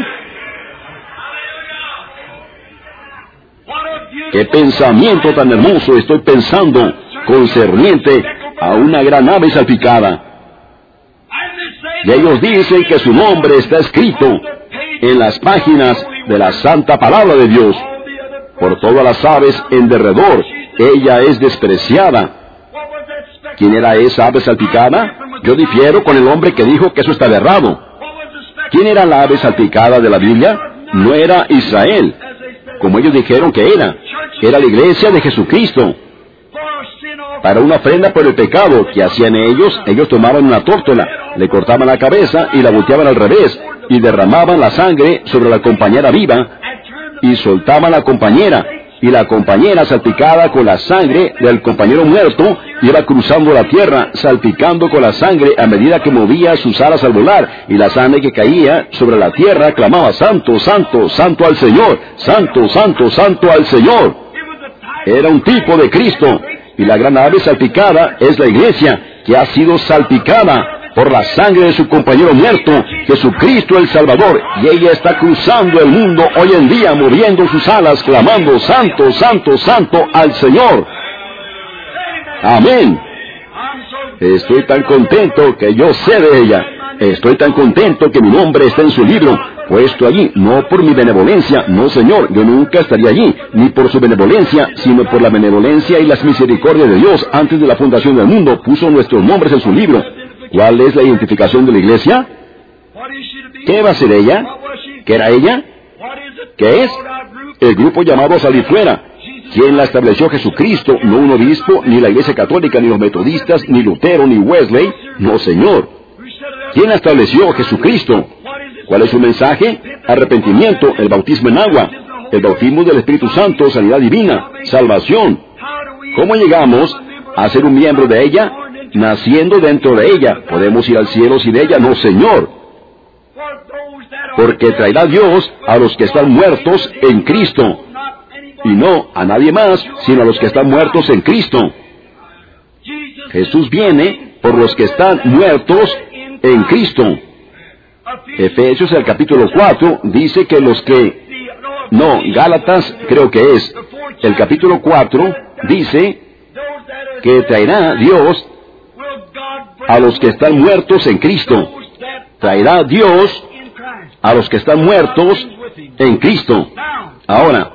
¡Qué pensamiento tan hermoso estoy pensando concerniente a una gran ave salpicada! Y ellos dicen que su nombre está escrito en las páginas de la santa palabra de Dios. Por todas las aves en derredor, ella es despreciada. ¿Quién era esa ave salpicada? Yo difiero con el hombre que dijo que eso estaba errado. ¿Quién era la ave salpicada de la Biblia? No era Israel, como ellos dijeron que era. Era la iglesia de Jesucristo. Para una ofrenda por el pecado que hacían ellos tomaban una tórtola, le cortaban la cabeza y la volteaban al revés, y derramaban la sangre sobre la compañera viva, y soltaban la compañera, y la compañera salpicada con la sangre del compañero muerto, iba cruzando la tierra, salpicando con la sangre a medida que movía sus alas al volar, y la sangre que caía sobre la tierra clamaba: Santo, Santo, Santo al Señor, Santo, Santo, Santo al Señor. Era un tipo de Cristo. Y la gran ave salpicada es la iglesia, que ha sido salpicada por la sangre de su compañero muerto, Jesucristo el Salvador. Y ella está cruzando el mundo hoy en día, moviendo sus alas, clamando: Santo, Santo, Santo al Señor. Amén. Estoy tan contento que yo sé de ella. Estoy tan contento que mi nombre está en su libro, puesto allí, no por mi benevolencia, no Señor, yo nunca estaría allí, ni por su benevolencia, sino por la benevolencia y las misericordias de Dios. Antes de la fundación del mundo, puso nuestros nombres en su libro. ¿Cuál es la identificación de la iglesia? ¿Qué va a ser ella? ¿Qué era ella? ¿Qué es? El grupo llamado a salir fuera. ¿Quién la estableció? Jesucristo, no un obispo, ni la iglesia católica, ni los metodistas, ni Lutero, ni Wesley. No, Señor. ¿Quién la estableció? Jesucristo. ¿Cuál es su mensaje? Arrepentimiento, el bautismo en agua, el bautismo del Espíritu Santo, sanidad divina, salvación. ¿Cómo llegamos a ser un miembro de ella? Naciendo dentro de ella. ¿Podemos ir al cielo sin ella? No, Señor. Porque traerá Dios a los que están muertos en Cristo. Y no a nadie más, sino a los que están muertos en Cristo. Jesús viene por los que están muertos en Cristo. Efesios, el capítulo 4, dice que los que... No, Gálatas creo que es. El capítulo 4 dice que traerá Dios a los que están muertos en Cristo. Traerá Dios a los que están muertos en Cristo. Ahora,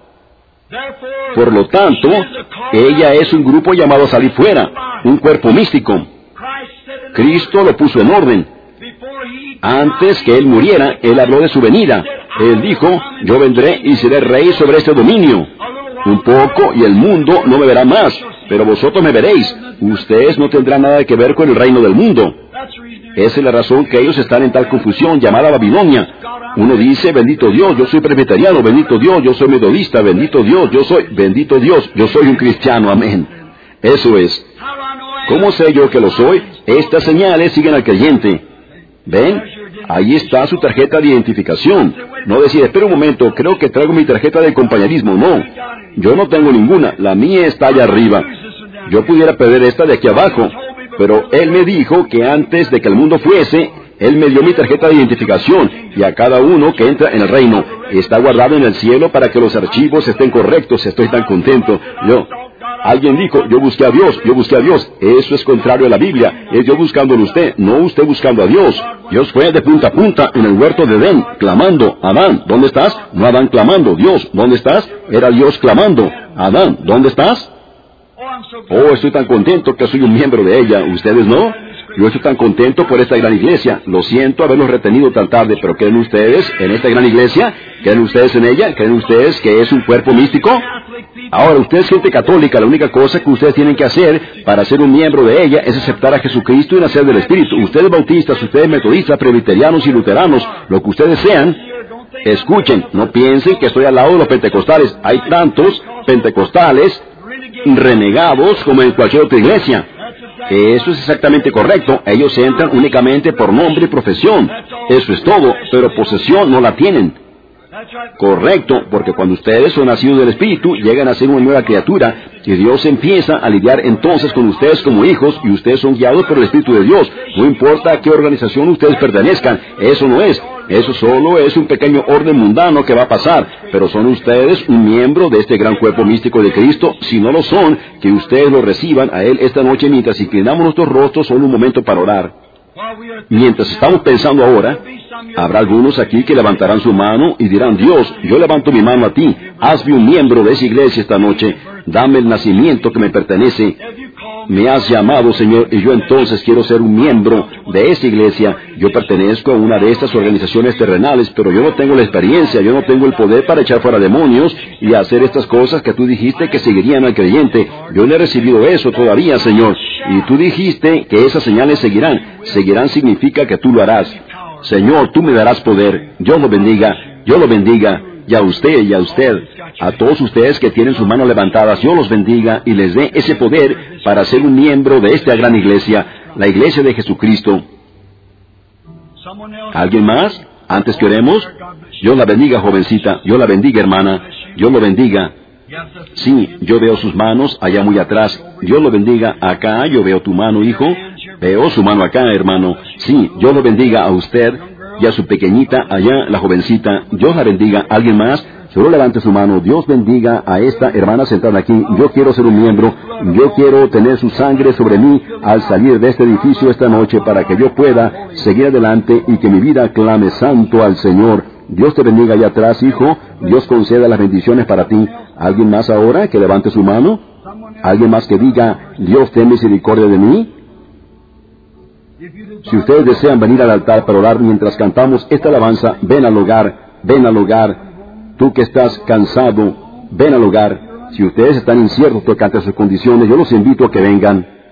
por lo tanto, ella es un grupo llamado a salir fuera, un cuerpo místico. Cristo lo puso en orden. Antes que Él muriera, Él habló de su venida. Él dijo: yo vendré y seré rey sobre este dominio. Un poco y el mundo no me verá más, pero vosotros me veréis. Ustedes no tendrán nada que ver con el reino del mundo. Esa es la razón que ellos están en tal confusión llamada Babilonia. Uno dice: bendito Dios, yo soy presbiteriano, bendito Dios, yo soy metodista, bendito Dios, bendito Dios, yo soy un cristiano, amén. Eso es. ¿Cómo sé yo que lo soy? Estas señales siguen al creyente. ¿Ven? Ahí está su tarjeta de identificación. No decir: espera un momento, creo que traigo mi tarjeta de compañerismo. No, yo no tengo ninguna, la mía está allá arriba. Yo pudiera perder esta de aquí abajo, pero Él me dijo que antes de que el mundo fuese, Él me dio mi tarjeta de identificación, y a cada uno que entra en el reino, está guardado en el cielo para que los archivos estén correctos. Estoy tan contento. Alguien dijo: yo busqué a Dios, yo busqué a Dios. Eso es contrario a la Biblia. Es Dios buscándolo a usted, no usted buscando a Dios. Dios fue de punta a punta en el huerto de Edén, clamando: Adán, ¿dónde estás? No Adán clamando: Dios, ¿dónde estás? Era Dios clamando: Adán, ¿dónde estás? Oh, estoy tan contento que soy un miembro de ella. ¿Ustedes no? Yo estoy tan contento por esta gran iglesia. Lo siento haberlos retenido tan tarde, pero ¿creen ustedes en esta gran iglesia? ¿Creen ustedes en ella? ¿Creen ustedes que es un cuerpo místico? Ahora, usted es gente católica, la única cosa que ustedes tienen que hacer para ser un miembro de ella es aceptar a Jesucristo y nacer del Espíritu. Ustedes bautistas, ustedes metodistas, presbiterianos y luteranos, lo que ustedes sean, escuchen, no piensen que estoy al lado de los pentecostales. Hay tantos pentecostales renegados como en cualquier otra iglesia. Eso es exactamente correcto. Ellos entran únicamente por nombre y profesión. Eso es todo, pero posesión no la tienen. Correcto, porque cuando ustedes son nacidos del Espíritu, llegan a ser una nueva criatura, y Dios empieza a lidiar entonces con ustedes como hijos, y ustedes son guiados por el Espíritu de Dios. No importa a qué organización ustedes pertenezcan, eso no es. Eso solo es un pequeño orden mundano que va a pasar, pero son ustedes un miembro de este gran cuerpo místico de Cristo. Si no lo son, que ustedes lo reciban a Él esta noche mientras inclinamos nuestros rostros solo un momento para orar. Mientras estamos pensando ahora, habrá algunos aquí que levantarán su mano y dirán: Dios, yo levanto mi mano a ti, hazme un miembro de esa iglesia esta noche, dame el nacimiento que me pertenece. Me has llamado, Señor, y yo entonces quiero ser un miembro de esa iglesia. Yo pertenezco a una de estas organizaciones terrenales, pero yo no tengo la experiencia, yo no tengo el poder para echar fuera demonios y hacer estas cosas que tú dijiste que seguirían al creyente. Yo no he recibido eso todavía, Señor. Y tú dijiste que esas señales seguirán. Seguirán significa que tú lo harás. Señor, tú me darás poder. Dios lo bendiga, Dios lo bendiga. Y a usted y a usted, a todos ustedes que tienen sus manos levantadas, Dios los bendiga y les dé ese poder para ser un miembro de esta gran iglesia, la iglesia de Jesucristo. ¿Alguien más? Antes que oremos, Dios la bendiga, jovencita, Dios la bendiga, hermana, Dios lo bendiga. Sí, yo veo sus manos allá muy atrás. Dios lo bendiga. Acá yo veo tu mano, hijo. Veo su mano acá, hermano. Sí, Dios lo bendiga a usted y a su pequeñita allá, la jovencita. Dios la bendiga. ¿Alguien más? Solo levante su mano. Dios bendiga a esta hermana sentada aquí. Yo quiero ser un miembro. Yo quiero tener su sangre sobre mí al salir de este edificio esta noche para que yo pueda seguir adelante y que mi vida clame santo al Señor. Dios te bendiga allá atrás, hijo. Dios conceda las bendiciones para ti. ¿Alguien más ahora que levante su mano? ¿Alguien más que diga: Dios, ten misericordia de mí? Si ustedes desean venir al altar para orar mientras cantamos esta alabanza, ven al hogar, ven al hogar. Tú que estás cansado, ven al hogar. Si ustedes están inciertos tocante a sus condiciones, yo los invito a que vengan.